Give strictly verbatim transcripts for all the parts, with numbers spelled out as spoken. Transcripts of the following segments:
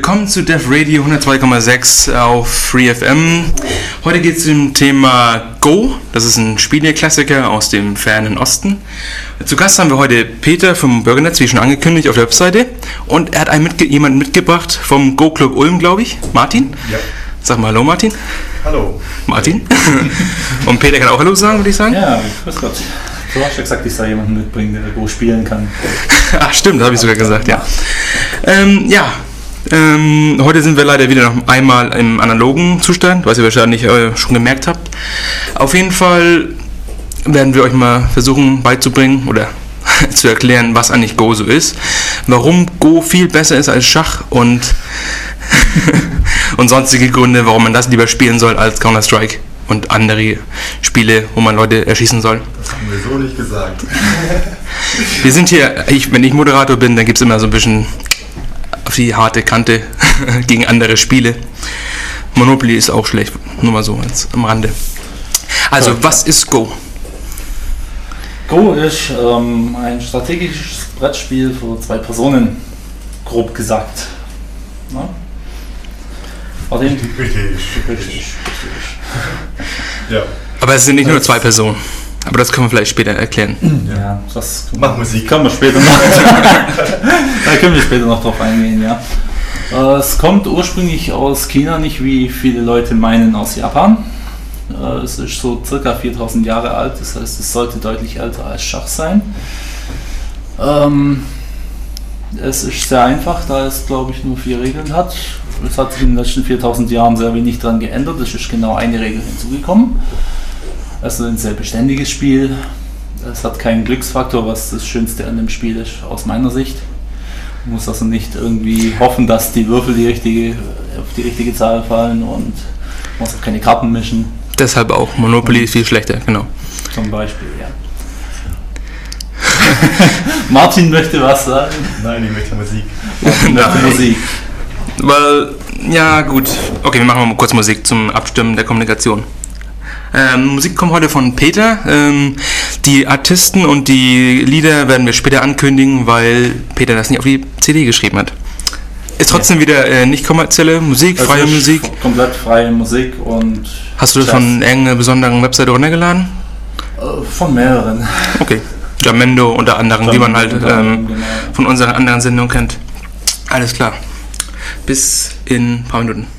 Willkommen zu Def Radio hundertzwei Komma sechs auf Free F M. Heute geht es zum Thema Go. Das ist ein Spieleklassiker aus dem fernen Osten. Zu Gast haben wir heute Peter vom Bürgernetz, wie schon angekündigt, auf der Webseite. Und er hat einen mitge- jemanden mitgebracht vom Go Club Ulm, glaube ich. Martin? Ja. Sag mal Hallo, Martin. Hallo. Martin. Und Peter kann auch Hallo sagen, würde ich sagen. Ja, grüß Gott. Du hast ja gesagt, ich soll jemanden mitbringen, der Go spielen kann. Ach stimmt, das habe ich sogar gesagt, ja. Ähm, ja. Ähm, heute sind wir leider wieder noch einmal im analogen Zustand, was ihr wahrscheinlich äh, schon gemerkt habt. Auf jeden Fall werden wir euch mal versuchen beizubringen oder zu erklären, was eigentlich Go so ist, warum Go viel besser ist als Schach und, und sonstige Gründe, warum man das lieber spielen soll als Counter-Strike und andere Spiele, wo man Leute erschießen soll. Das haben wir so nicht gesagt. Wir sind hier, ich, wenn ich Moderator bin, dann gibt es immer so ein bisschen auf die harte Kante gegen andere Spiele. Monopoly ist auch schlecht, nur mal so als am Rande. Also, was ist Go? Go ist ähm, ein strategisches Brettspiel für zwei Personen, grob gesagt. Na? Richtig. Richtig, richtig. Ja. Aber es sind nicht nur zwei Personen. Aber das können wir vielleicht später erklären. Ja, das Mach Musik. können wir später noch. Da können wir später noch drauf eingehen, ja. Äh, es kommt ursprünglich aus China, nicht wie viele Leute meinen aus Japan. Äh, es ist so circa viertausend Jahre alt, das heißt, es sollte deutlich älter als Schach sein. Ähm, es ist sehr einfach, da es, glaube ich, nur vier Regeln hat. Es hat sich in den letzten viertausend Jahren sehr wenig dran geändert, es ist genau eine Regel hinzugekommen. Also ein sehr beständiges Spiel. Es hat keinen Glücksfaktor, was das Schönste an dem Spiel ist, aus meiner Sicht. Man muss also nicht irgendwie hoffen, dass die Würfel die richtige, auf die richtige Zahl fallen und man muss auch keine Karten mischen. Deshalb auch. Monopoly ist viel schlechter, genau. Zum Beispiel, ja. Martin möchte was sagen. Nein, ich möchte Musik. Martin möchte Nein. Musik. Weil, ja gut. Okay, wir machen mal kurz Musik zum Abstimmen der Kommunikation. Ähm, Musik kommt heute von Peter. Ähm, die Artisten und die Lieder werden wir später ankündigen, weil Peter das nicht auf die C D geschrieben hat. Ist trotzdem ja. wieder äh, nicht kommerzielle Musik, Das freie ist Musik. Komplett freie Musik und. Hast du das Jazz. von irgendeiner besonderen Webseite runtergeladen? Äh, Von mehreren. Okay. Jamendo unter anderem, wie man halt Unter anderem, ähm, genau. von unseren anderen Sendungen kennt. Alles klar. Bis in ein paar Minuten.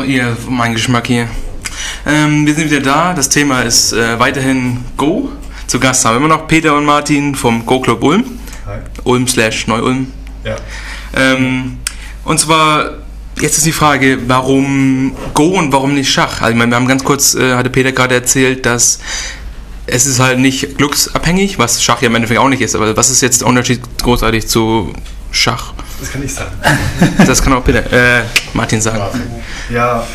doch eher mein Geschmack hier. Ähm, wir sind wieder da. Das Thema ist äh, weiterhin Go. Zu Gast haben wir immer noch Peter und Martin vom Go Club Ulm. Hi. Ulm slash Neu-Ulm. Ja. Ähm, und zwar, jetzt ist die Frage, warum Go und warum nicht Schach? Also ich meine, wir haben ganz kurz, äh, hatte Peter gerade erzählt, dass es ist halt nicht glücksabhängig, was Schach ja im Endeffekt auch nicht ist. Aber was ist jetzt der Unterschied großartig zu Schach? Das kann ich sagen. Das kann auch Peter, äh, Martin sagen. Ja,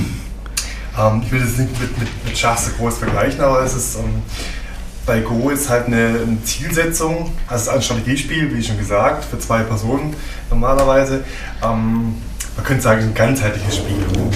ähm, ich will das nicht mit, mit, mit Schach so groß vergleichen, aber es ist, ähm, bei Go ist halt eine, eine Zielsetzung, also es ist ein Strategiespiel, wie schon gesagt, für zwei Personen normalerweise. Ähm, man könnte sagen, ein ganzheitliches Spiel. Ähm,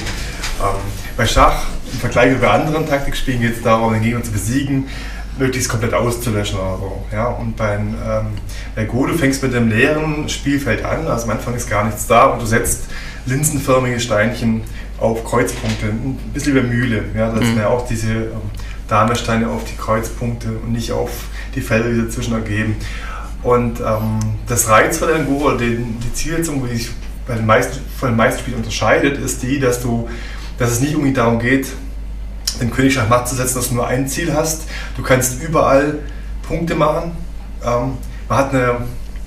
bei Schach, im Vergleich mit anderen Taktikspielen, geht es darum, den Gegner zu besiegen, möglichst komplett auszulöschen oder so. Ja? Und bei, ähm, bei Go, du fängst mit einem leeren Spielfeld an, also am Anfang ist gar nichts da und du setzt linsenförmige Steinchen auf Kreuzpunkte, ein bisschen wie bei Mühle. Ja? Da sind ja auch diese ähm, Damesteine auf die Kreuzpunkte und nicht auf die Felder, die dazwischen ergeben. Und ähm, das Reizvolle an Go, oder die, die Zielsetzung, die sich bei den meisten, von den meisten Spielen unterscheidet, ist die, dass, du, dass es nicht unbedingt darum geht, den König Schachmatt zu setzen, dass du nur ein Ziel hast. Du kannst überall Punkte machen. Ähm, man hat eine,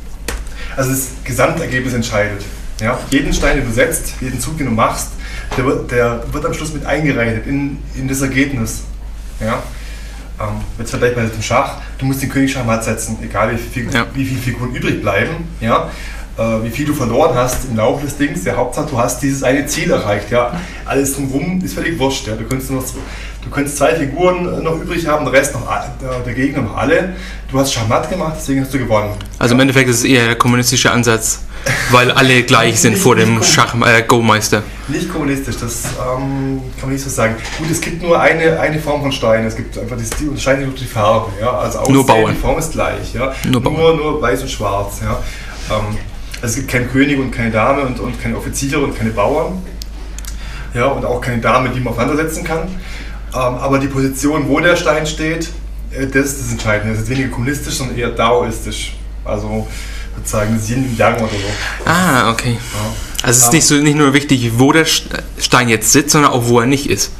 also das Gesamtergebnis entscheidet. Ja? Jeden Stein, den du setzt, jeden Zug, den du machst, der wird, der wird am Schluss mit eingerechnet in, in das Ergebnis. Ja? Ähm, jetzt vielleicht mal zum Schach. Du musst den König Schachmatt setzen, egal wie, viel, ja. wie viele Figuren übrig bleiben. Ja? Äh, wie viel du verloren hast im Laufe des Dings. Der Hauptsache, du hast dieses eine Ziel erreicht. Ja? Alles drumherum ist völlig wurscht. Ja? Du könntest noch Du könntest zwei Figuren noch übrig haben, der Rest noch, der Gegner noch alle. Du hast Schachmatt gemacht, deswegen hast du gewonnen. Also im Endeffekt ist es eher der kommunistische Ansatz, weil alle gleich sind vor dem Schach, äh, Go-Meister. Nicht kommunistisch, das ähm, kann man nicht so sagen. Gut, es gibt nur eine, eine Form von Stein, es gibt einfach die, die unterscheiden sich durch die Farbe. Ja? Also nur Bauern. Die Form ist gleich. Ja? Nur, nur, nur weiß und schwarz. Ja? Ähm, also es gibt keinen König und keine Dame und, und keine Offiziere und keine Bauern. Ja? Und auch keine Dame, die man aufeinandersetzen kann. Aber die Position, wo der Stein steht, das ist das Entscheidende. Das ist weniger kommunistisch, sondern eher daoistisch. Also sozusagen das Yin und Yang oder so. Ah, okay. Ja. Also es ist nicht, so, nicht nur wichtig, wo der Stein jetzt sitzt, sondern auch wo er nicht ist.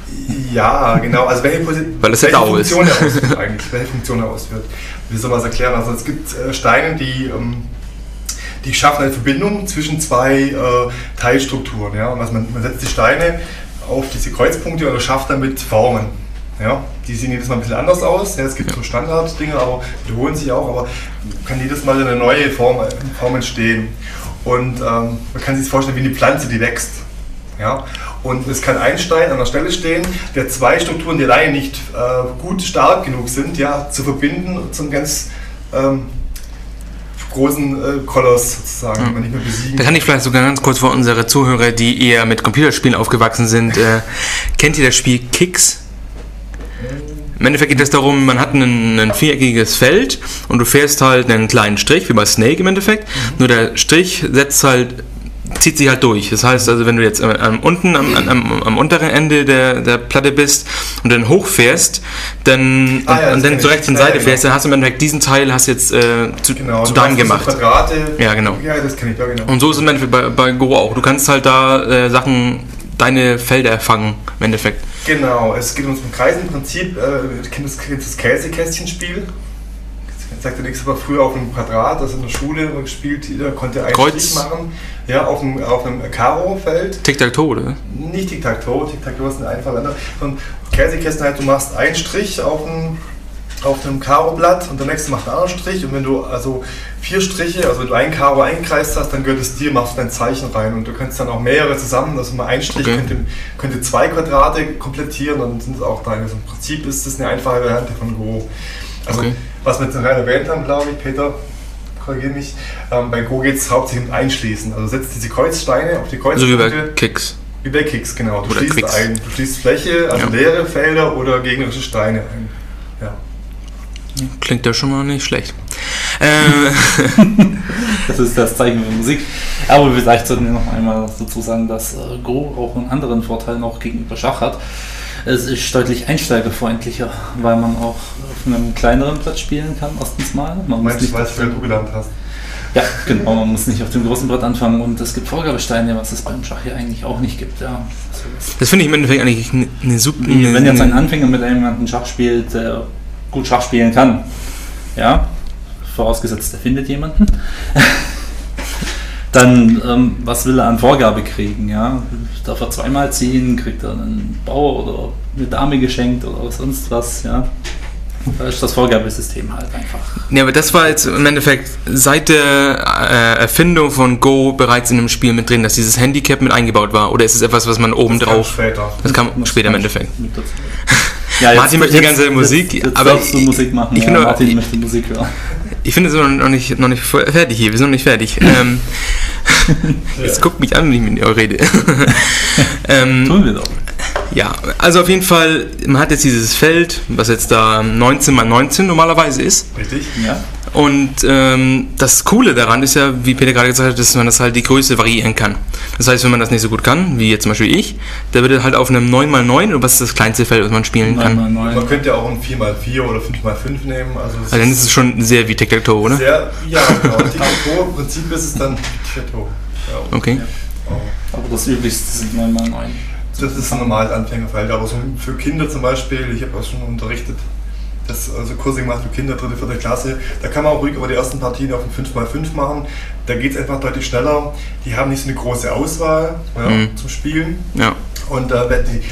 Ja, genau. Also welche, Posi Weil das welche ja Funktion ist. er ausführt eigentlich. Welche Funktion er ausführt. Wie soll man das erklären? Also es gibt äh, Steine, die... Ähm, die schaffen eine Verbindung zwischen zwei äh, Teilstrukturen. Ja? Also man, man setzt die Steine auf diese Kreuzpunkte und schafft damit Formen. Ja? Die sehen jedes Mal ein bisschen anders aus. Ja? Es gibt so Standarddinge, aber wiederholen sich auch, aber kann jedes Mal eine neue Form, Form entstehen. Und ähm, man kann sich vorstellen wie eine Pflanze, die wächst. Ja? Und es kann ein Stein an der Stelle stehen, der zwei Strukturen, die alleine nicht äh, gut stark genug sind, ja, zu verbinden zum ganz ähm, großen äh, Koloss sozusagen, den man nicht mehr besiegen. Da kann ich vielleicht sogar ganz kurz für unsere Zuhörer, die eher mit Computerspielen aufgewachsen sind, äh, kennt ihr das Spiel Kicks? Im Endeffekt geht es darum, man hat ein, ein viereckiges Feld und du fährst halt einen kleinen Strich, wie bei Snake im Endeffekt, mhm. nur der Strich setzt halt zieht sich halt durch. Das heißt also, wenn du jetzt am, unten am, am, am unteren Ende der, der Platte bist und dann hochfährst, dann ah, ja, und dann zur rechten Seite fährst, dann hast du im Endeffekt diesen Teil hast jetzt äh, zu, genau, zu deinem gemacht. So Quadrate. Ja, genau. Ja, das kenn ich, ja, genau. Und so ist es im Endeffekt bei, bei Go auch. Du kannst halt da äh, Sachen, deine Felder fangen im Endeffekt. Genau, es geht uns um Kreisen im Prinzip. Äh, kennt das, das Käsekästchenspiel? Ich sagte nichts, aber früher auf einem Quadrat, das in der Schule gespielt, jeder konnte einen Kreuz. Strich machen. Ja, auf einem, auf einem Karo-Feld. Tic-Tac-Toe, oder? Nicht Tic-Tac-Toe, Tic-Tac-Toe ist eine einfache andere. Und Käsekästen halt, du machst einen Strich auf einem, auf einem Karo-Blatt und der nächste macht einen anderen Strich. Und wenn du also vier Striche, also wenn du ein Karo eingekreist hast, dann gehört es dir, machst du dein Zeichen rein. Und du kannst dann auch mehrere zusammen, also mal ein Strich okay. könnte, könnte zwei Quadrate komplettieren, dann sind es auch deine. Also im Prinzip ist das eine einfache Variante von Go. Also, okay. Was wir jetzt gerade erwähnt haben, glaube ich, Peter, korrigiere mich, ähm, bei Go geht es hauptsächlich um Einschließen. Also setzt diese Kreuzsteine auf die Kreuzpunkte. So wie bei Kicks. Wie bei Kicks, genau. Du oder schließt Quicks. ein. Du schließt Fläche, also ja. leere Felder oder gegnerische Steine ein. Ja. Klingt ja schon mal nicht schlecht. Das ist das Zeichen für Musik. Aber vielleicht sollten wir noch einmal dazu sagen, dass äh, Go auch einen anderen Vorteil noch gegenüber Schach hat. Es ist deutlich einsteigerfreundlicher, weil man auch auf einem kleineren Brett spielen kann, erstens mal. Man muss Meinst nicht du, weißt, wer du gelernt hast? Ja, genau, man muss nicht auf dem großen Brett anfangen und es gibt Vorgabesteine, was es beim Schach hier eigentlich auch nicht gibt. Ja. Das finde ich im Endeffekt eigentlich eine, eine super... Wie, wenn jetzt ein Anfänger mit jemandem Schach spielt, der gut Schach spielen kann, ja, vorausgesetzt er findet jemanden, dann ähm, was will er an Vorgabe kriegen? Ja? Darf er zweimal ziehen, kriegt er einen Bauer oder eine Dame geschenkt oder sonst was? Ja? Da ist das Vorgabesystem halt einfach. Ja, aber das war jetzt im Endeffekt seit der äh, Erfindung von Go bereits in dem Spiel mit drin, dass dieses Handicap mit eingebaut war. Oder ist es etwas, was man oben Das kam drauf... später. Das kam Das später im kann Endeffekt. mit dazu. Ja, Martin möchte die ganze Musik, jetzt, jetzt aber darfst du ich- Musik machen. ich Ja, finde- Martin möchte Musik hören. Ich finde, wir sind noch nicht, noch nicht fertig hier. Wir sind noch nicht fertig. ähm, jetzt guckt mich an, wenn ich mit euch rede. ähm, Tun wir doch. Ja, also auf jeden Fall, man hat jetzt dieses Feld, was jetzt da neunzehn mal neunzehn normalerweise ist. Richtig? Ja. Und ähm, das Coole daran ist ja, wie Peter gerade gesagt hat, dass man das halt die Größe variieren kann. Das heißt, wenn man das nicht so gut kann, wie jetzt zum Beispiel ich, der würde halt auf einem neun mal neun, oder was ist das kleinste Feld, was man spielen kann? Nein, nein, nein. Man könnte ja auch ein vier mal vier oder fünf mal fünf nehmen. Also, das Also dann ist es schon sehr wie Tic-Tac-Toe, oder? sehr, ja, genau. Tic-Tac-Toe, im Prinzip ist es dann Tic-Tac-Toe. Ja. Okay. Oh. Aber das Üblichste sind neun mal neun. Das ist ein normales Anfängerfeld, aber so für Kinder zum Beispiel, ich habe auch schon unterrichtet, das, also Kurse gemacht für Kinder, dritte, vierte Klasse, da kann man auch ruhig über die ersten Partien auf ein fünf mal fünf machen, da geht es einfach deutlich schneller, die haben nicht so eine große Auswahl ja, Mhm. zum Spielen Ja. und äh, wenn die,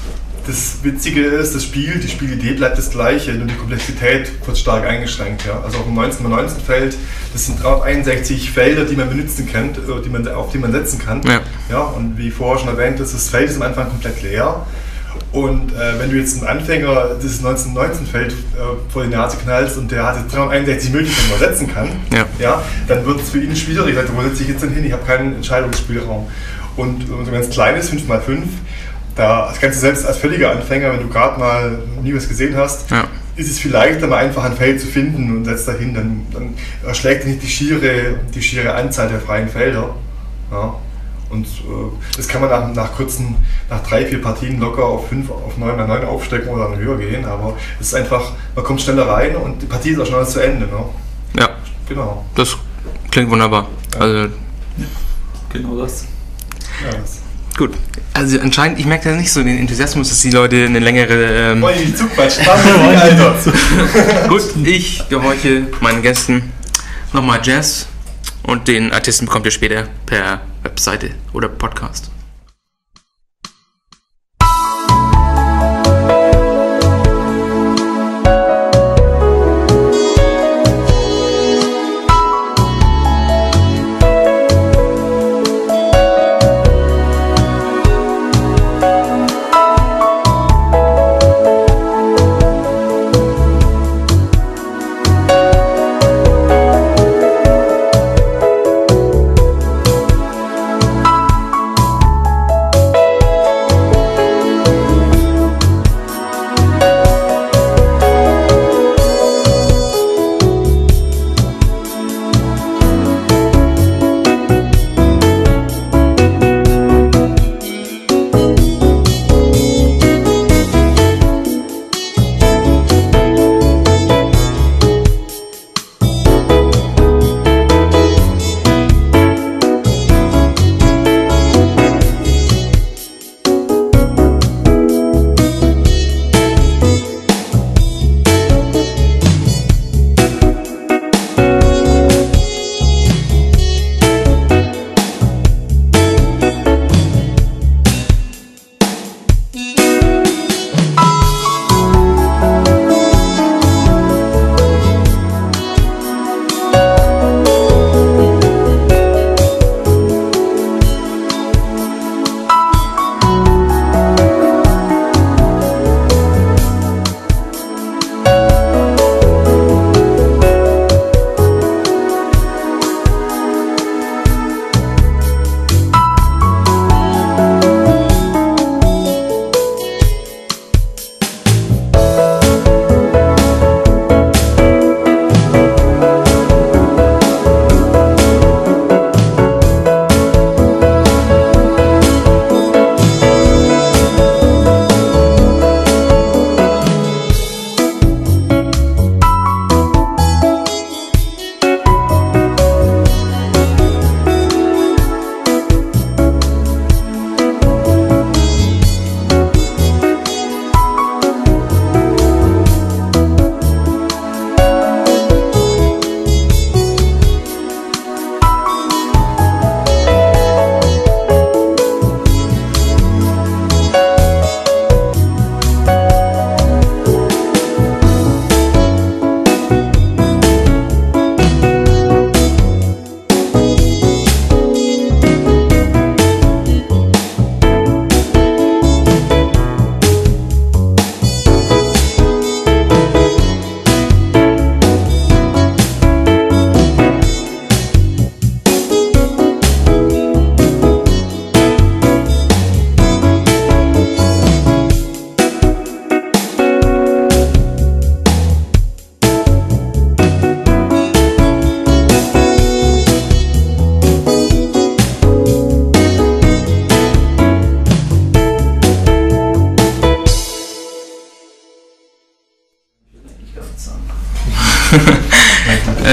das Witzige ist, das Spiel, die Spielidee bleibt das gleiche, nur die Komplexität wird stark eingeschränkt. Ja. Also auf dem neunzehn mal neunzehn Feld, das sind dreihunderteinundsechzig Felder, die man benutzen kann, äh, die man, auf die man setzen kann. Ja. Ja, und wie vorher schon erwähnt, ist das Feld ist am Anfang komplett leer. Und äh, wenn du jetzt einen Anfänger dieses neunzehn neunzehn Feld äh, vor die Nase knallst und der hat jetzt dreihunderteinundsechzig Möglichkeiten, wo er setzen kann, Ja. ja, dann wird es für ihn schwierig. Er sagt, wo setze ich jetzt denn hin? Ich habe keinen Entscheidungsspielraum. Und so ein ganz kleines fünf mal fünf, da das kannst du selbst als völliger Anfänger, wenn du gerade mal nie was gesehen hast, Ja. ist es viel leichter, mal einfach ein Feld zu finden und setzt dahin, dann, dann erschlägt er nicht die schiere, die schiere Anzahl der freien Felder. Ja. Und äh, das kann man nach, nach kurzen, nach drei, vier Partien locker auf fünf, auf neun mal neun aufstecken oder dann höher gehen, aber es ist einfach, man kommt schneller rein und die Partie ist auch schneller zu Ende. Ne? Ja, Genau. das klingt wunderbar. Also Genau das. Ja, das. gut. Also anscheinend, ich merke da nicht so den Enthusiasmus, dass die Leute eine längere... Ähm, Wollen die nicht zuquatschen? Alter! gut, ich gehorche meinen Gästen nochmal Jazz und den Artisten bekommt ihr später per Webseite oder Podcast.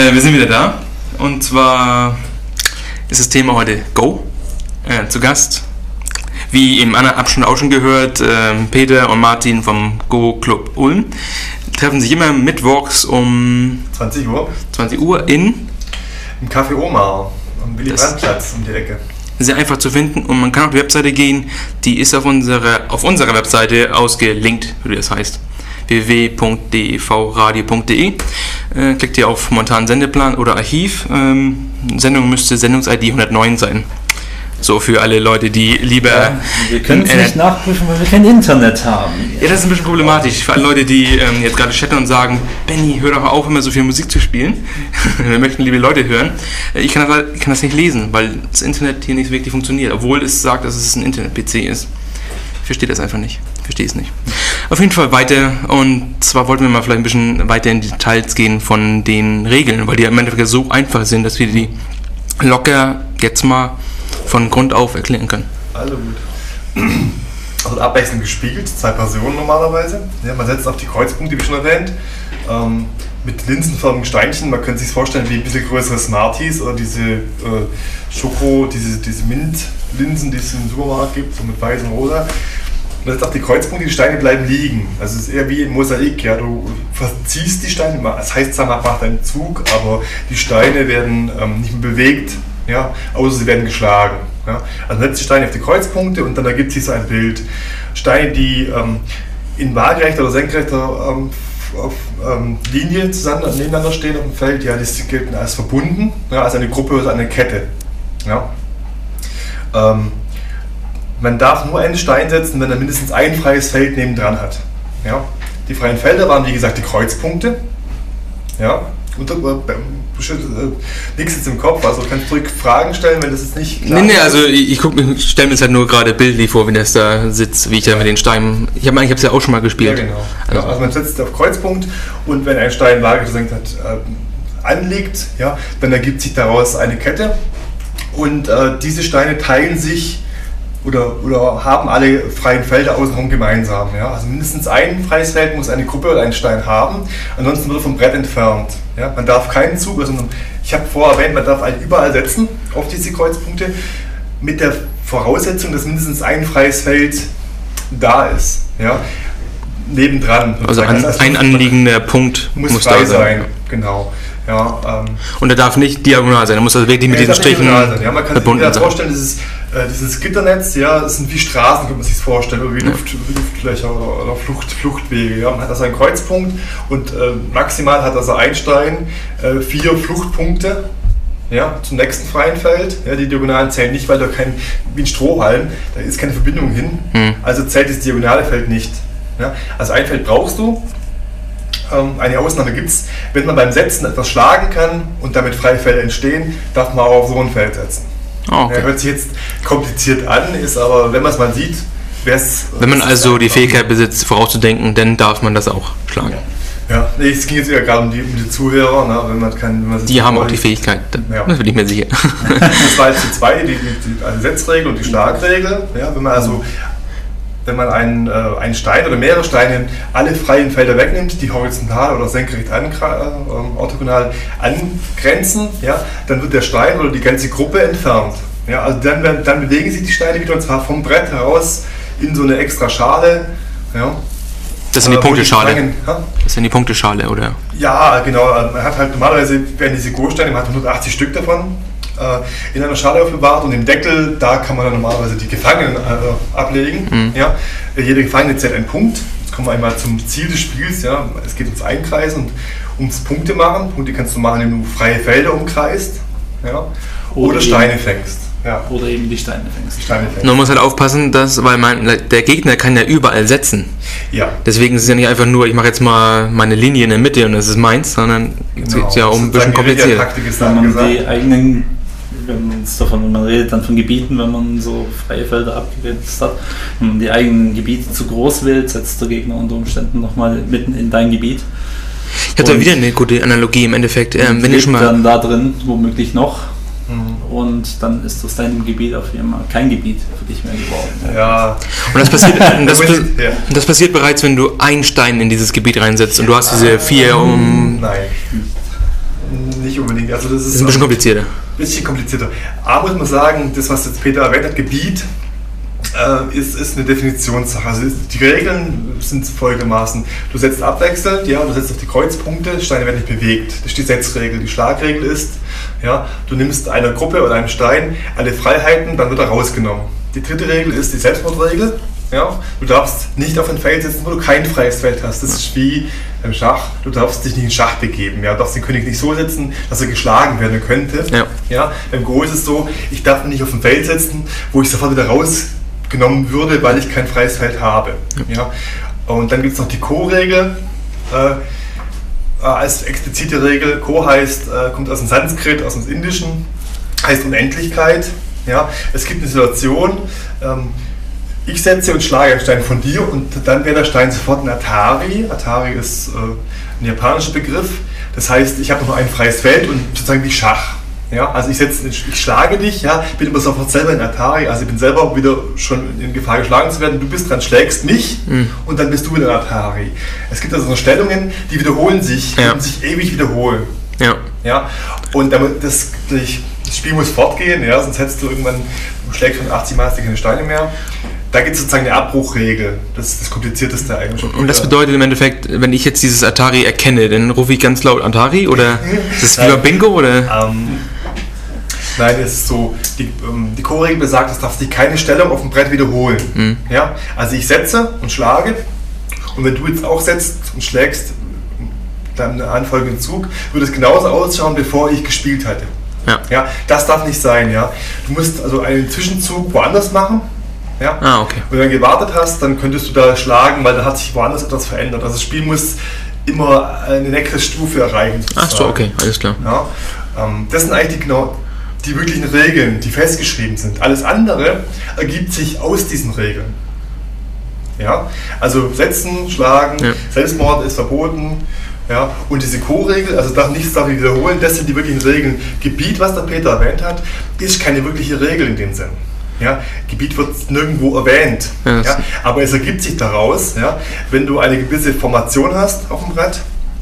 Äh, wir sind wieder da. Und zwar ist das Thema heute Go. Äh, zu Gast, wie im anderen Abschnitt auch schon gehört, äh, Peter und Martin vom Go Club Ulm treffen sich immer mittwochs um zwanzig Uhr. zwanzig Uhr in Im Café Omar am Willy-Brandt-Platz um die Ecke. Sehr einfach zu finden und man kann auf die Webseite gehen, die ist auf unserer, auf unserer Webseite ausgelinkt, wie das heißt. w w w punkt d e v radio punkt d e. Äh, klickt ihr auf momentanen Sendeplan oder Archiv. Ähm, Sendung müsste Sendungs-I D hundertneun sein. So für alle Leute, die lieber... Ja, wir können es nicht nachprüfen, weil wir kein Internet haben. Ja, das ist ein bisschen problematisch. Für alle Leute, die ähm, jetzt gerade chatten und sagen, Benny, hör doch auf, immer so viel Musik zu spielen. Wir möchten liebe Leute hören. Ich kann, das, ich kann das nicht lesen, weil das Internet hier nicht wirklich funktioniert. Obwohl es sagt, dass es ein Internet-P C ist. Ich verstehe das einfach nicht. Ich verstehe es nicht. Auf jeden Fall weiter. Und zwar wollten wir mal vielleicht ein bisschen weiter in die Details gehen von den Regeln, weil die im Endeffekt so einfach sind, dass wir die locker jetzt mal von Grund auf erklären können. Also gut. Also abwechselnd gespielt, zwei Personen normalerweise. Ja, man setzt auf die Kreuzpunkte, wie schon erwähnt, ähm, mit linsenförmigen Steinchen. Man könnte sich vorstellen wie ein bisschen größere Smarties oder diese äh, Schoko, diese, diese Mint-Linsen, die es im Supermarkt gibt, so mit weiß und rosa. Man setzt auf die Kreuzpunkte, die Steine bleiben liegen. Also es ist eher wie im Mosaik. Ja? Du verziehst die Steine, das heißt zwar, man macht einen Zug, aber die Steine werden ähm, nicht mehr bewegt. Ja, außer sie werden geschlagen. Ja. Also man setzt die Steine auf die Kreuzpunkte und dann ergibt sich so ein Bild. Steine, die ähm, in waagerechter oder senkrechter ähm, auf, ähm, Linie zusammen, nebeneinander stehen auf dem Feld, ja, die gelten als verbunden, ja, als eine Gruppe oder eine Kette. Ja. Ähm, man darf nur einen Stein setzen, wenn er mindestens ein freies Feld nebendran hat. Ja. Die freien Felder waren, wie gesagt, die Kreuzpunkte. Ja. Und, äh, äh, nichts jetzt im Kopf, also kannst du Fragen stellen, wenn das jetzt nicht klar nee, nee, ist. also ich, ich, ich stelle mir jetzt halt nur gerade bildlich vor, wie das da sitzt, wie ich da mit den Steinen, ich habe es ja auch schon mal gespielt. Ja, genau. Also, ja, also man setzt auf Kreuzpunkt und wenn ein Stein waagerecht hat, äh, anliegt, ja, dann ergibt sich daraus eine Kette und äh, diese Steine teilen sich Oder, oder haben alle freien Felder außenrum gemeinsam. Ja? Also mindestens ein freies Feld muss eine Gruppe oder ein Stein haben, ansonsten wird er vom Brett entfernt. Ja? Man darf keinen Zug, also ich habe vorher erwähnt, man darf einen überall setzen auf diese Kreuzpunkte, mit der Voraussetzung, dass mindestens ein freies Feld da ist. Ja? Nebendran. Also ein, ein anliegender Punkt muss, muss frei da sein. sein. Genau. Ja, ähm, und er darf nicht diagonal sein, er muss also wirklich mit diesen Strichen ja, man kann verbunden sich sein. vorstellen, dieses, äh, dieses Gitternetz, ja, das sind wie Straßen, kann man sich das vorstellen, oder wie ja. Luft, Luftlöcher oder, oder Flucht, Fluchtwege. Ja. Man hat also einen Kreuzpunkt und äh, maximal hat also ein Stein äh, vier Fluchtpunkte, ja, zum nächsten freien Feld. Ja, die Diagonalen zählen nicht, weil da kein, wie ein Strohhalm, da ist keine Verbindung hin, hm. also zählt das diagonale Feld nicht. Ja. Also ein Feld brauchst du. Eine Ausnahme gibt es, wenn man beim Setzen etwas schlagen kann und damit freie Felder entstehen, darf man auch auf so ein Feld setzen. Oh, okay. Ja, hört sich jetzt kompliziert an, ist aber, wenn man es mal sieht, wäre es... Wenn man also die Fähigkeit besitzt, vorauszudenken, dann darf man das auch schlagen. Ja, ja, nee, es ging jetzt eher gerade um die, um die Zuhörer, ne, wenn man kann... Wenn man die haben auch die Fähigkeit, ja. Das bin ich mir sicher. Das war jetzt die zwei, die, die, die Setzregel und die Schlagregel. Ja, wenn man also... Wenn man einen, äh, einen Stein oder mehrere Steine alle freien Felder wegnimmt, die horizontal oder senkrecht an, äh, orthogonal angrenzen, ja, dann wird der Stein oder die ganze Gruppe entfernt. Ja, also dann, dann bewegen sich die Steine wieder und zwar vom Brett heraus in so eine extra Schale. Ja. Das sind die äh, Punkteschale. Die das sind die Punkteschale, oder? Ja, genau. Man hat halt normalerweise, werden diese Go-Steine, man hat hundertachtzig Stück davon, in einer Schale aufbewahrt und im Deckel, da kann man dann normalerweise die Gefangenen äh, ablegen. Mhm. Ja. Jeder Gefangene zählt einen Punkt. Jetzt kommen wir einmal zum Ziel des Spiels. Ja. Es geht ums Einkreisen und ums Punkte machen. Punkte kannst du machen, indem du freie Felder umkreist, ja. oder, oder Steine fängst. Ja. Oder eben die Steine fängst. Die Steine fängst. Man muss halt aufpassen, dass, weil man, der Gegner kann ja überall setzen. Ja. Deswegen ist es ja nicht einfach nur, ich mache jetzt mal meine Linie in der Mitte und das ist meins, sondern es genau. geht ja um ein bisschen kompliziert. Wenn man die eigenen, wenn man jetzt davon, wenn man redet dann von Gebieten, wenn man so freie Felder abgegrenzt hat, wenn man die eigenen Gebiete zu groß wählt, setzt der Gegner unter Umständen nochmal mitten in dein Gebiet. Ich habe da wieder eine gute Analogie im Endeffekt. Ähm, wenn ich schon mal dann da drin womöglich noch. Und dann ist aus deinem Gebiet auf jeden Fall kein Gebiet für dich mehr geworden. Ja. Und das passiert, das, das passiert bereits, wenn du einen Stein in dieses Gebiet reinsetzt und du hast diese vier um... Nein, nicht unbedingt. Also das ist, Das ist ein bisschen komplizierter. Ein bisschen komplizierter. Aber muss man sagen, das, was jetzt Peter erwähnt hat, Gebiet, äh, ist, ist eine Definitionssache. Also ist, die Regeln sind folgendermaßen. Du setzt abwechselnd, ja, du setzt auf die Kreuzpunkte, Steine werden nicht bewegt. Das ist die Setzregel. Die Schlagregel ist, ja, du nimmst einer Gruppe oder einem Stein alle Freiheiten, dann wird er rausgenommen. Die dritte Regel ist die Selbstmordregel. Ja, du darfst nicht auf ein Feld setzen, wo du kein freies Feld hast. Das ist wie im Schach. Du darfst dich nicht in Schach begeben. Ja, du darfst den König nicht so setzen, dass er geschlagen werden könnte. Ja. Ja, beim Go ist es so, ich darf ihn nicht auf ein Feld setzen, wo ich sofort wieder rausgenommen würde, weil ich kein freies Feld habe. Ja. Und dann gibt es noch die Ko-Regel. Äh, als explizite Regel. Ko heißt, äh, kommt aus dem Sanskrit, aus dem Indischen, heißt Unendlichkeit. Ja. Es gibt eine Situation, ähm, ich setze und schlage einen Stein von dir und dann wäre der Stein sofort ein Atari. Atari ist äh, ein japanischer Begriff. Das heißt, ich habe noch ein freies Feld und sozusagen wie Schach. Ja, also ich, setze, ich schlage dich, ja, bin aber sofort selber in Atari. Also ich bin selber wieder schon in Gefahr geschlagen zu werden. Du bist dran, schlägst mich mhm. und dann bist du wieder in Atari. Es gibt also so Stellungen, die wiederholen sich ja. und sich ewig wiederholen. Ja. Ja, und damit das, das Spiel muss fortgehen, ja, sonst hättest du irgendwann, du schlägst von achtzig Mal keine Steine mehr. Da gibt es sozusagen eine Abbruchregel. Das ist das Komplizierteste eigentlich. Und das bedeutet im Endeffekt, wenn ich jetzt dieses Atari erkenne, dann rufe ich ganz laut Atari? Oder ist das wie beim Bingo? Oder? Ähm, nein, es ist so, die, ähm, die Ko-Regel besagt, es darf sich keine Stellung auf dem Brett wiederholen. Mhm. Ja? Also ich setze und schlage und wenn du jetzt auch setzt und schlägst, dann einen anfolgenden Zug, würde es genauso ausschauen, bevor ich gespielt hatte. Ja. Ja? Das darf nicht sein. Ja? Du musst also einen Zwischenzug woanders machen. Ja? Ah, okay. Wenn du dann gewartet hast, dann könntest du da schlagen, weil da hat sich woanders etwas verändert. Also das Spiel muss immer eine nächste Stufe erreichen. Sozusagen. Ach so, okay, alles klar. Ja, ähm, das sind eigentlich die, genau, die wirklichen Regeln, die festgeschrieben sind. Alles andere ergibt sich aus diesen Regeln. Ja? Also setzen, schlagen, ja. Selbstmord ist verboten. Ja? Und diese Ko-Regel, also darf nichts darf ich wiederholen, das sind die wirklichen Regeln. Gebiet, was der Peter erwähnt hat, ist keine wirkliche Regel in dem Sinn. Ja, Gebiet wird nirgendwo erwähnt, ja, ja, aber es ergibt sich daraus, ja, wenn du eine gewisse Formation hast auf dem Brett,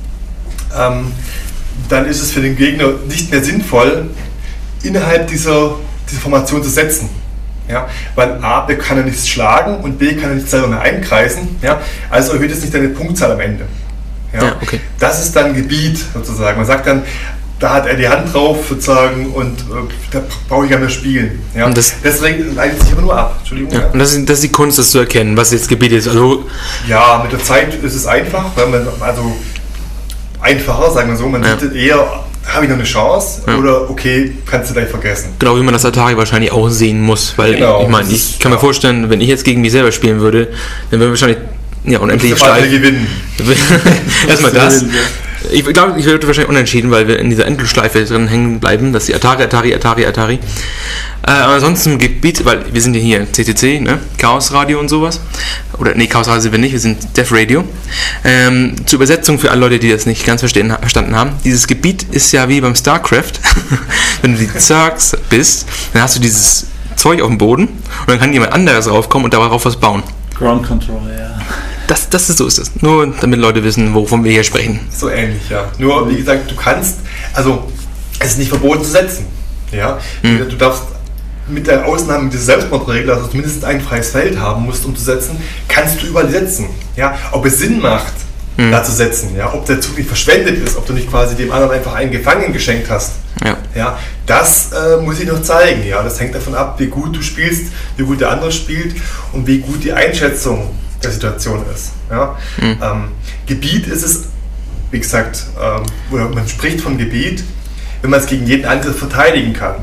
ähm, dann ist es für den Gegner nicht mehr sinnvoll, innerhalb dieser, dieser Formation zu setzen. Ja, weil A, kann er nichts schlagen und B, kann er nicht selber mehr einkreisen, ja, also erhöht es nicht deine Punktzahl am Ende. Ja, ja, okay. Das ist dann Gebiet sozusagen. Man sagt dann, da hat er die Hand drauf sozusagen und äh, da brauche ich gar nicht mehr spielen. Ja? Und das, deswegen leitet sich aber nur ab. Entschuldigung. Ja. Ja. Und das ist, das ist die Kunst, das zu erkennen, was jetzt Gebiet ist. Also ja, mit der Zeit ist es einfach, weil man, also einfacher, sagen wir so, man ja. sieht eher, habe ich noch eine Chance ja. oder okay, kannst du gleich vergessen. Genau, wie man das Atari wahrscheinlich auch sehen muss, weil genau, ich, ich meine, ich kann ja. mir vorstellen, wenn ich jetzt gegen mich selber spielen würde, dann würden wir wahrscheinlich ja, unendlich steil gewinnen. Erstmal das. Ich glaube, ich würde wahrscheinlich unentschieden, weil wir in dieser Endlosschleife drin hängen bleiben, dass die Atari, Atari, Atari, Atari. Äh, aber ansonsten im Gebiet, weil wir sind ja hier C C C, ne? Chaos Radio und sowas. Oder, nee, Chaos Radio sind wir nicht, wir sind Def Radio. Ähm, zur Übersetzung für alle Leute, die das nicht ganz verstehen, verstanden haben. Dieses Gebiet ist ja wie beim StarCraft. Wenn du die Zergs bist, dann hast du dieses Zeug auf dem Boden und dann kann jemand anderes raufkommen und darauf was bauen. Ground Control, ja. Das, das ist so ist es. Nur damit Leute wissen, wovon wir hier sprechen. So ähnlich, ja. Nur, wie gesagt, du kannst, also es ist nicht verboten zu setzen. Ja? Hm. Du darfst mit der Ausnahme dieser Selbstmordregel, also zumindest ein freies Feld haben musst, um zu setzen, kannst du überall setzen. Ja? Ob es Sinn macht, hm. da zu setzen, ja? Ob der Zug nicht verschwendet ist, ob du nicht quasi dem anderen einfach einen Gefangenen geschenkt hast. Ja. Ja? Das äh, muss ich noch zeigen. Ja? Das hängt davon ab, wie gut du spielst, wie gut der andere spielt und wie gut die Einschätzung der Situation ist. Ja? Mhm. Ähm, Gebiet ist es, wie gesagt, ähm, oder man spricht von Gebiet, wenn man es gegen jeden Angriff verteidigen kann.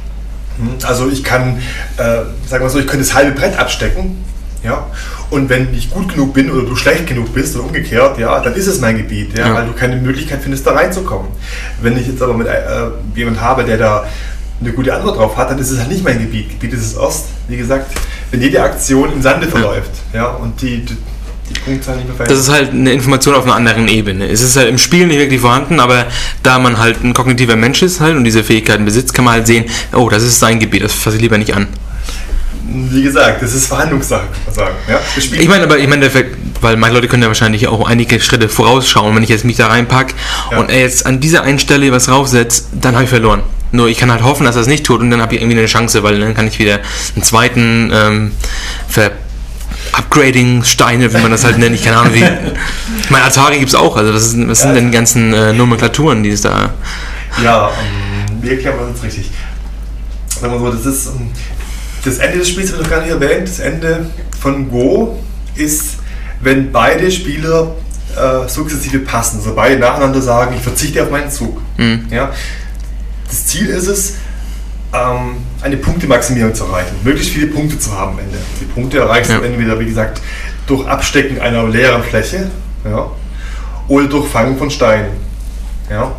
Also ich kann, äh, sagen wir so, ich könnte das halbe Brett abstecken, ja? Und wenn ich gut genug bin oder du schlecht genug bist oder umgekehrt, ja, dann ist es mein Gebiet, ja? Ja. Weil du keine Möglichkeit findest, da reinzukommen. Wenn ich jetzt aber mit äh, jemand habe, der da eine gute Antwort drauf hat, dann ist es halt nicht mein Gebiet. Gebiet ist es erst, wie gesagt, wenn jede Aktion im Sande verläuft, ja, ja und die, die, die Punktzahl nicht mehr verändert. Das ist halt eine Information auf einer anderen Ebene. Es ist halt im Spiel nicht wirklich vorhanden, aber da man halt ein kognitiver Mensch ist halt und diese Fähigkeiten besitzt, kann man halt sehen, oh, das ist sein Gebiet, das fasse ich lieber nicht an. Wie gesagt, das ist Verhandlungssache, kann man sagen. Ja? Ich meine, aber ich meine, weil manche Leute können ja wahrscheinlich auch einige Schritte vorausschauen, wenn ich jetzt mich da reinpacke ja. und er jetzt an dieser einen Stelle was raufsetzt, dann habe ich verloren. Nur ich kann halt hoffen, dass er es nicht tut und dann habe ich irgendwie eine Chance, weil dann kann ich wieder einen zweiten ähm, ver Upgrading-Steine, wie man das halt nennt, ich keine Ahnung wie. Ich meine, Atari gibt es auch, also das, ist, das sind ja. dann die ganzen äh, Nomenklaturen, die es da. Ja, um, wie erklären wir das richtig? Sagen wir so, das ist um, das Ende des Spiels, habe ich noch gar nicht erwähnt. Das Ende von Go ist, wenn beide Spieler äh, sukzessive passen, also beide nacheinander sagen, ich verzichte auf meinen Zug. Mhm. Ja? Das Ziel ist es, ähm, eine Punktemaximierung zu erreichen, möglichst viele Punkte zu haben am Ende. Die Punkte erreichst ja. du entweder, wie gesagt, durch Abstecken einer leeren Fläche ja, oder durch Fangen von Steinen. Ja?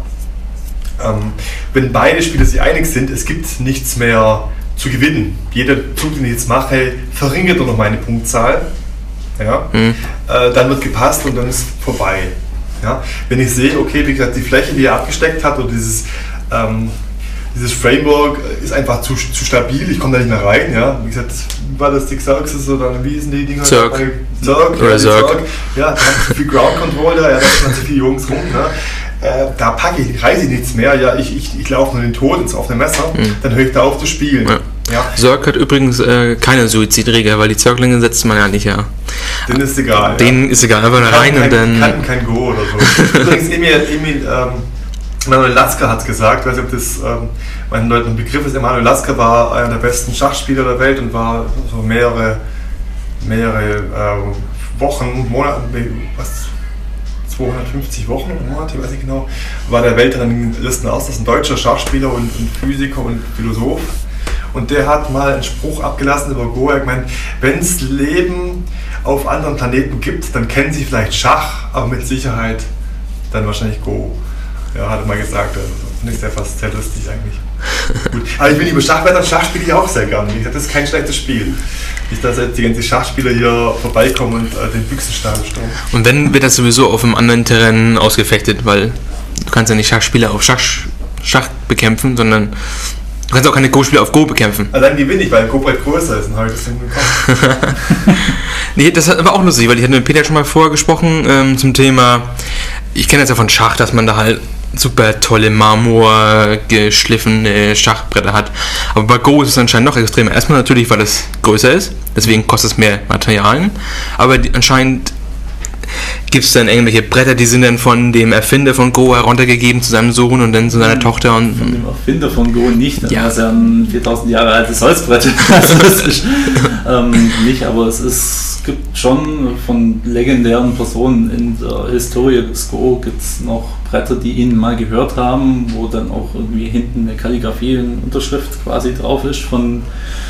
Ähm, wenn beide Spieler sich einig sind, es gibt nichts mehr zu gewinnen. Jeder Zug, den ich jetzt mache, verringert nur noch meine Punktzahl. Ja? Mhm. Äh, dann wird gepasst und dann ist vorbei. Ja? Wenn ich sehe, okay, wie gesagt, die Fläche, die er abgesteckt hat oder dieses ähm, Dieses Framework ist einfach zu, zu stabil, ich komme da nicht mehr rein. Ja. Wie gesagt, war das die Xerxes oder wie hießen die Dinger? Zerg. Zerg, oder ja, Zerg. Ja, da haben zu viel Ground Control da, ja, da sind zu viele Jungs rum. Ne. Äh, da packe ich, reiße ich nichts mehr, ja, ich, ich, ich laufe nur den Tod ins offene Messer, mhm. dann höre ich da auf zu spielen. Ja. Ja. Zerg hat übrigens äh, keine Suizidregel, weil die Zerglinge setzt man ja nicht, ja. Denen ist egal. Denen ja. ist egal, einfach da rein kein, und dann... Kann kein Go oder so. Übrigens, Emil, Emil ähm, Emanuel Lasker hat es gesagt, ich weiß nicht, ob das ähm, meinen Leuten ein Begriff ist. Emanuel Lasker war einer der besten Schachspieler der Welt und war so mehrere, mehrere äh, Wochen, Monate, was, zweihundertfünfzig Wochen, Monate, weiß ich genau, war der Weltranglisten aus. Das ist ein deutscher Schachspieler und, und Physiker und Philosoph. Und der hat mal einen Spruch abgelassen über Go. Er hat gemeint, wenn es Leben auf anderen Planeten gibt, dann kennen sie vielleicht Schach, aber mit Sicherheit dann wahrscheinlich Go. Ja, hat er mal gesagt. Also, finde ich sehr fast sehr lustig eigentlich. Gut. Aber ich bin über Schachwetter, Schach spiele ich auch sehr gerne. Wie gesagt, das ist kein schlechtes Spiel. Nicht, dass jetzt die ganzen Schachspieler hier vorbeikommen und äh, den Büchsenstahl stürmen. Und wenn, wird das sowieso auf einem anderen Terrain ausgefechtet, weil du kannst ja nicht Schachspieler auf Schach, Schach bekämpfen, sondern du kannst auch keine Go-Spieler auf Go bekämpfen. Also dann gewinne ich, weil Go breit größer ist und habe ich das hinbekommen. Nee, das war auch lustig, weil ich hatte mit Peter schon mal vorher gesprochen ähm, zum Thema, ich kenne das ja von Schach, dass man da halt super tolle Marmor geschliffene Schachbretter hat. Aber bei Go ist es anscheinend noch extremer. Erstmal natürlich, weil es größer ist, deswegen kostet es mehr Materialien. Aber die, anscheinend gibt es dann irgendwelche Bretter, die sind dann von dem Erfinder von Go heruntergegeben zu seinem Sohn und dann zu seiner Tochter. Und von dem Erfinder von Go nicht, ja. Das ist ja ein viertausend Jahre altes Holzbrett. Also das ist ähm, nicht, aber es ist, gibt schon von legendären Personen in der Historie des Go gibt es noch Bretter, die ihn mal gehört haben, wo dann auch irgendwie hinten eine Kalligrafie, eine Unterschrift quasi drauf ist von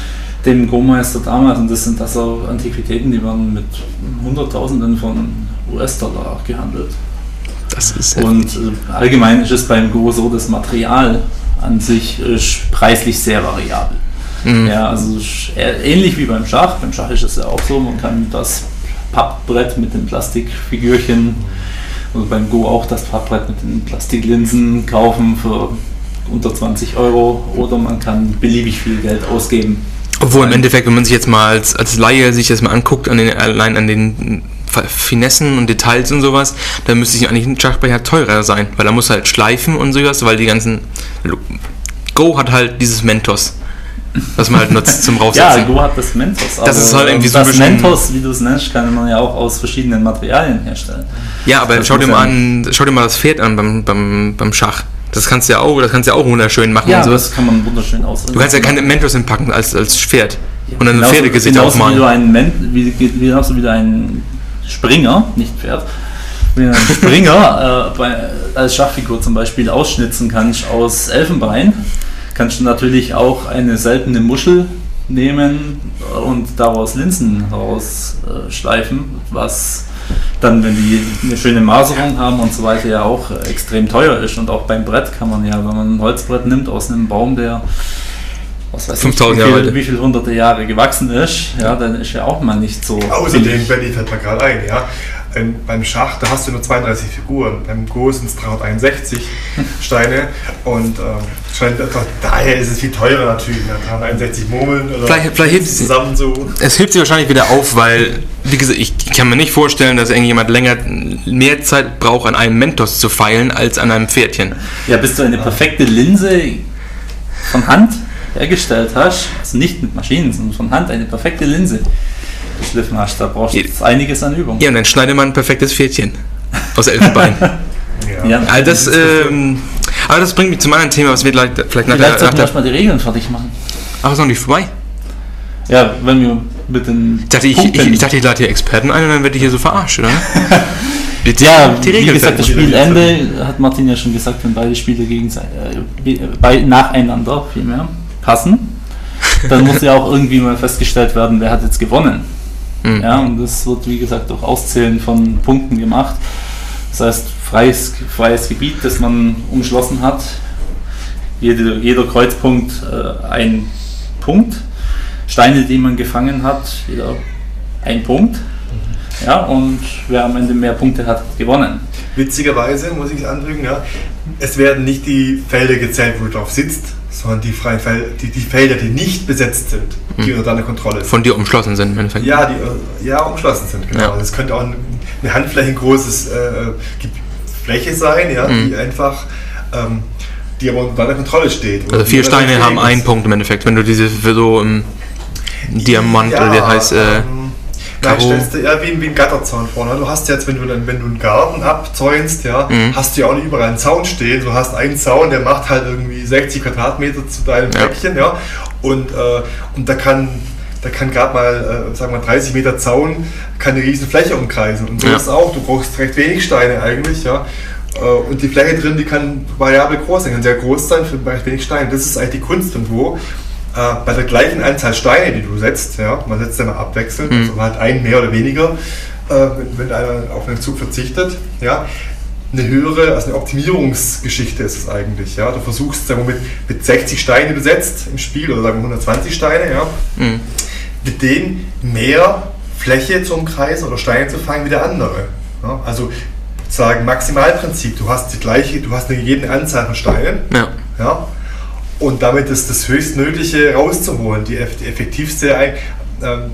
dem Go-Meister damals, und das sind das auch Antiquitäten, die werden mit Hunderttausenden von U S-Dollar gehandelt. Das ist und äh, allgemein ist es beim Go so, das Material an sich ist preislich sehr variabel. Mhm. Ja, also ähnlich wie beim Schach. Beim Schach ist es ja auch so, man kann das Pappbrett mit den Plastikfigürchen, also beim Go auch das Pappbrett mit den Plastiklinsen kaufen für unter zwanzig Euro, oder man kann beliebig viel Geld ausgeben. Obwohl im Endeffekt, wenn man sich jetzt mal als, als Laie sich das mal anguckt, an den, allein an den Finessen und Details und sowas, dann müsste sich eigentlich ein Schachbretter teurer sein, weil er muss halt schleifen und sowas, weil die ganzen... Go hat halt dieses Mentos, was man halt nutzt zum Raufsetzen. Ja, Go hat das Mentos. Das ist halt irgendwie so das Mentos, wie du es nennst, kann man ja auch aus verschiedenen Materialien herstellen. Ja, aber schau dir mal an, schau dir mal das Pferd an beim, beim, beim Schach. Das kannst du ja auch, das kannst du ja auch wunderschön machen. Ja, und sowas. Das kann man wunderschön ausrichten. Du kannst ja keine Mentos hinpacken als, als Pferd. Ja, und dann ein Pferdegesicht aufmalen. Wie du einen Men- wie, wie, genauso wie du einen Springer, nicht Pferd, wie du einen Springer äh, bei, als Schachfigur zum Beispiel ausschnitzen kannst aus Elfenbein, kannst du natürlich auch eine seltene Muschel nehmen und daraus Linsen rausschleifen, äh, was dann, wenn die eine schöne Maserung haben und so weiter, ja auch extrem teuer ist. Und auch beim Brett kann man ja, wenn man ein Holzbrett nimmt aus einem Baum, der was weiß ich, wie, viel, wie viele hunderte Jahre gewachsen ist, ja, dann ist ja auch mal nicht so. Außerdem, Benny fällt mir gerade ein, ja, ähm, beim Schach, da hast du nur zweiunddreißig Figuren, beim Go sind es dreihunderteinundsechzig Steine und ähm, meine, daher ist es viel teurer natürlich. Da haben einundsechzig Murmeln oder vielleicht, vielleicht hilft es zusammen so. Es hebt sich wahrscheinlich wieder auf, weil, wie gesagt, ich kann mir nicht vorstellen, dass irgendjemand länger, mehr Zeit braucht, an einem Mentos zu feilen, als an einem Pferdchen. Ja, bis du eine perfekte Linse von Hand hergestellt hast, also nicht mit Maschinen, sondern von Hand eine perfekte Linse geschliffen hast, da brauchst du jetzt einiges an Übung. Ja, und dann schneidet man ein perfektes Pferdchen aus Elfenbein. Ja. Ja, Also das, ähm, aber das bringt mich zum anderen Thema, was wir vielleicht, vielleicht nach vielleicht der... sollten wir erstmal die Regeln fertig machen. Ach, ist noch nicht vorbei? Ja, wenn wir mit den Ich dachte, ich, ich, ich, dachte, ich lade hier Experten ein und dann werde ich hier so verarscht, oder? Bitte, ja, die wie Regeln gesagt, das fertig. Spielende, hat Martin ja schon gesagt, wenn beide Spiele gegenseitig, äh, bei, nacheinander vielmehr passen, dann muss ja auch irgendwie mal festgestellt werden, wer hat jetzt gewonnen. Mhm. Ja, und das wird, wie gesagt, durch Auszählen von Punkten gemacht. Das heißt, freies, freies Gebiet, das man umschlossen hat. Jede, jeder Kreuzpunkt äh, ein Punkt. Steine, die man gefangen hat, jeder ein Punkt. Ja, und wer am Ende mehr Punkte hat, hat gewonnen. Witzigerweise, muss ich anfügen, ja, es werden nicht die Felder gezählt, wo du drauf sitzt, sondern die, freien Fel die, die Felder, die nicht besetzt sind, die Mhm. unter deiner Kontrolle sind. Von dir umschlossen sind, im Endeffekt. Ja, die äh, ja, umschlossen sind, genau. Ja. Das könnte auch ein, eine handflächengroßes äh, Fläche sein, ja, Mhm. die einfach, ähm, die aber unter deiner Kontrolle steht. Also Oder vier die Steine relativ haben eng einen ist. Punkt im Endeffekt, wenn du diese für so im Diamant Ja, oder der heißt... Äh, ähm, Nein, Karo. stellst du eher wie, wie ein Gatterzaun vor. Ne? Du hast jetzt, wenn du, dann, wenn du einen Garten abzäunst, ja, Mhm. hast du ja auch nicht überall einen Zaun stehen. Du hast einen Zaun, der macht halt irgendwie sechzig Quadratmeter zu deinem Ja. Fleckchen, ja. Und, äh, und da kann, da kann gerade mal, äh, sagen wir mal, dreißig Meter Zaun, kann eine riesen Fläche umkreisen. Und so Ja. ist es auch, du brauchst recht wenig Steine eigentlich, ja. Äh, Und die Fläche drin, die kann variabel groß sein, kann sehr groß sein für recht wenig Steine. Das ist eigentlich die Kunst irgendwo. Äh, bei der gleichen Anzahl Steine, die du setzt, ja, man setzt ja mal abwechselnd, Mhm. also man hat einen mehr oder weniger, äh, wenn, wenn einer auf einen Zug verzichtet, ja, eine höhere, also eine Optimierungsgeschichte ist es eigentlich, ja, du versuchst, sagen wir, mit, mit sechzig Steine, die du setzt im Spiel, oder sagen wir hundertzwanzig Steine, ja, mh. mit denen mehr Fläche zu umkreisen oder Steine zu fangen wie der andere, ja, also sozusagen Maximalprinzip, du hast die gleiche, du hast eine jede Anzahl von Steinen, Ja. ja, und damit ist das Höchstmögliche rauszuholen, die, eff- die, effektivste, Ein- ähm,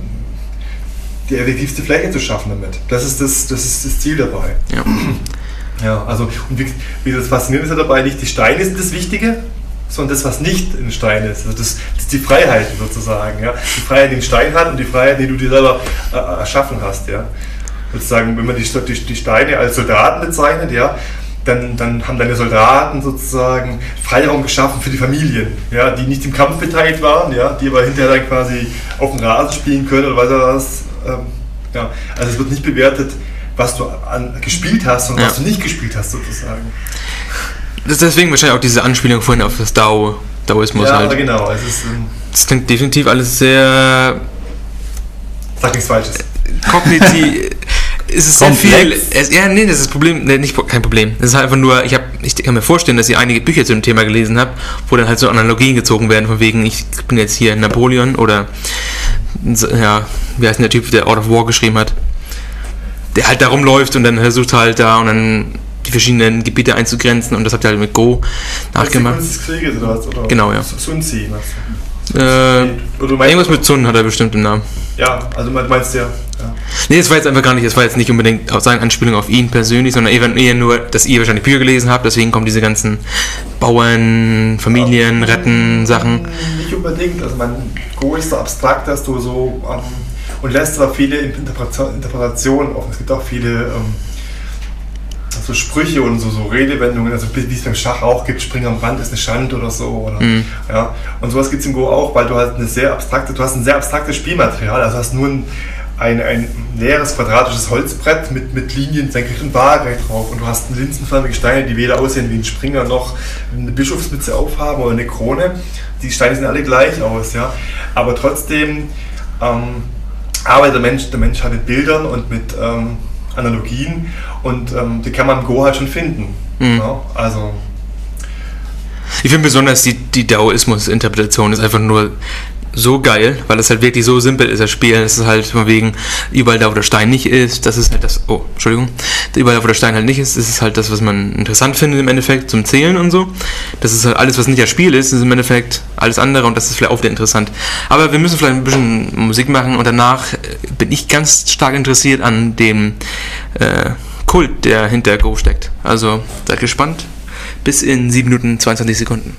die effektivste Fläche zu schaffen damit. Das ist das, das, ist das Ziel dabei. Ja. Ja, also, und wie, wie das Faszinierende ist dabei, nicht die Steine sind das Wichtige, sondern das, was nicht in Stein ist. Also das, das ist die Freiheiten sozusagen. Ja? Die Freiheit, die ein Stein hat, und die Freiheit, die du dir selber äh, erschaffen hast. Ja? Sozusagen, wenn man die, die, die Steine als Soldaten bezeichnet, ja, Dann, dann haben deine Soldaten sozusagen Freiraum geschaffen für die Familien, ja, die nicht im Kampf beteiligt waren, ja, die aber hinterher dann quasi auf dem Rasen spielen können oder was auch was. Ähm, ja. Also es wird nicht bewertet, was du an, gespielt hast, sondern Ja. was du nicht gespielt hast sozusagen. Das ist deswegen wahrscheinlich auch diese Anspielung vorhin auf das Dao, Daoismus Ja, halt. genau. Es ist, ähm, Das klingt definitiv alles sehr sag nichts Falsches. kognitiv. Es ist sehr Komplex. viel. Es, ja, nee, das ist das Problem. Nee, nicht, kein Problem. Das ist halt einfach nur, ich, hab, ich kann mir vorstellen, dass ihr einige Bücher zu dem Thema gelesen habt, wo dann halt so Analogien gezogen werden, von wegen, ich bin jetzt hier Napoleon oder, ja, wie heißt denn der Typ, der Art of War geschrieben hat, der halt da rumläuft und dann versucht halt da und dann die verschiedenen Gebiete einzugrenzen und das habt ihr halt mit Go nachgemacht. Kunst des Krieges oder was? Oder Genau, ja. Sun Tzu, meinst du? Äh, Oder du meinst, irgendwas mit Sun hat er bestimmt im Namen. Ja, also du meinst ja. ja. Nee, das war jetzt einfach gar nicht, das war jetzt nicht unbedingt auf seine Anspielung auf ihn persönlich, sondern eher eher nur, dass ihr wahrscheinlich Bücher gelesen habt, deswegen kommen diese ganzen Bauern, Familien, Retten, Sachen. Nicht unbedingt, also man, Go ist so abstrakt, dass du so ähm, und lässt aber viele Interpreta- Interpretationen offen. Es gibt auch viele ähm, so Sprüche und so, so Redewendungen, also wie es beim Schach auch gibt, Spring am Rand ist eine Schande oder so. Oder, Mhm. ja. Und sowas gibt es in Go auch, weil du halt eine sehr abstrakte, du hast ein sehr abstraktes Spielmaterial, also hast nur ein, ein, ein leeres quadratisches Holzbrett mit, mit Linien senkrecht und waagerecht drauf und du hast linsenförmige Steine, die weder aussehen wie ein Springer noch eine Bischofsmütze aufhaben oder eine Krone. Die Steine sehen alle gleich aus, ja. Aber trotzdem ähm, arbeitet der Mensch, der Mensch halt mit Bildern und mit ähm, Analogien und ähm, die kann man im Go halt schon finden. Mhm. Ja, also Ich finde besonders die, die Daoismus-Interpretation ist einfach nur so geil, weil es halt wirklich so simpel ist, das Spiel. Es ist halt von wegen, überall da, wo der Stein nicht ist, das ist halt das, oh, Entschuldigung, überall da, wo der Stein halt nicht ist, ist es halt das, was man interessant findet im Endeffekt zum Zählen und so. Das ist halt alles, was nicht das Spiel ist, ist im Endeffekt alles andere und das ist vielleicht auch wieder interessant. Aber wir müssen vielleicht ein bisschen Musik machen und danach bin ich ganz stark interessiert an dem äh, Kult, der hinter Go steckt. Also, seid gespannt. Bis in sieben Minuten zweiundzwanzig Sekunden.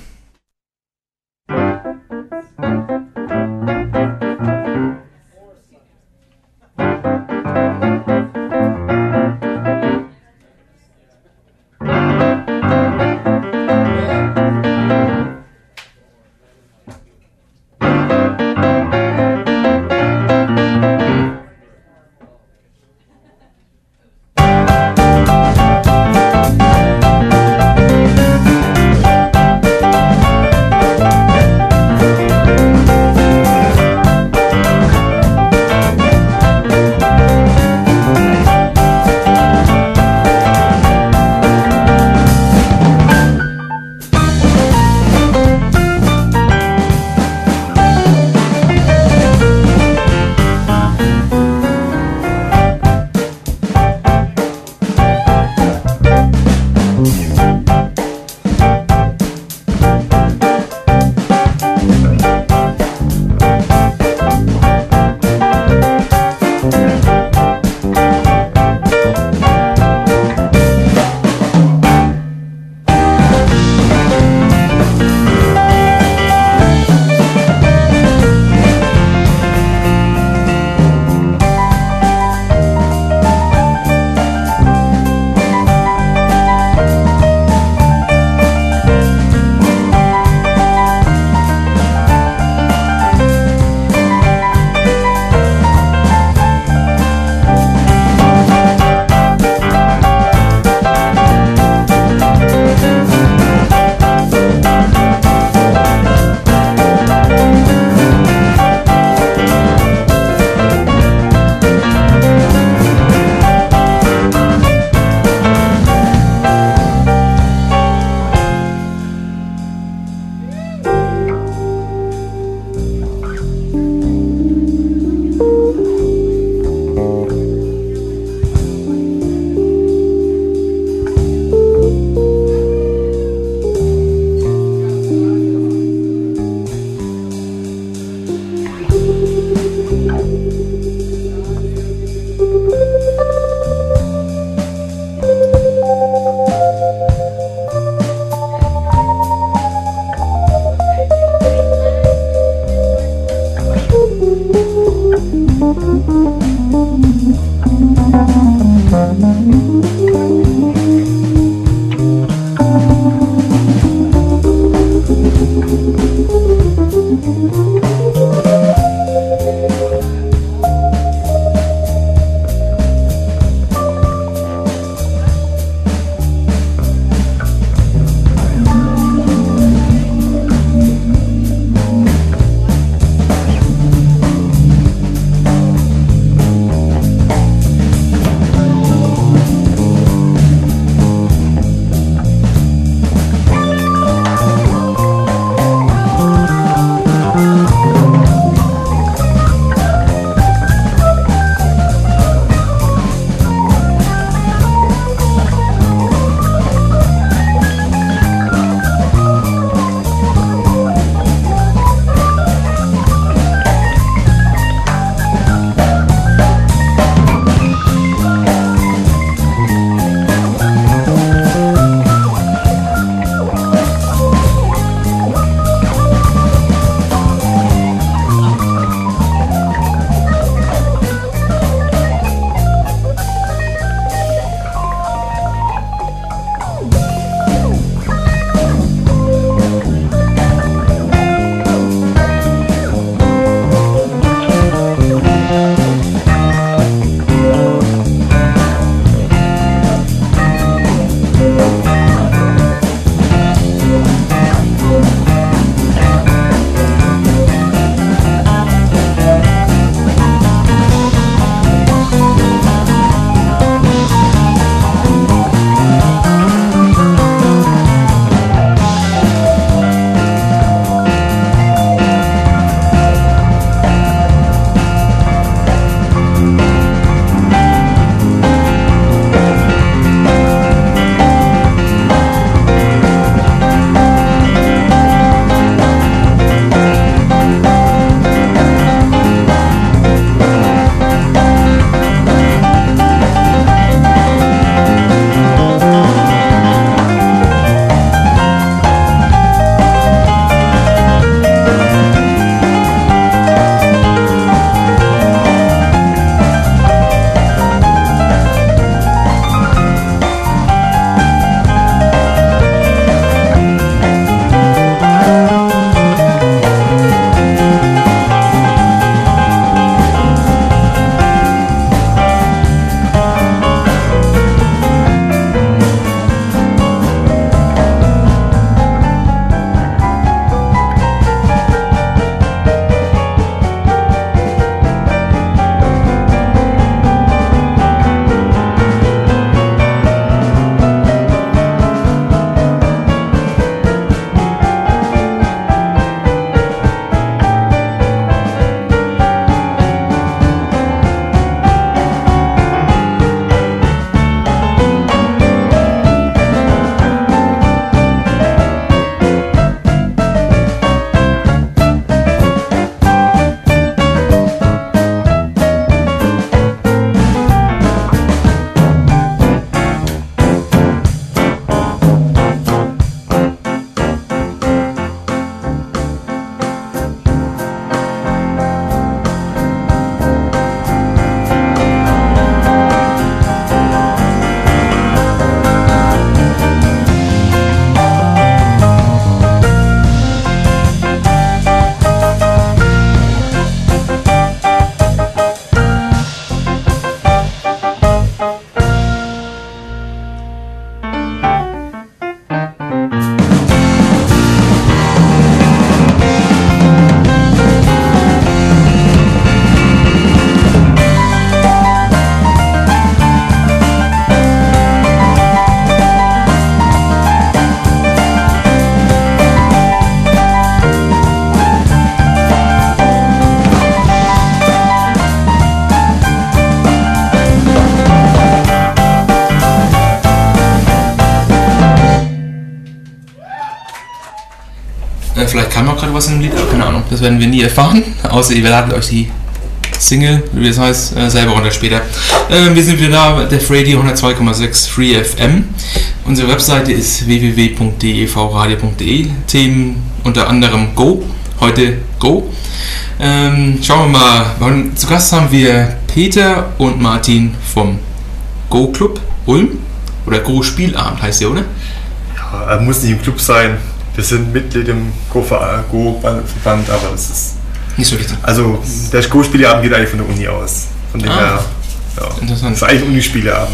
vielleicht kam auch gerade was in dem Lied, aber keine Ahnung. Das werden wir nie erfahren. Außer ihr ladet euch die Single, wie das heißt, äh, selber runter später. Äh, wir sind wieder da, Def Radio hundertzwei Komma sechs Free F M. Unsere Webseite ist w w w punkt d e v radio punkt d e. Themen unter anderem Go. Heute Go. Ähm, schauen wir mal. Zu Gast haben wir Peter und Martin vom Go Club Ulm. Oder Go Spielabend heißt der, oder? Ja, er muss nicht im Club sein. Wir sind Mitglied im Go-Verband, aber das ist nicht so wichtig. Also der Go-Spieleabend geht eigentlich von der Uni aus. Von dem ah, her, ja. Interessant. Das ist eigentlich ein Unispieleabend.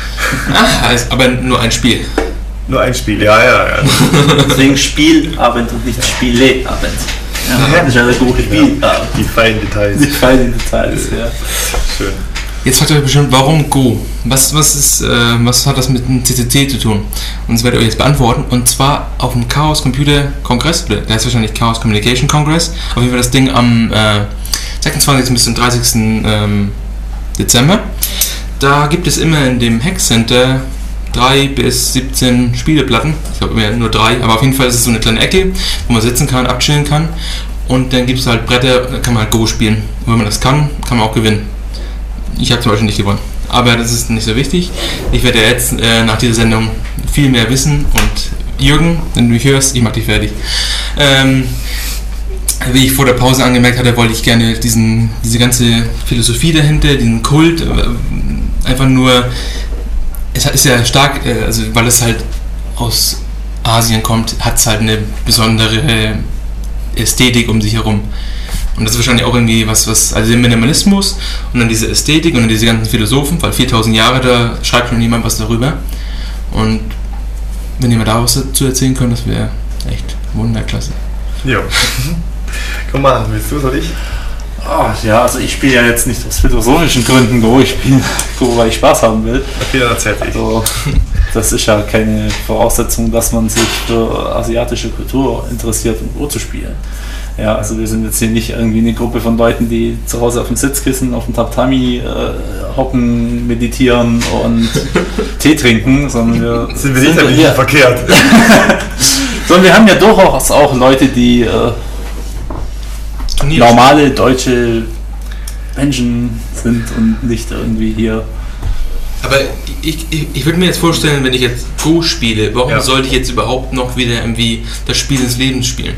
Ah, aber nur ein Spiel. Nur ein Spiel, ja, ja. ja. Deswegen Spielabend und nicht Spieleabend. Ja, das ist ja der gute Spielabend. Ja, die feinen Details. Die feinen Details, ja. Schön. Jetzt fragt ihr euch bestimmt, warum Go? Was, was, ist, äh, was hat das mit dem C C C zu tun? Und das werde ich euch jetzt beantworten. Und zwar auf dem Chaos Computer Kongress, oder der heißt wahrscheinlich Chaos Communication Congress. Auf jeden Fall das Ding am äh, sechsundzwanzigsten bis zum dreißigsten Ähm, Dezember. Da gibt es immer in dem Hack Center drei bis siebzehn Spieleplatten. Ich glaube immer nur drei, aber auf jeden Fall ist es so eine kleine Ecke, wo man sitzen kann, abchillen kann. Und dann gibt es halt Bretter, da kann man halt Go spielen. Und wenn man das kann, kann man auch gewinnen. Ich habe zum Beispiel nicht gewonnen, aber das ist nicht so wichtig. Ich werde jetzt äh, nach dieser Sendung viel mehr wissen und Jürgen, wenn du mich hörst, ich mach dich fertig. Ähm, wie ich vor der Pause angemerkt hatte, wollte ich gerne diesen, diese ganze Philosophie dahinter, diesen Kult, äh, einfach nur, es ist ja stark, äh, also weil es halt aus Asien kommt, hat es halt eine besondere Ästhetik um sich herum. Und das ist wahrscheinlich auch irgendwie was, was, also der Minimalismus und dann diese Ästhetik und dann diese ganzen Philosophen, weil viertausend Jahre, da schreibt schon niemand was darüber. Und wenn ihr mir da was dazu erzählen könnt, das wäre echt wunderklasse. Ja. Komm mal an, willst du oder ich? Oh, ja, also ich spiele ja jetzt nicht aus philosophischen Gründen Go, ich spiele Go, weil ich Spaß haben will. Okay, dann erzähl ich. Also, das ist ja keine Voraussetzung, dass man sich für asiatische Kultur interessiert, um Go zu spielen. Ja, also wir sind jetzt hier nicht irgendwie eine Gruppe von Leuten, die zu Hause auf dem Sitzkissen, auf dem Tatami äh, hocken, meditieren und Tee trinken, sondern wir sind wir nicht, sind nicht verkehrt. Sondern wir haben ja durchaus auch Leute, die äh, normale deutsche Menschen sind und nicht irgendwie hier. Aber ich, ich, ich würde mir jetzt vorstellen, wenn ich jetzt Go spiele, warum ja. sollte ich jetzt überhaupt noch wieder irgendwie das Spiel des Lebens spielen?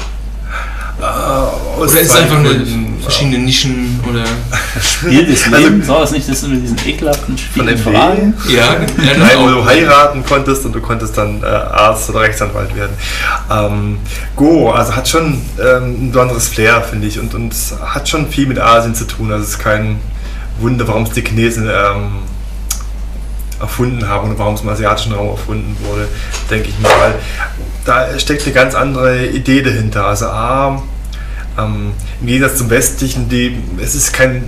Uh, oder ist es einfach eine verschiedene Nischen oder Spiel des Lebens? Also, war das nicht das mit diesen ekelhaften Spielen von Fragen? Ja, ja Nein, wo du heiraten konntest und du konntest dann äh, Arzt oder Rechtsanwalt werden. Ähm, Go, also hat schon ähm, ein besonderes Flair, finde ich, und, und hat schon viel mit Asien zu tun. Also es ist kein Wunder, warum es die Chinesen ähm, erfunden haben und warum es im asiatischen Raum erfunden wurde, denke ich mal. Da steckt eine ganz andere Idee dahinter. Also A, ähm, im Gegensatz zum westlichen, die, es ist kein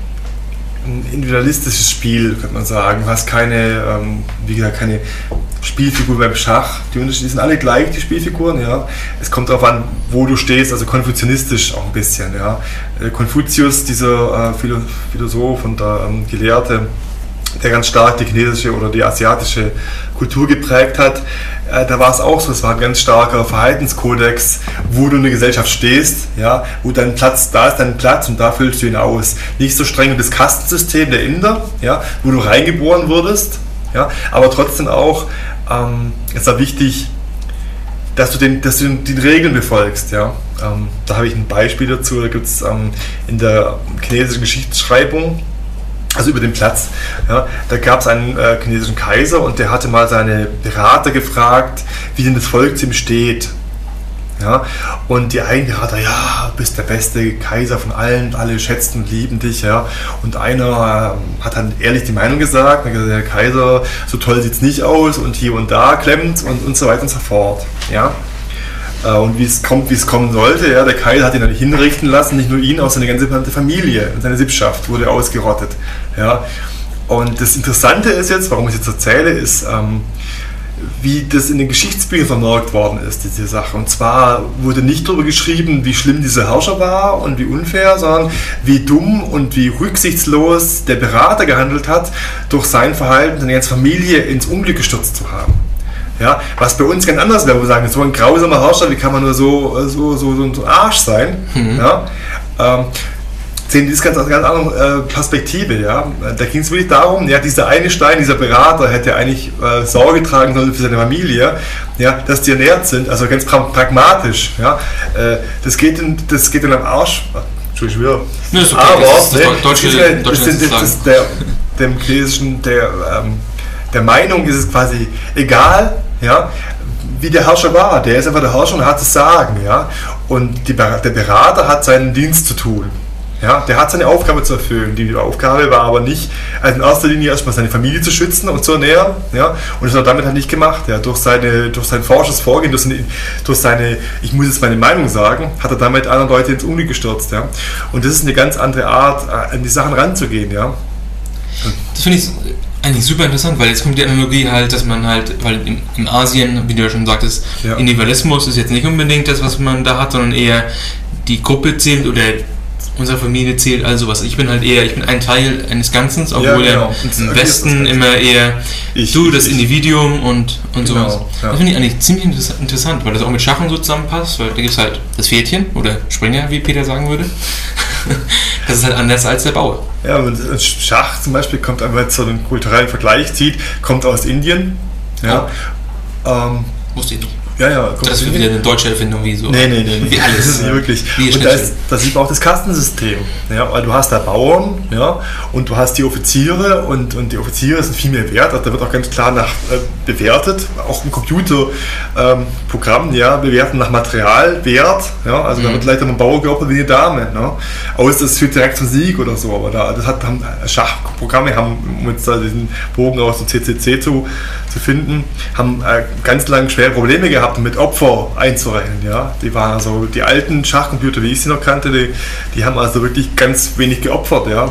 individualistisches Spiel, könnte man sagen. Du hast keine, ähm, wie gesagt, keine Spielfigur beim Schach. Die Unterschiede sind alle gleich, die Spielfiguren. Ja. Es kommt darauf an, wo du stehst, also konfuzianistisch auch ein bisschen. Ja. Konfuzius, dieser äh, Philosoph und der ähm, Gelehrte, der ganz stark die chinesische oder die asiatische Kultur geprägt hat, äh, da war es auch so, es war ein ganz starker Verhaltenskodex, wo du in der Gesellschaft stehst, ja, wo dein Platz, da ist dein Platz und da füllst du ihn aus. Nicht so streng wie das Kastensystem der Inder, ja, wo du reingeboren wurdest, ja, aber trotzdem auch, ähm, ist da wichtig, dass du den, dass du den, den Regeln befolgst, ja. Ähm, da habe ich ein Beispiel dazu, da gibt es ähm, in der chinesischen Geschichtsschreibung, also über den Platz. Ja, da gab es einen äh, chinesischen Kaiser und der hatte mal seine Berater gefragt, wie denn das Volk zu ihm steht. Ja, und die einen Berater, ja, du bist der beste Kaiser von allen, alle schätzen und lieben dich. Ja. Und einer äh, hat dann ehrlich die Meinung gesagt, der Kaiser, so toll sieht es nicht aus und hier und da klemmt und, und so weiter und so fort. Ja. Und wie es kommt, wie es kommen sollte, ja, der Kaiser hat ihn dann hinrichten lassen, nicht nur ihn, auch seine ganze Familie und seine Sippschaft wurde ausgerottet. Ja. Und das Interessante ist jetzt, warum ich es jetzt erzähle, ist, ähm, wie das in den Geschichtsbüchern vermerkt worden ist, diese Sache. Und zwar wurde nicht darüber geschrieben, wie schlimm dieser Herrscher war und wie unfair, sondern wie dumm und wie rücksichtslos der Berater gehandelt hat, durch sein Verhalten seine ganze Familie ins Unglück gestürzt zu haben. Ja, was bei uns ganz anders wäre, wo wir sagen, so ein grausamer Herrscher, wie kann man nur so, so, so, so ein Arsch sein? Mhm. Ja, ähm, sehen das ganz, ganz andere äh, Perspektive. Ja. Da ging es wirklich darum, ja, dieser eine Stein, dieser Berater hätte eigentlich äh, Sorge tragen sollen für seine Familie, ja, dass die ernährt sind, also ganz pragmatisch. Ja. Äh, das geht in, das geht in am Arsch. Entschuldigung, wieder. Ja, ist okay. Aber das ist das ne, deutsche, das ist, das ist, das ist der, dem chinesischen, der, ähm, der Meinung ist es quasi egal, ja, wie der Herrscher war. Der ist einfach der Herrscher und hat das Sagen. Ja? Und die, der Berater hat seinen Dienst zu tun. Ja? Der hat seine Aufgabe zu erfüllen. Die Aufgabe war aber nicht, also in erster Linie erstmal seine Familie zu schützen und zu ernähren. Ja? Und das hat er damit halt nicht gemacht. Ja? Durch, seine, durch sein forsches Vorgehen, durch seine, durch seine, ich muss jetzt meine Meinung sagen, hat er damit andere Leute ins Unglück gestürzt. Ja? Und das ist eine ganz andere Art, an die Sachen ranzugehen. Ja? Das finde ich eigentlich super interessant, weil jetzt kommt die Analogie halt, dass man halt, weil in, in Asien, wie du ja schon sagtest, ja. Individualismus ist jetzt nicht unbedingt das, was man da hat, sondern eher die Gruppe zählt oder unsere Familie zählt, also was. Ich bin halt eher, ich bin ein Teil eines Ganzen, obwohl ja, genau. im okay, Westen immer eher ich, du, das ich, Individuum und, und genau, sowas. Ja. Das finde ich eigentlich ziemlich interessant, weil das auch mit Schachen so zusammenpasst, weil da gibt es halt das Pferdchen oder Springer, wie Peter sagen würde. Das ist halt anders als der Bauer. Ja, und Schach zum Beispiel kommt, wenn man jetzt so einen kulturellen Vergleich zieht, kommt aus Indien. Ja. Oh. Ähm, Wusste ich nicht. Ja, ja. Das ist wieder eine deutsche Erfindung, wie so. Nee, nee, nee. Wie alles. Das ist nicht wirklich. Wie und da, ist, da sieht man auch das Kastensystem. Ja, weil du hast da Bauern, ja, und du hast die Offiziere und, und die Offiziere sind viel mehr wert. Also da wird auch ganz klar nach äh, bewertet. Auch im Computerprogramm, ähm, ja, bewerten nach Materialwert. Ja, also mhm. da wird leider ein Bauer geopfert wie eine Dame. Ne? Außer das führt direkt zum Sieg oder so. Aber da, das hat, haben Schachprogramme, haben, um jetzt da diesen Bogen aus dem C C C zu, zu finden, haben äh, ganz lange schwere Probleme gehabt, mit Opfer einzurechnen. Ja? Die waren also die alten Schachcomputer, wie ich sie noch kannte, die, die haben also wirklich ganz wenig geopfert. Ja?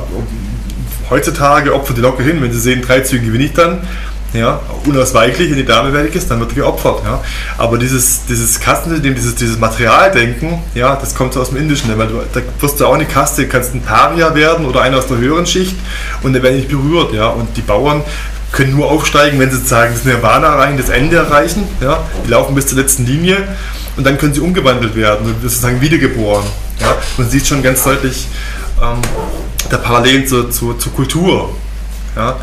Heutzutage opfert die locker hin, wenn sie sehen, drei Züge gewinne ich dann. Ja, unausweichlich, wenn die Dame weg ist, dann wird geopfert. Ja. Aber dieses, dieses Kastensystem, dieses, dieses Materialdenken, ja, das kommt so aus dem Indischen, weil du, da wirst du auch eine Kaste, kannst ein Paria werden oder einer aus der höheren Schicht und der wird nicht berührt. Ja. Und die Bauern können nur aufsteigen, wenn sie sozusagen das Nirvana erreichen, das Ende erreichen. Ja. Die laufen bis zur letzten Linie und dann können sie umgewandelt werden und sozusagen wiedergeboren. Ja. Man sieht schon ganz deutlich ähm, der Parallelen zur, zur, zur Kultur. Ja.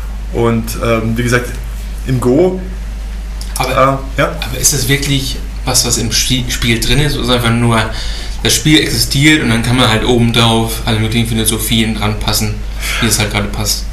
Und ähm, wie gesagt, im Go. Aber, äh, ja? aber ist das wirklich was, was im Spiel drin ist? Oder ist es einfach nur, das Spiel existiert und dann kann man halt oben drauf alle möglichen Philosophien dran passen, wie es halt gerade passt?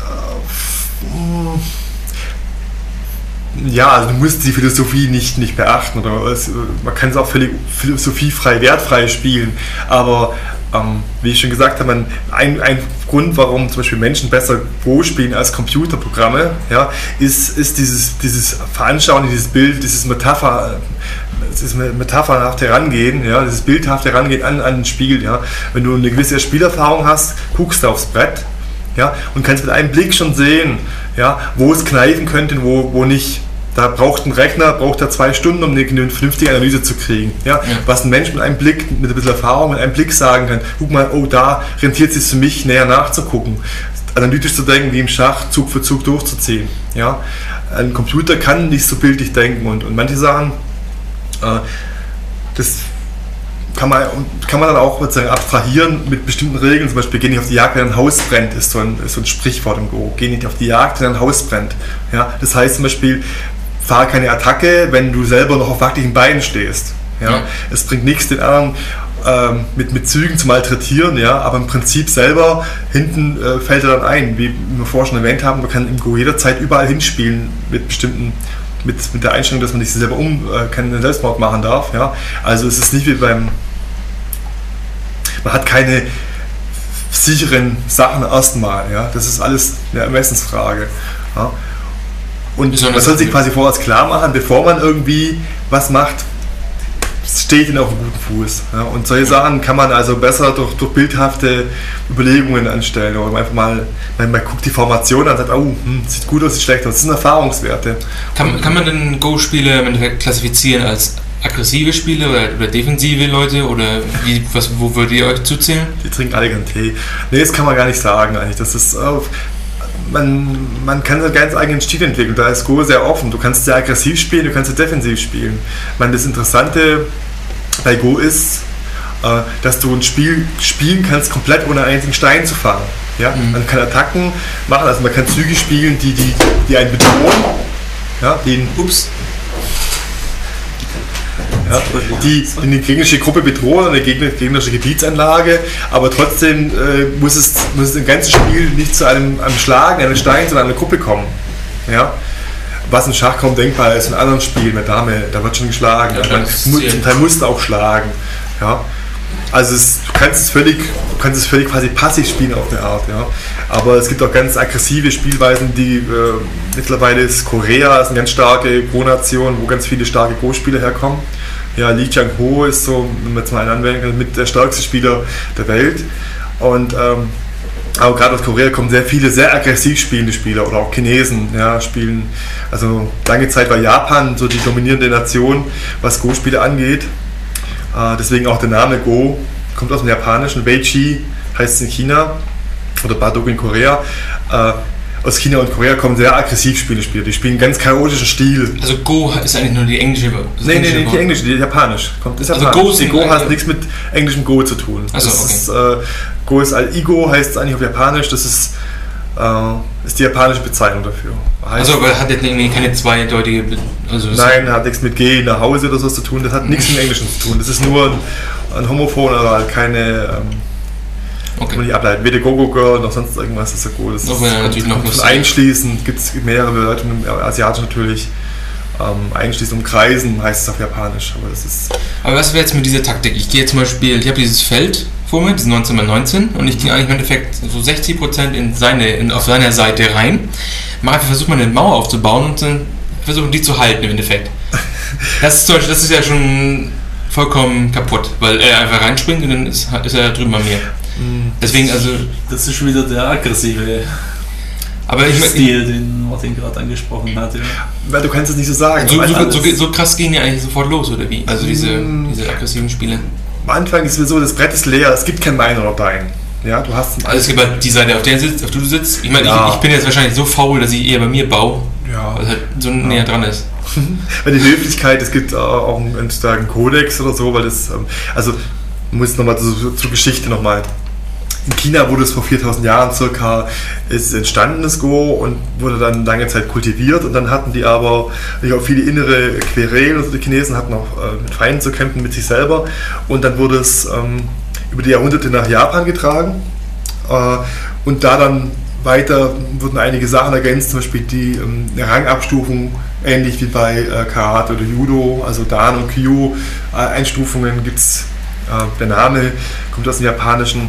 Ja, also du musst die Philosophie nicht, nicht beachten. Oder es, man kann es auch völlig philosophiefrei, wertfrei spielen. Aber ähm, wie ich schon gesagt habe, man, ein, ein Grund, warum zum Beispiel Menschen besser Go spielen als Computerprogramme, ja, ist, ist dieses, dieses Veranschauung, dieses Bild, dieses Metapher, dieses metaphernhafte Herangehen, ja, dieses bildhafte Herangehen an, an den Spiel. Ja. Wenn du eine gewisse Spielerfahrung hast, guckst du aufs Brett, ja, und kannst mit einem Blick schon sehen, ja, wo es kneifen könnte und wo, wo nicht. Da braucht ein Rechner, braucht er zwei Stunden, um eine, eine vernünftige Analyse zu kriegen. Ja? Ja. Was ein Mensch mit einem Blick, mit ein bisschen Erfahrung, mit einem Blick sagen kann, guck mal, oh, da rentiert es sich für mich, näher nachzugucken. Analytisch zu denken, wie im Schach, Zug für Zug durchzuziehen. Ja? Ein Computer kann nicht so bildlich denken und, und manche Sachen, äh, das kann man, kann man dann auch sozusagen abstrahieren mit bestimmten Regeln. Zum Beispiel, geh nicht auf die Jagd, wenn ein Haus brennt, ist so ein, ist so ein Sprichwort im Go. Geh nicht auf die Jagd, wenn ein Haus brennt. Ja? Das heißt zum Beispiel, fahr keine Attacke, wenn du selber noch auf wackeligen Beinen stehst. Ja? Ja. Es bringt nichts, den anderen ähm, mit, mit Zügen zu malträtieren, ja? Aber im Prinzip selber hinten äh, fällt er dann ein. Wie wir vorher schon erwähnt haben, man kann im Go jederzeit überall hinspielen mit bestimmten, mit, mit der Einstellung, dass man nicht selber um äh, keinen Selbstmord machen darf. Ja? Also es ist nicht wie beim, man hat keine sicheren Sachen erst mal. Ja? Das ist alles eine Ermessensfrage. Ja? Und man soll sich quasi vorher klar machen, bevor man irgendwie was macht, steht ihnen auf einem guten Fuß. Ja, und solche Sachen kann man also besser durch, durch bildhafte Überlegungen anstellen. Oder einfach mal, man, man guckt die Formation an und sagt, oh, hm, sieht gut aus, sieht schlecht aus. Das sind Erfahrungswerte. Kann, kann man denn Go-Spiele klassifizieren als aggressive Spiele oder, oder defensive Leute? Oder wie, was, wo würdet ihr euch zuzählen? Die trinken alle gern Tee. Nee, das kann man gar nicht sagen eigentlich. Das ist... Uh, man, man kann einen ganz eigenen Stil entwickeln. Da ist Go sehr offen. Du kannst sehr aggressiv spielen, du kannst sehr defensiv spielen. Ich meine, das Interessante bei Go ist, äh, dass du ein Spiel spielen kannst, komplett ohne einen einzigen Stein zu fangen. Ja? Mhm. Man kann Attacken machen, also man kann Züge spielen, die, die, die einen bedrohen. Ja? Die, Ups. Ja, die, die eine gegnerische Gruppe bedrohen, eine gegnerische Gebietsanlage, aber trotzdem äh, muss, es, muss es im ganzen Spiel nicht zu einem, einem Schlagen, einem Stein, sondern einer Gruppe kommen. Ja? Was im Schach kaum denkbar ist, in anderen Spielen mit Dame, da wird schon geschlagen. Ja, man muss, zum Teil musst du auch schlagen. Ja? Also es, du kannst es völlig, du kannst es völlig quasi passiv spielen auf eine Art. Ja? Aber es gibt auch ganz aggressive Spielweisen, die äh, mittlerweile ist Korea ist eine ganz starke Go-Nation, wo ganz viele starke Go-Spieler herkommen. Ja, Lee Chang-ho ist so, wenn man jetzt mal einen anwenden, mit der stärkste Spieler der Welt. Und ähm, aber gerade aus Korea kommen sehr viele sehr aggressiv spielende Spieler oder auch Chinesen, ja, spielen. Also lange Zeit war Japan so die dominierende Nation, was Go-Spiele angeht. Äh, deswegen auch der Name Go kommt aus dem Japanischen. Wei-Chi heißt es in China oder Baduk in Korea. Äh, Aus China und Korea kommen sehr aggressiv spielende Spieler. Die spielen einen ganz chaotischen Stil. Also Go ist eigentlich nur die englische. Nee, nee, nee, die englische, die japanisch. Kommt, ist japanisch. Also Go, die Go hat nichts mit englischem Go zu tun. Also, das okay. ist, äh, Go ist Al-Igo, heißt es eigentlich auf Japanisch. Das ist, äh, ist die japanische Bezeichnung dafür. Heißt, also aber hat jetzt irgendwie keine zweideutige... Be- also nein, hat nichts mit Geh nach Hause oder sowas zu tun. Das hat nichts mit Englischen zu tun. Das ist nur ein, ein Homophon, aber halt keine... Ähm, Okay. Kann man nicht ableiten. Weder Go-Go-Girl noch sonst irgendwas ist so gut. Das ist, ja, natürlich noch von einschließend gibt es mehrere Bedeutungen, asiatisch natürlich. Ähm, einschließend umkreisen heißt es auf Japanisch. Aber, das ist aber was wäre jetzt mit dieser Taktik? Ich gehe zum Beispiel, ich habe dieses Feld vor mir, dieses neunzehn mal neunzehn, und ich gehe eigentlich im Endeffekt so sechzig Prozent in seine, in, auf seiner Seite rein. Mal einfach versuche mal eine Mauer aufzubauen und dann versuche die zu halten im Endeffekt. Das ist, zum Beispiel, das ist ja schon vollkommen kaputt, weil er einfach reinspringt und dann ist, ist er drüben bei mir. Deswegen, also. Das ist schon wieder der aggressive aber ich Stil, den Martin gerade angesprochen hat. Ja. Weil du kannst es nicht so sagen. So, so, so, so krass gehen die eigentlich sofort los, oder wie? Also diese, mm. diese aggressiven Spiele. Am Anfang ist es so, das Brett ist leer, es gibt kein Mein oder Dein. Ja, du hast also es gibt halt die Seite, auf der sitzt, auf der du sitzt. Ich meine, ja. ich, ich bin jetzt wahrscheinlich so faul, dass ich eher bei mir baue, ja. weil es halt so ja. näher dran ist. Weil die Höflichkeit, es gibt auch einen, einen Kodex oder so, weil das, also muss nochmal zur, zur Geschichte nochmal. In China wurde es vor viertausend Jahren circa ist entstanden, das Go, und wurde dann lange Zeit kultiviert, und dann hatten die aber auch viele innere Querelen, also die Chinesen hatten auch äh, mit Feinden zu kämpfen, mit sich selber, und dann wurde es ähm, über die Jahrhunderte nach Japan getragen, äh, und da dann weiter wurden einige Sachen ergänzt, zum Beispiel die ähm, Rangabstufung, ähnlich wie bei äh, Karate oder Judo, also Dan und Kyu, äh, Einstufungen gibt es, äh, der Name kommt aus dem Japanischen.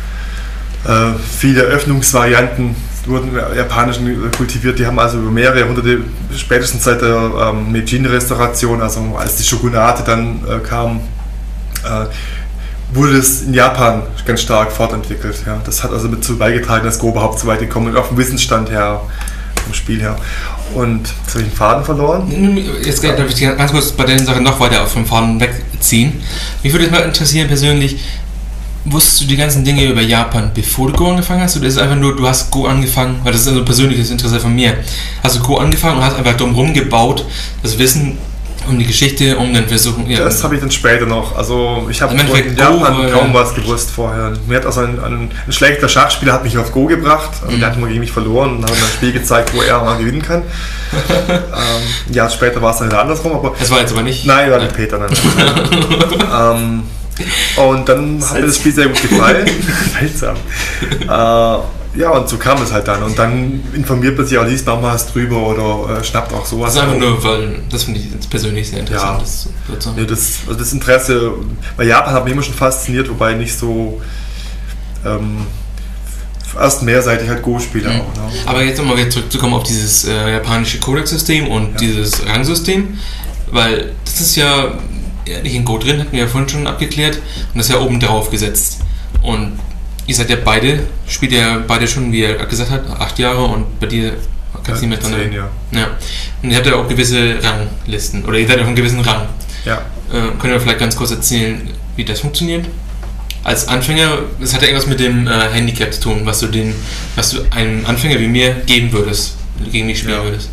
Äh, viele Öffnungsvarianten wurden im Japanischen kultiviert, die haben also über mehrere Jahrhunderte, spätestens seit der ähm, Meiji-Restauration, also als die Shogunate dann äh, kam, äh, wurde es in Japan ganz stark fortentwickelt. Ja. Das hat also mit dazu beigetragen, dass Go überhaupt so weit gekommen ist, auf dem Wissensstand her, vom Spiel her. Und jetzt habe ich den Faden verloren. Jetzt darf ich ganz kurz bei der Sache noch weiter vom Faden wegziehen. Mich würde jetzt mal interessieren persönlich, wusstest du die ganzen Dinge über Japan, bevor du Go angefangen hast? Oder ist es einfach nur, du hast Go angefangen, weil das ist ein persönliches Interesse von mir. Hast du Go angefangen und hast einfach drumherum gebaut, das Wissen um die Geschichte, um dann versuchen... Ja, das habe ich dann später noch. Also ich habe also in Japan Go, kaum ja. was gewusst vorher. Mir hat also ein, ein, ein schlechter Schachspieler hat mich auf Go gebracht. Also mhm. Der hat mal gegen mich verloren und hat mir ein Spiel gezeigt, wo er mal gewinnen kann. ähm, ein Jahr später war es dann wieder andersrum. Aber das war jetzt aber nicht... Nein, war nicht Peter. Nein, nein. ähm, Und dann hat mir das Spiel sehr gut gefallen. Seltsam. äh, ja, und so kam es halt dann. Und dann informiert man sich auch, liest noch was drüber oder äh, schnappt auch sowas. Das ist einfach nur, weil das finde ich jetzt persönlich sehr interessant. Ja. Das, das, ja, das, also das Interesse, bei Japan hat mich immer schon fasziniert, wobei nicht so ähm, erst mehrseitig halt Go-Spieler mhm. auch. Ne? Aber jetzt nochmal wieder zurückzukommen auf dieses äh, japanische Codex-System und ja. dieses Rangsystem, weil das ist ja nicht in Go drin, hatten wir ja vorhin schon abgeklärt, und das ist ja oben drauf gesetzt. Und ihr seid ja beide, spielt ja beide schon, wie er gesagt hat, acht Jahre, und bei dir kannst du nicht mehr dran. Zehn, ja. Ja. Und ihr habt ja auch gewisse Ranglisten, oder ihr seid auf einem gewissen Rang. Ja. Äh, könnt ihr vielleicht ganz kurz erzählen, wie das funktioniert? als Anfänger, das hat ja irgendwas mit dem äh, Handicap zu tun, was du den, was du einem Anfänger wie mir geben würdest, wenn du gegen mich spielen ja. würdest.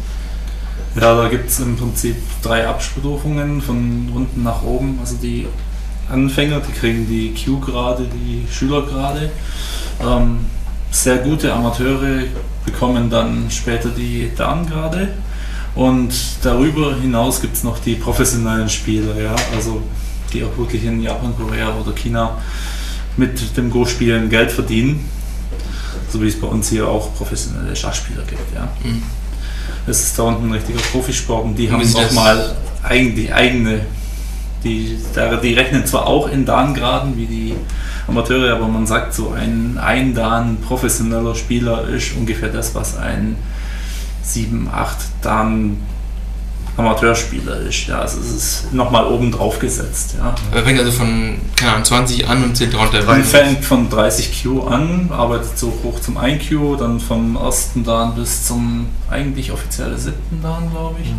Ja, da gibt es im Prinzip drei Abstufungen von unten nach oben. Also die Anfänger, die kriegen die Q-Grade, die Schülergrade. Ähm, sehr gute Amateure bekommen dann später die Dan-Grade. Und darüber hinaus gibt es noch die professionellen Spieler, ja, also die auch wirklich in Japan, Korea oder China mit dem Go-Spielen Geld verdienen. So wie es bei uns hier auch professionelle Schachspieler gibt. Ja. Mhm. Das ist da unten ein richtiger Profisport und die Und haben das- nochmal eigentlich eigene, die, die rechnen zwar auch in Dan-Graden wie die Amateure, aber man sagt so, ein, ein Dan professioneller Spieler ist ungefähr das, was ein sieben, acht Dan Amateurspieler ist. Ja, also es ist nochmal oben drauf gesetzt. Ja. Er fängt also von, keine Ahnung, zwanzig an und zählt runter. Man fängt von dreißig Q an, arbeitet so hoch zum ein Q, dann vom ersten Dan bis zum eigentlich offizielle siebten Dan, glaube ich.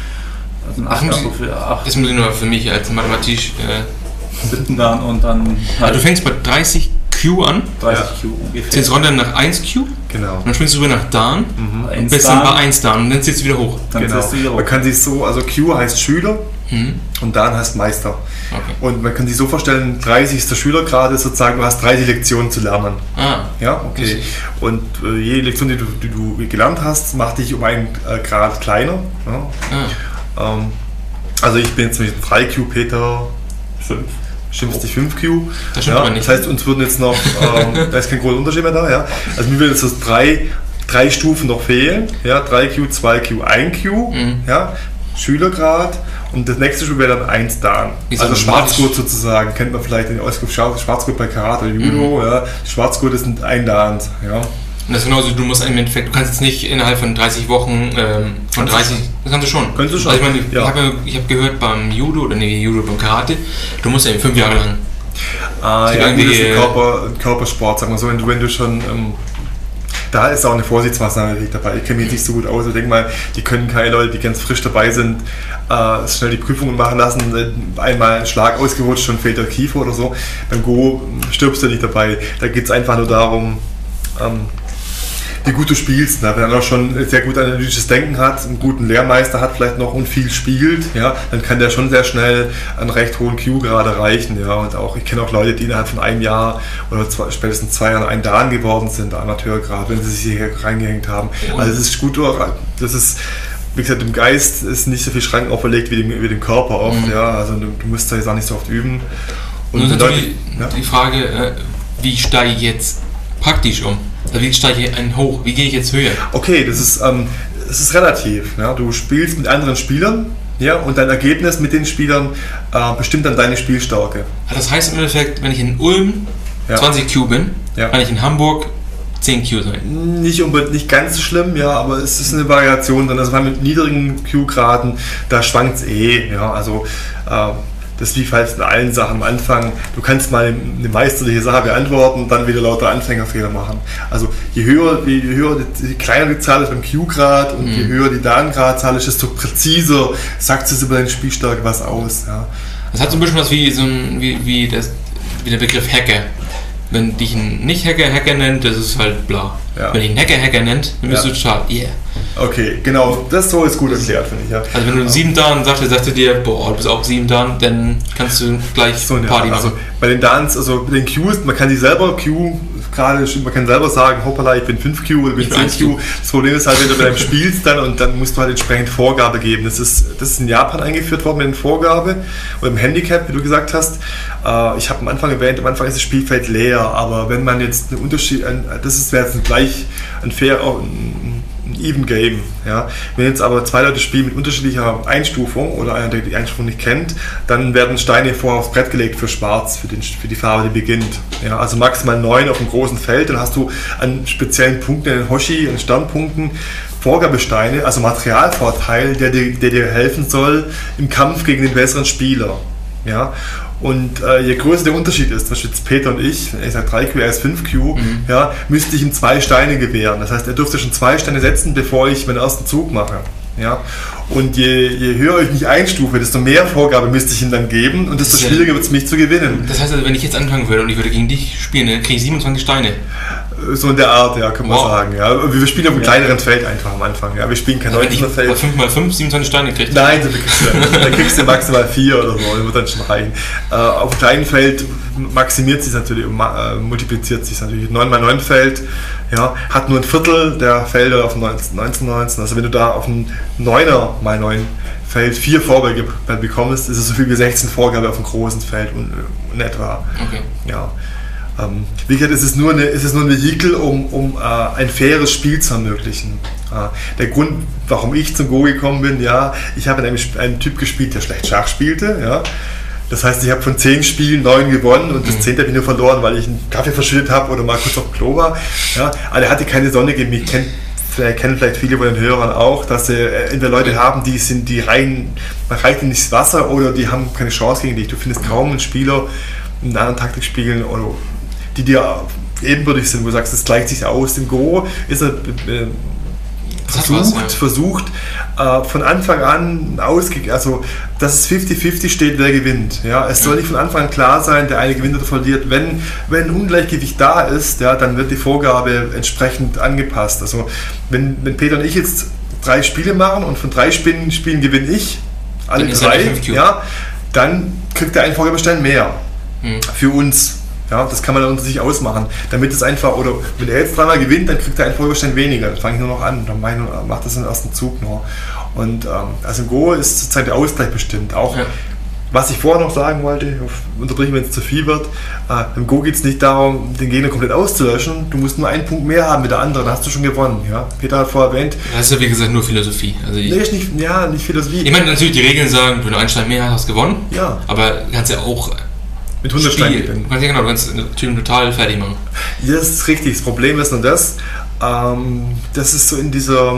Also ein Ach, muss ich- acht für acht, Das muss ich nur für mich als Mathematisch. Äh, siebten Dan und dann also du fängst bei dreißig Q an, dreißig Q ungefähr. zählst runter nach eins Q, Genau. und dann springst du rüber nach Dan und Eins bist dann Dan, bei eins Dan und dann zählst du wieder hoch. dann Genau. zählst du wieder hoch. Man kann sich so, also Q heißt Schüler Mhm. und Dan heißt Meister. Okay. Und man kann sich so vorstellen, dreißig ist der Schülergrad, sozusagen, du hast dreißig Lektionen zu lernen. Ah, Ja, okay. Und äh, jede Lektion, die du, die du gelernt hast, macht dich um einen äh, Grad kleiner. Ja. ah. Ähm, also ich bin jetzt mit drei Q, Peter fünf. schimpft dich fünf Q. Das stimmt Ja, aber nicht. das heißt, uns würden jetzt noch, ähm, da ist kein großer Unterschied mehr da, ja. Also mir würden jetzt so drei, drei Stufen noch fehlen. Ja, drei Q, zwei Q, ein Q, Mhm. ja, Schülergrad. Und das nächste Stufe wäre dann eins Dan. Wie so Also ein Schwarzgurt sozusagen, kennt man vielleicht den Ausdruck Schwarz- Schwarzgurt bei Karate oder Judo, Mhm. ja. Schwarzgurt sind ein Dan, ja. Und das ist genauso, du musst im Endeffekt, du kannst jetzt nicht innerhalb von dreißig Wochen, ähm, von Kannst du dreißig, das kannst du schon. Kannst du schon, Also ich meine, ja. ich habe ich hab gehört beim Judo, oder nee, Judo, beim Karate, du musst ja fünf Jahre lang. Ah, So ja, gut, das ist irgendwie, ein, Körper, ein Körpersport, sagen wir so, wenn du, wenn du schon, ähm, da ist auch eine Vorsichtsmaßnahme natürlich dabei. Ich kenne mich jetzt nicht so gut aus, ich denke mal, die können keine Leute, die ganz frisch dabei sind, äh, schnell die Prüfungen machen lassen, einmal ein Schlag ausgerutscht, schon fehlt der Kiefer oder so. Beim Go stirbst du nicht dabei. Da geht es einfach nur darum, ähm, wie gut du spielst. Ne? Wenn er noch schon sehr gut analytisches Denken hat, einen guten Lehrmeister hat vielleicht noch und viel spielt, ja, dann kann der schon sehr schnell einen recht hohen Q gerade erreichen. Ja? Und auch, ich kenne auch Leute, die innerhalb von einem Jahr oder zwei, spätestens zwei Jahren ein Dan geworden sind, Amateurgrad, wenn sie sich hier reingehängt haben. Also es ist gut, das ist, wie gesagt, im Geist ist nicht so viel Schranken auferlegt wie dem, wie dem Körper oft. Mhm. Ja? Also du, du musst da jetzt auch nicht so oft üben. Und nun ist die natürlich Leute- ja? die Frage, äh, wie steige ich jetzt praktisch um? Also wie steige ich einen hoch? Wie gehe ich jetzt höher? Okay, das ist, ähm, das ist relativ. Ja? Du spielst mit anderen Spielern, ja, und dein Ergebnis mit den Spielern äh, bestimmt dann deine Spielstärke. Das heißt im Endeffekt, wenn ich in Ulm Ja. zwanzig Q bin, Ja. kann ich in Hamburg zehn Q sein. Nicht unbedingt nicht ganz so schlimm, ja, aber es ist eine Variation drin. Also vor allem mit niedrigen Q-Graden, da schwankt es eh. Ja, also äh, das ist wie fast in allen Sachen am Anfang. Du kannst mal eine meisterliche Sache beantworten und dann wieder lauter Anfängerfehler machen. Also je höher, je höher die, je kleiner die Zahl ist beim Q-Grad und Mhm. je höher die Dan-Grad-Zahl ist, desto präziser sagt es über deine Spielstärke was aus. Ja. Das hat so ein bisschen was wie, so ein, wie, wie, das, wie der Begriff Hacker. Wenn dich ein Nicht-Hacker Hacker nennt, das ist halt bla. Ja. Wenn dich ein Hacker Hacker nennt, dann bist Ja. du total, yeah. Okay, genau, das so ist gut erklärt, finde ich. Ja. Also wenn du sieben Dan sagst, dann sagt er dir, boah, du bist auch sieben Dan, dann kannst du gleich So eine Party Art. machen. Also bei den Dans, also bei den Qs, man kann sich selber Q, gerade, man kann selber sagen, hoppala, ich bin fünf Q oder ich bin Ich bin zehn eins Q. Q. Das Problem ist halt, wenn du bei einem spielst dann und dann musst du halt entsprechend Vorgabe geben. Das ist, das ist in Japan eingeführt worden mit einer Vorgabe oder im Handicap, wie du gesagt hast. Äh, ich habe am Anfang erwähnt, am Anfang ist das Spielfeld leer, aber wenn man jetzt einen Unterschied, ein, das ist wäre jetzt ein gleich, ein fair, ein, ein even Game. Ja. Wenn jetzt aber zwei Leute spielen mit unterschiedlicher Einstufung oder einer, der die Einstufung nicht kennt, dann werden Steine vorher aufs Brett gelegt für Schwarz, für, den, für die Farbe, die beginnt. Ja, also maximal neun auf einem großen Feld, dann hast du an speziellen Punkten, an den Hoshi, an Sternpunkten, Vorgabesteine, also Materialvorteil, der dir, der dir helfen soll im Kampf gegen den besseren Spieler. Ja. Und äh, je größer der Unterschied ist, zum Beispiel jetzt Peter und ich, ich sage drei Q, er ist fünf Q, Mhm. ja, müsste ich ihm zwei Steine gewähren. Das heißt, er dürfte schon zwei Steine setzen, bevor ich meinen ersten Zug mache. Ja? Und je, je höher ich mich einstufe, desto mehr Vorgabe müsste ich ihm dann geben und desto schwieriger wird es mich zu gewinnen. Das heißt also, wenn ich jetzt anfangen würde und ich würde gegen dich spielen, dann kriege ich siebenundzwanzig Steine. So in der Art, ja, kann man Wow. sagen. Ja. Wir spielen auf einem Ja. kleineren Feld einfach am Anfang. Ja. Wir spielen kein Also wenn ich neunzehner Feld. fünf mal fünf, siebenundzwanzig Steine kriege. Nein, so kriegst du, da kriegst du maximal vier oder so, das wird dann schon reichen. Äh, auf einem kleinen Feld maximiert sich natürlich, äh, multipliziert sich natürlich. neun mal neun Feld, ja, hat nur ein Viertel der Felder auf dem neunzehn neunzehn. Also wenn du da auf einem neuner mal neun Feld vier Vorgabe bekommst, ist es so viel wie sechzehn Vorgabe auf einem großen Feld in etwa. Okay. Ja. Ähm, wie gesagt, es ist nur, eine, es ist nur ein Vehikel, um, um äh, ein faires Spiel zu ermöglichen. Äh, der Grund, warum ich zum Go gekommen bin, ja, ich habe in einem, einem Typ gespielt, der schlecht Schach spielte. Ja. Das heißt, ich habe von zehn Spielen neun gewonnen und das zehnte habe ich nur verloren, weil ich einen Kaffee verschüttet habe oder mal kurz auf dem Klo war. Ja. Aber er hatte keine Sonne gegeben. Ich kenn, vielleicht kennen vielleicht viele von den Hörern auch, dass sie äh, entweder Leute haben, die sind, die rein, man reicht ihnen nicht das Wasser oder die haben keine Chance gegen dich. Du findest kaum einen Spieler in anderen Taktikspielen oder die dir ebenbürtig sind, wo du sagst, das gleicht sich aus. Im Go ist er äh, versucht, was, ja. versucht äh, von Anfang an ausge also dass es fünfzig fünfzig steht, wer gewinnt. Ja? Es soll nicht von Anfang an klar sein, der eine gewinnt oder verliert. Wenn, wenn ein Ungleichgewicht da ist, ja, dann wird die Vorgabe entsprechend angepasst. Also wenn, wenn Peter und ich jetzt drei Spiele machen und von drei Spielen, Spielen gewinne ich, alle dann drei, ja, dann kriegt der einen Vorgabestein mehr hm. für uns. Ja, das kann man dann unter sich ausmachen, damit es einfach, oder wenn er jetzt dreimal gewinnt, dann kriegt er einen Vorgabestein weniger, dann fange ich nur noch an, dann mache ich das im ersten Zug nur. Und ähm, also im Go ist zurzeit der Ausgleich bestimmt. Auch, ja. Was ich vorher noch sagen wollte, unterbrechen, wenn es zu viel wird, äh, im Go geht es nicht darum, den Gegner komplett auszulöschen, du musst nur einen Punkt mehr haben mit der anderen, dann hast du schon gewonnen. Ja? Peter hat vorher erwähnt. Das ist ja wie gesagt nur Philosophie. Also ich, nee, ist nicht, ja, nicht Philosophie. Ich meine natürlich, die Regeln sagen, wenn du einen Stein mehr hast, hast du gewonnen, ja. Aber du kannst ja auch mit hundert Steinen gewinnen. Du kannst ja genau, du kannst den Typen total fertig machen. Ja, das ist richtig. Das Problem ist nur das, ähm, das ist so in dieser,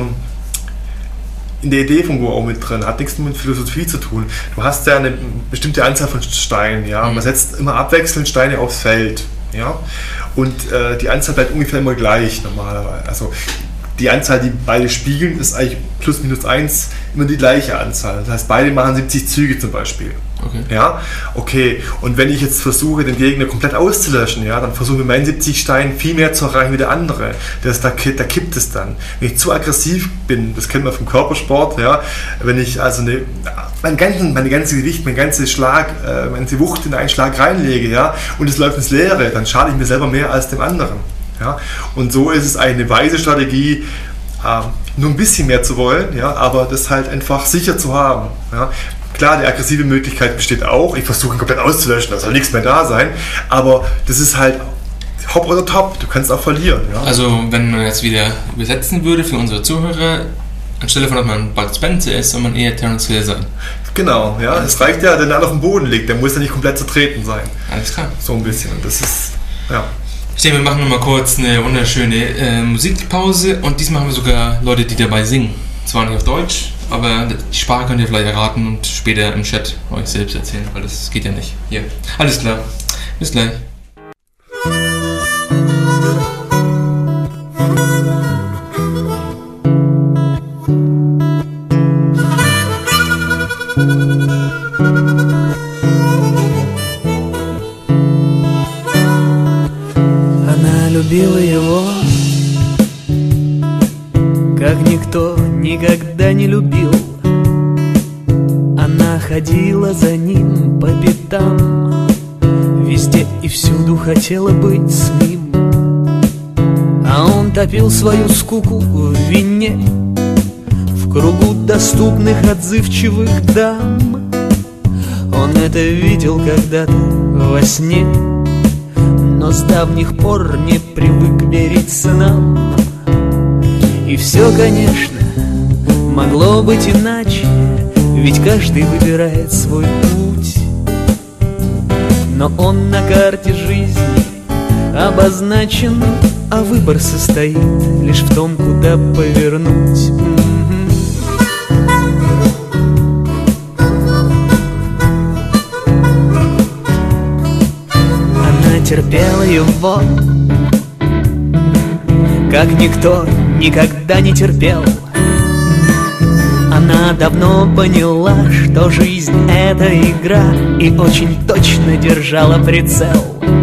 in der Idee von Go auch mit drin, hat nichts mit Philosophie zu tun. Du hast ja eine bestimmte Anzahl von Steinen, ja. Mhm. Man setzt immer abwechselnd Steine aufs Feld, ja. Und äh, die Anzahl bleibt ungefähr immer gleich normalerweise. Also die Anzahl, die beide spiegeln, ist eigentlich plus minus eins immer die gleiche Anzahl. Das heißt, beide machen siebzig Züge zum Beispiel. Okay. Ja, okay. Und wenn ich jetzt versuche, den Gegner komplett auszulöschen, ja, dann versuche ich mit meinen siebzig Steinen viel mehr zu erreichen wie der andere. Das, da, da kippt es dann. Wenn ich zu aggressiv bin, das kennt man vom Körpersport, ja, wenn ich also eine, mein ganzen, meine ganze Gewicht, mein ganzes Schlag, äh, meine ganze Wucht in einen Schlag reinlege, ja, und es läuft ins Leere, dann schade ich mir selber mehr als dem anderen. Ja. Und so ist es eine weise Strategie, äh, nur ein bisschen mehr zu wollen, ja, aber das halt einfach sicher zu haben. Ja. Klar, die aggressive Möglichkeit besteht auch. Ich versuche ihn komplett auszulöschen, da soll nichts mehr da sein. Aber das ist halt hopp oder top. Du kannst auch verlieren. Ja? Also, wenn man jetzt wieder übersetzen würde für unsere Zuhörer, anstelle von, dass man Bud Spencer ist, soll man eher Terence Hill sein. Genau, ja. Es reicht ja, wenn er auf dem Boden liegt. Der muss ja nicht komplett zertreten sein. Alles klar. So ein bisschen. Und das ist, ja. Ich denke, wir machen nochmal kurz eine wunderschöne äh, Musikpause. Und diesmal haben wir sogar Leute, die dabei singen. Zwar nicht auf Deutsch, aber die Sprache könnt ihr vielleicht erraten und später im Chat euch selbst erzählen, weil das geht ja nicht. Hier. Alles klar. Bis gleich. Она любила его, как никто никогда не любил. Она ходила за ним по пятам, везде и всюду хотела быть с ним. А он топил свою скуку в вине, в кругу доступных отзывчивых дам. Он это видел когда-то во сне, но с давних пор не привык верить сынам. И все, конечно, могло быть иначе, ведь каждый выбирает свой путь. Но он на карте жизни обозначен, а выбор состоит лишь в том, куда повернуть. Она терпела его, как никто никогда не терпел. Она давно поняла, что жизнь — это игра, и очень точно держала прицел.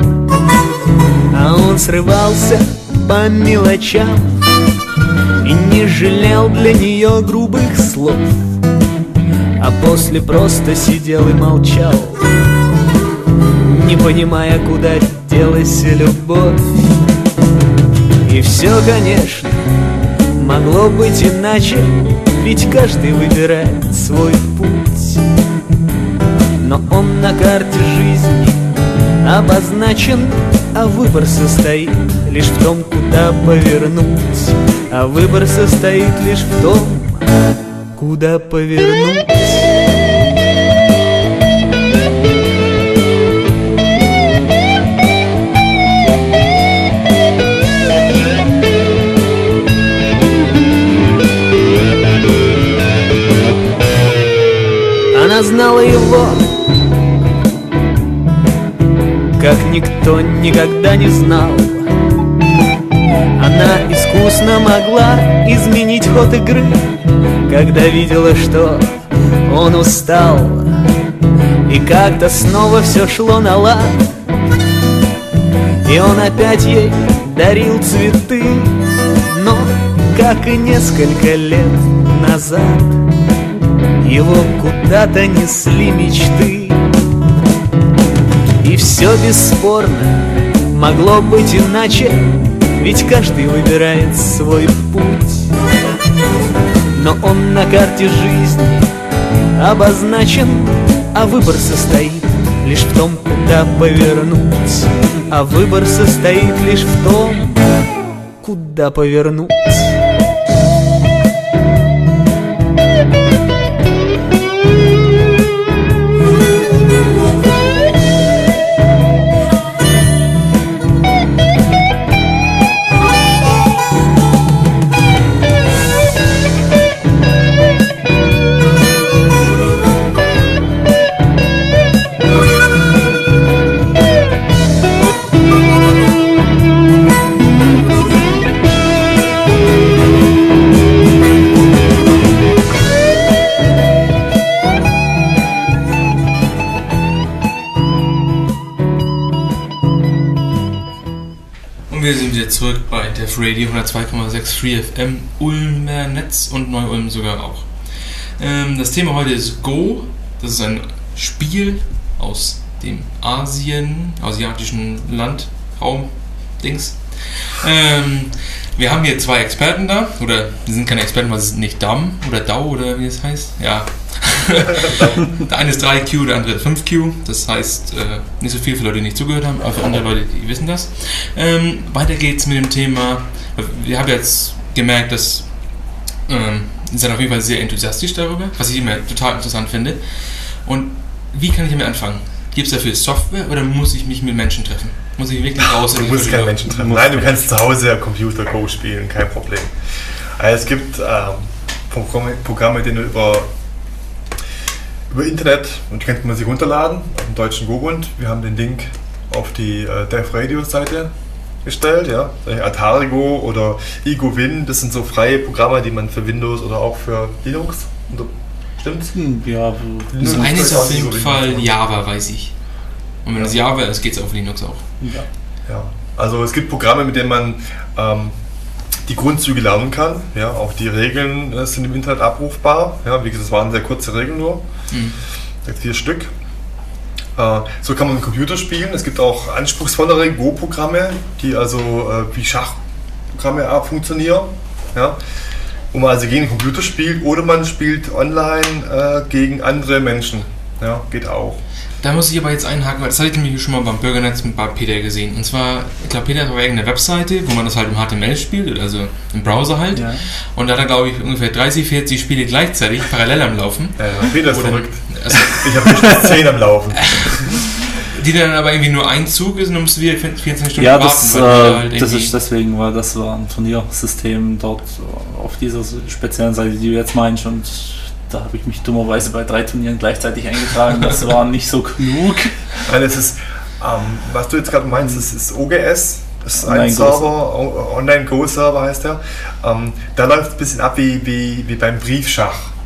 А он срывался по мелочам и не жалел для нее грубых слов, а после просто сидел и молчал, не понимая, куда делась любовь. И все, конечно, могло быть иначе, ведь каждый выбирает свой путь. Но он на карте жизни обозначен, а выбор состоит лишь в том, куда повернуть. А выбор состоит лишь в том, куда повернуть. Она знала его, как никто никогда не знал. Она искусно могла изменить ход игры, когда видела, что он устал, и как-то снова все шло на лад. И он опять ей дарил цветы, но, как и несколько лет назад, его куда-то несли мечты. И все бесспорно могло быть иначе, ведь каждый выбирает свой путь. Но он на карте жизни обозначен, а выбор состоит лишь в том, куда повернуть. А выбор состоит лишь в том, куда повернуть. Wir sind wieder zurück bei Def Radio hundertzwei Komma sechs Free F M, Ulmer Netz und Neu-Ulm sogar auch. Ähm, das Thema heute ist Go. Das ist ein Spiel aus dem Asien, asiatischen Land, Raum, Dings. Ähm, wir haben hier zwei Experten da, oder die sind keine Experten, weil sie sind nicht Dam oder Dau oder wie es heißt. Ja. Der eine ist drei Q, der andere fünf Q. Das heißt, äh, nicht so viel für Leute, die nicht zugehört haben, aber für andere Leute, die wissen das. Ähm, weiter geht's mit dem Thema. Wir haben jetzt gemerkt, dass ähm, sie sind auf jeden Fall sehr enthusiastisch darüber, was ich immer total interessant finde. Und wie kann ich damit anfangen? Gibt es dafür Software oder muss ich mich mit Menschen treffen? Muss ich wirklich raus? Du musst keine Menschen treffen. Nein, du kannst zu Hause Computer Go spielen, kein Problem. Also es gibt ähm, Programme, Programme, die du über über Internet, und die könnte man sich runterladen auf dem deutschen Go-Bund. Wir haben den Link auf die äh, Def Radio Seite gestellt, ja. Atari Go oder eGoWin, das sind so freie Programme, die man für Windows oder auch für Linux, stimmt's? Ja, das eine ist auf jeden Fall Java, weiß ich. Und wenn es Java ist, geht es auf Linux auch. Ja. Ja. Also es gibt Programme, mit denen man ähm, die Grundzüge lernen kann. Ja, auch die Regeln äh, sind im Internet abrufbar. Ja, wie gesagt, das waren sehr kurze Regeln nur. Mhm. Vier Stück. Äh, so kann man Computer spielen. Es gibt auch anspruchsvollere Go-Programme, die also äh, wie Schachprogramme auch funktionieren. Ja, wo man also gegen den Computer spielt oder man spielt online äh, gegen andere Menschen. Ja, geht auch. Da muss ich aber jetzt einhaken, weil das hatte ich nämlich schon mal beim Bürgernetz mit Peter gesehen. Und zwar, ich glaube, Peter hat aber irgendeine Webseite, wo man das halt im H T M L spielt, also im Browser halt. Ja. Und da hat er, glaube ich, ungefähr dreißig, vierzig Spiele gleichzeitig parallel am Laufen. Ja, Peter ist verrückt. Also, ich habe bestimmt zehn am Laufen. Die dann aber irgendwie nur ein Zug ist und dann musst du wieder vierundzwanzig Stunden ja, warten. Das, äh, halt das ist deswegen, weil das war ein Turniersystem dort auf dieser speziellen Seite, die du jetzt meinst, und da habe ich mich dummerweise bei drei Turnieren gleichzeitig eingetragen. Das war nicht so klug. Nein, das ist, ähm, was du jetzt gerade meinst, das ist O G S. Das ist ein Server, Online-Go-Server heißt der. Ähm, da läuft es ein bisschen ab wie, wie, wie beim Briefschach.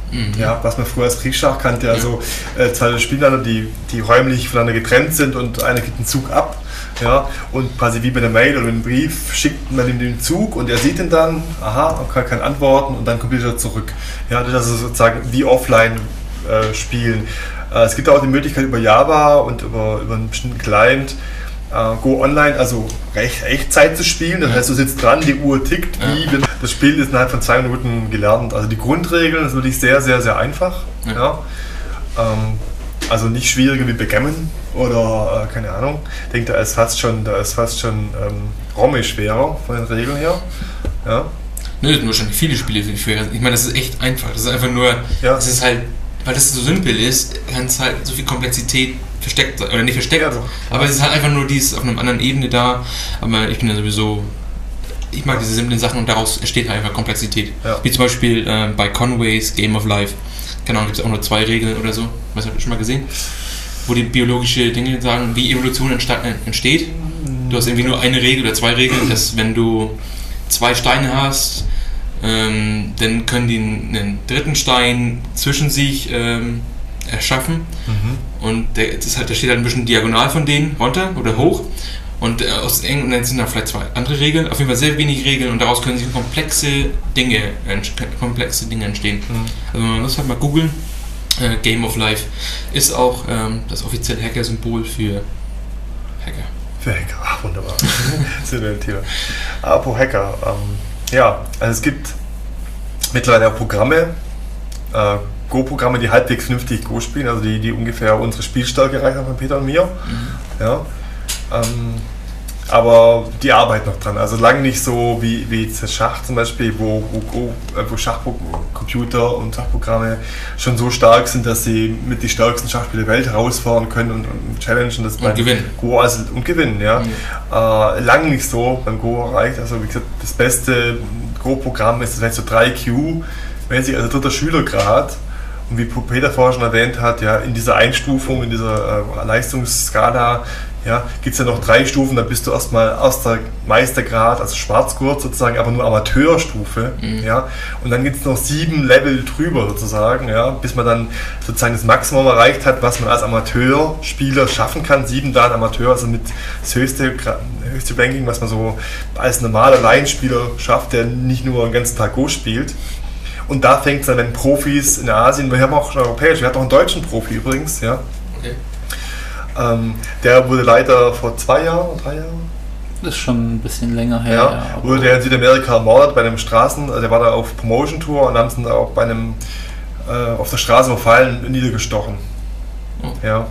Mhm. Ja, was man früher als Kriegsschach kannte, also äh, zwei Spieler, die, die räumlich voneinander getrennt sind und einer gibt einen Zug ab. Ja, und quasi wie bei einer Mail oder einem Brief schickt man ihm den Zug und er sieht ihn dann, aha, und kann, kann antworten und dann kommt er zurück. Ja, das ist sozusagen wie offline äh, spielen. Äh, es gibt auch die Möglichkeit über Java und über, über einen bestimmten Client äh, Go Online, also Recht, Echtzeit zu spielen. Das heißt, du sitzt dran, die Uhr tickt, wie ja. Das Spiel ist innerhalb von zwei Minuten gelernt. Also die Grundregeln ist wirklich sehr, sehr, sehr einfach. Ja. Ja. Ähm, also nicht schwieriger wie Backgammon oder äh, keine Ahnung. Ich denke, da ist fast schon, da ist fast schon ähm, Romme schwerer von den Regeln her. Ja. Ne, das sind wahrscheinlich viele Spiele für die schwerer. Ich meine, das ist echt einfach. Das ist einfach nur, ja. Das ist halt, weil das so simpel ist, kann es halt so viel Komplexität versteckt sein. Oder nicht versteckt, ja, aber es ist halt einfach nur dies auf einer anderen Ebene da. Aber ich bin ja sowieso, ich mag diese simplen Sachen und daraus entsteht halt einfach Komplexität. Ja. Wie zum Beispiel äh, bei Conways Game of Life. Keine Ahnung, gibt es auch nur zwei Regeln oder so. Was habt ihr schon mal gesehen? Wo die biologische Dinge sagen, wie Evolution entsteht. Du hast irgendwie nur eine Regel oder zwei Regeln, dass wenn du zwei Steine hast, ähm, dann können die einen dritten Stein zwischen sich ähm, erschaffen. Mhm. Und der, das halt, der steht halt ein bisschen diagonal von denen runter oder hoch. Und äh, aus eng und dann sind da vielleicht zwei andere Regeln, auf jeden Fall sehr wenig Regeln und daraus können sich komplexe Dinge, äh, komplexe Dinge entstehen. Mhm. Also man muss halt mal googeln. Äh, Game of Life ist auch ähm, das offizielle Hacker-Symbol für Hacker. Für Hacker, ach wunderbar. Das ist ein Thema. Apropos Hacker, ähm, ja, also es gibt mittlerweile auch Programme, äh, Go-Programme, die halbwegs vernünftig Go spielen, also die, die ungefähr unsere Spielstärke erreichen von Peter und mir. Mhm. Ja. Ähm, aber die arbeiten noch dran. Also lange nicht so wie, wie jetzt Schach zum Beispiel, wo, wo, Go, wo Schachcomputer und Schachprogramme schon so stark sind, dass sie mit die stärksten Schachspieler der Welt herausfahren können und, und challengen das und gewinnen. Go also, und gewinnen. Ja. Mhm. Äh, lange nicht so beim Go erreicht. Also wie gesagt, das beste Go-Programm ist vielleicht so drei Q, mäßig, also dritter Schülergrad. Und wie Peter vorher schon erwähnt hat, ja, in dieser Einstufung, in dieser äh, Leistungsskala, ja, gibt es ja noch drei Stufen, da bist du erstmal erster Meistergrad, also Schwarzgurt sozusagen, aber nur Amateurstufe. Mhm. Ja, und dann gibt es noch sieben Level drüber sozusagen, ja, bis man dann sozusagen das Maximum erreicht hat, was man als Amateurspieler schaffen kann. Sieben dann Amateur, also mit das höchste, höchste Ranking, was man so als normaler Laienspieler schafft, der nicht nur den ganzen Tag Go spielt. Und da fängt es dann, wenn Profis in Asien, wir haben auch schon europäisch, wir hatten auch einen deutschen Profi übrigens, ja. Okay. Ähm, der wurde leider vor zwei Jahren, drei Jahren? Das ist schon ein bisschen länger her. Ja, ja, wurde der in Südamerika ermordet bei einem Straßen, also der war da auf Promotion-Tour und haben ihn auch bei einem, äh, auf der Straße überfallen und niedergestochen. Oh. Ja.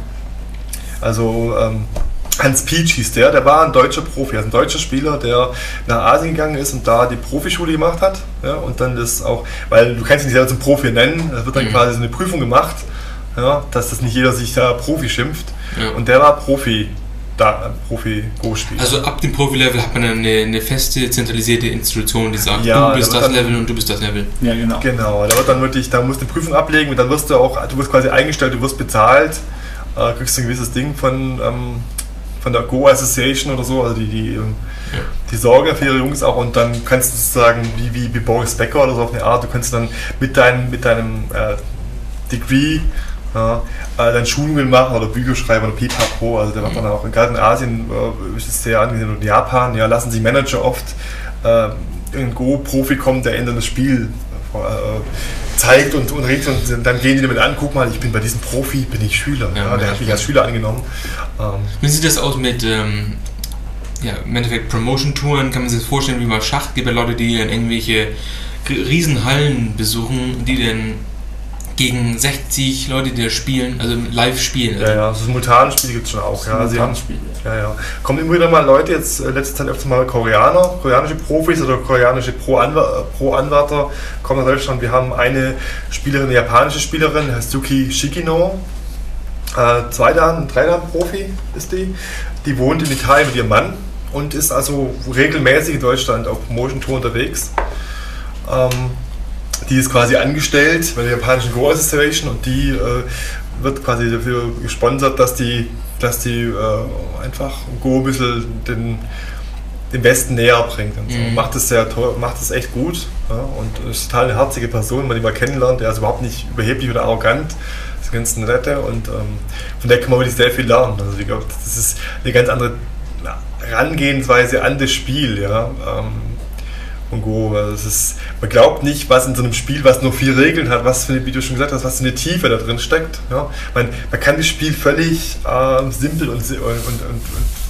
Also, ähm, Hans Pietsch hieß der, der war ein deutscher Profi, also ein deutscher Spieler, der nach Asien gegangen ist und da die Profischule gemacht hat. Ja, und dann das auch, weil du kannst dich nicht selber zum Profi nennen, da wird dann mhm. quasi so eine Prüfung gemacht, ja, dass das nicht jeder sich da Profi schimpft. Ja. Und der war Profi, da Profi-Go-Spieler. Also ab dem Profi-Level hat man dann eine, eine feste, zentralisierte Institution, die sagt, ja, du bist da das Level und du bist das Level. Ja, genau. Genau, da wird dann wirklich, da musst du eine Prüfung ablegen und dann wirst du auch, du wirst quasi eingestellt, du wirst bezahlt, äh, kriegst ein gewisses Ding von... Ähm, von der Go Association oder so, also die, die, ja. die sorgen für ihre Jungs auch und dann kannst du sozusagen, wie, wie, wie Boris Becker oder so auf eine Art, du kannst dann mit deinem, mit deinem äh, Degree ja, äh, dann Schulungen machen oder Bücher schreiben oder Pipapo, also der macht dann auch, gerade in Asien äh, ist es sehr angesehen und in Japan, ja, lassen sich Manager oft äh, ein Go-Profi kommen, der ändert das Spiel äh, zeigt und, und redet und dann gehen die damit an, guck mal, ich bin bei diesem Profi, bin ich Schüler, ja, ja, der hat mich als Schüler angenommen. Ähm, wie sieht das aus mit, ähm, ja, im Endeffekt Promotion-Touren, kann man sich das vorstellen, wie bei Schach, gibt ja Leute, die dann irgendwelche Riesenhallen besuchen, die dann gegen sechzig Leute, die da spielen, also live spielen. Ja, ja, simultane Spiele gibt es schon auch. Ja, sie haben, ja, ja. Kommen immer wieder mal Leute, jetzt äh, letzte Zeit öfter mal Koreaner, koreanische Profis oder koreanische Pro-Anwärter Pro kommen nach Deutschland. Wir haben eine Spielerin, eine japanische Spielerin, heißt Yuki Shikino. Äh, zwei Dan, drei Dan Profi ist die. Die wohnt in Italien mit ihrem Mann und ist also regelmäßig in Deutschland auf Promotion-Tour unterwegs. Ähm, Die ist quasi angestellt bei der japanischen Go Association und die äh, wird quasi dafür gesponsert, dass die, dass die äh, einfach Go ein bisschen den, den Westen näher bringt und so. Mhm. Macht das sehr toll, macht das echt gut, ja, und ist total eine herzige Person, wenn man die mal kennenlernt. Der ist überhaupt nicht überheblich oder arrogant, das ist ganz nette und ähm, von der kann man wirklich sehr viel lernen. Also ich glaube, das ist eine ganz andere Herangehensweise an das Spiel, ja. Ähm, und Go, also es ist, man glaubt nicht, was in so einem Spiel, was nur vier Regeln hat, was für eine, wie du schon gesagt hast, was für eine Tiefe da drin steckt. Ja. Man, man kann das Spiel völlig äh, simpel und, und, und, und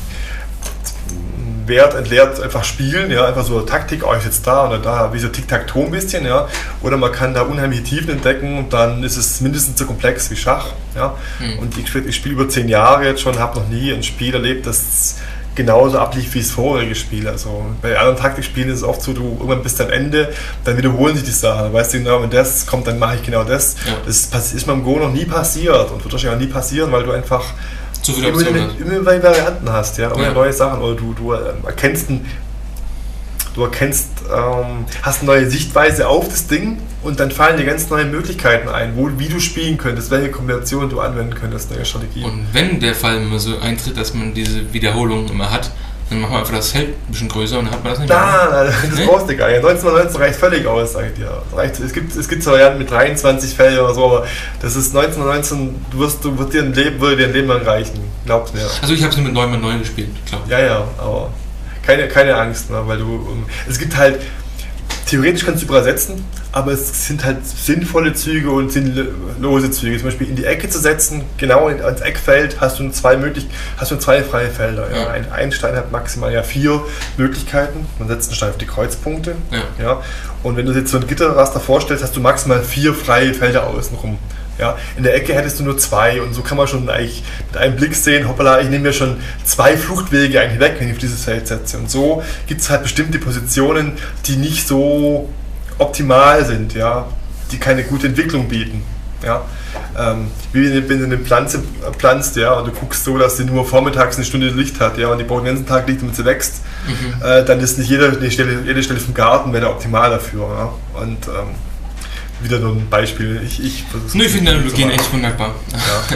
wertentleert einfach spielen, ja, einfach so Taktik, oh, ich sitze da oder da, wie so Tic-Tac-Toe ein bisschen, ja, oder man kann da unheimliche Tiefen entdecken und dann ist es mindestens so komplex wie Schach, ja, mhm. Und ich, ich spiele über zehn Jahre jetzt schon, habe noch nie ein Spiel erlebt, das genauso ablief wie das vorherige Spiel. Also bei anderen Taktikspielen ist es oft so, du irgendwann bist am Ende, dann wiederholen sich die Sachen. Dann weißt du genau, wenn das kommt, dann mache ich genau das. Ja. Das ist beim Go noch nie passiert und wird wahrscheinlich auch nie passieren, weil du einfach zu viele Optionen immer, immer, immer Varianten hast, ja, immer ja. neue Sachen, oder du, du erkennst ein, du erkennst, ähm, hast eine neue Sichtweise auf das Ding und dann fallen dir ganz neue Möglichkeiten ein, wo, wie du spielen könntest, welche Kombinationen du anwenden könntest, neue Strategien. Und wenn der Fall immer so eintritt, dass man diese Wiederholung immer hat, dann machen wir einfach das Feld ein bisschen größer und dann hat man das nicht mehr. Nein, das nee? brauchst du gar nicht. neunzehnhundertneunzehn reicht völlig aus, sag ich dir. Reicht, es gibt, es gibt Varianten mit dreiundzwanzig Feldern oder so, aber das ist neunzehnhundertneunzehn, du wirst, du wird dir ein Leben, würde dir ein Leben lang reichen. Glaubt mir. Also ich habe es nur mit neun mal neun gespielt, klar. Ja, ja, aber keine, keine Angst, ne, weil du, es gibt halt, theoretisch kannst du übersetzen, aber es sind halt sinnvolle Züge und sinnlose Züge. Zum Beispiel in die Ecke zu setzen, genau ans Eckfeld, hast du zwei möglich, hast du zwei freie Felder. Ja. Ein, ein Stein hat maximal ja vier Möglichkeiten. Man setzt einen Stein auf die Kreuzpunkte. Ja. Ja. Und wenn du jetzt so ein Gitterraster vorstellst, hast du maximal vier freie Felder außenrum. Ja, in der Ecke hättest du nur zwei und so kann man schon eigentlich mit einem Blick sehen, hoppala, ich nehme mir schon zwei Fluchtwege eigentlich weg, wenn ich auf dieses Feld setze. Und so gibt es halt bestimmte Positionen, die nicht so optimal sind, ja, die keine gute Entwicklung bieten. Ja. Ähm, wie wenn du eine Pflanze pflanzt, ja, und du guckst so, dass sie nur vormittags eine Stunde Licht hat, ja, und die braucht den ganzen Tag Licht, damit sie wächst, mhm. äh, dann ist nicht jede, jede, Stelle, jede Stelle vom Garten wäre optimal dafür. Ja. Und ähm, wieder nur ein Beispiel. Ich, ich Nö, ich finde Analogien echt wunderbar. Ja.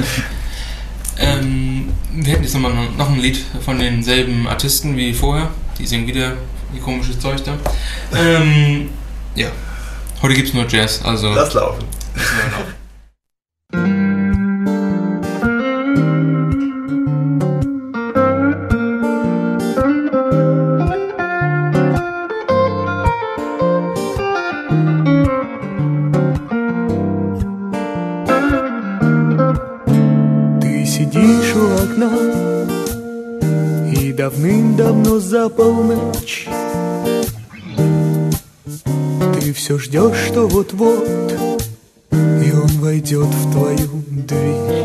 ähm, wir hätten jetzt nochmal noch ein Lied von denselben Artisten wie vorher. Die singen wieder ihr komisches Zeug da. Ähm, ja, heute gibt es nur Jazz, also. Lass laufen. Lass laufen. Давным-давно за полночь ты все ждешь, что вот-вот и он войдет в твою дверь.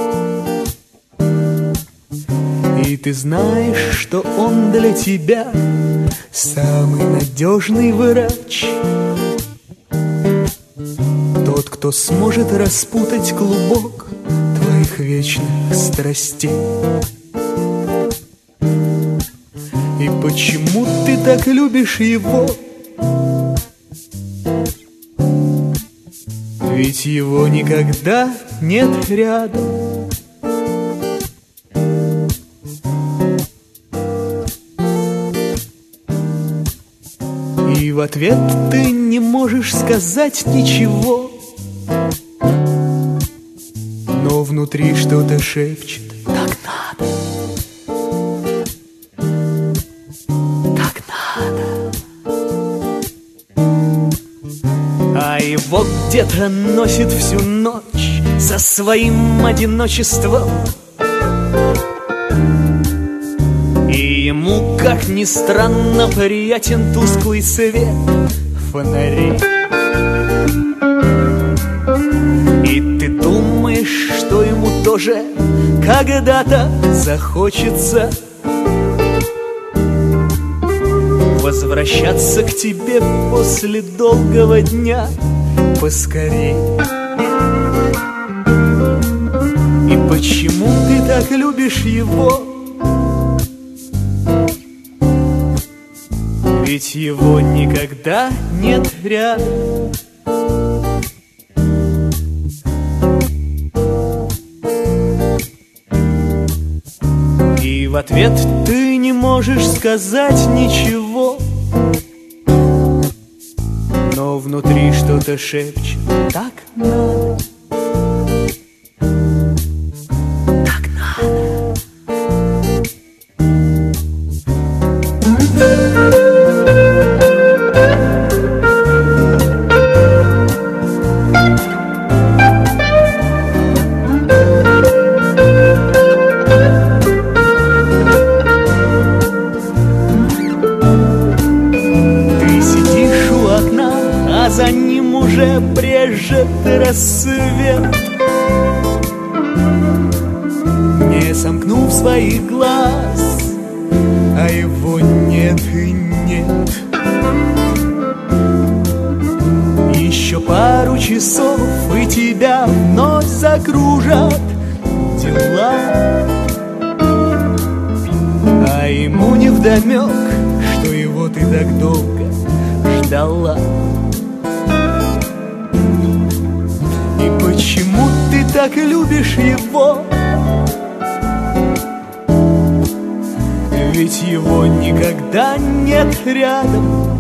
И ты знаешь, что он для тебя самый надежный врач, тот, кто сможет распутать клубок твоих вечных страстей. И почему ты так любишь его? Ведь его никогда нет рядом. И в ответ ты не можешь сказать ничего, но внутри что-то шепчет: так надо. Его где-то носит всю ночь за своим одиночеством, и ему, как ни странно, приятен тусклый свет фонарей. И ты думаешь, что ему тоже когда-то захочется возвращаться к тебе после долгого дня поскорей. И почему ты так любишь его? Ведь его никогда нет рядом. И в ответ ты не можешь сказать ничего, но внутри что-то шепчет: так надо, так надо. За ним уже брежет рассвет. Не сомкнув своих глаз, а его нет и нет. Еще пару часов, и тебя вновь закружат дела, а ему невдомек, что его ты так долго ждала. Почему ты так любишь его? Ведь его никогда нет рядом.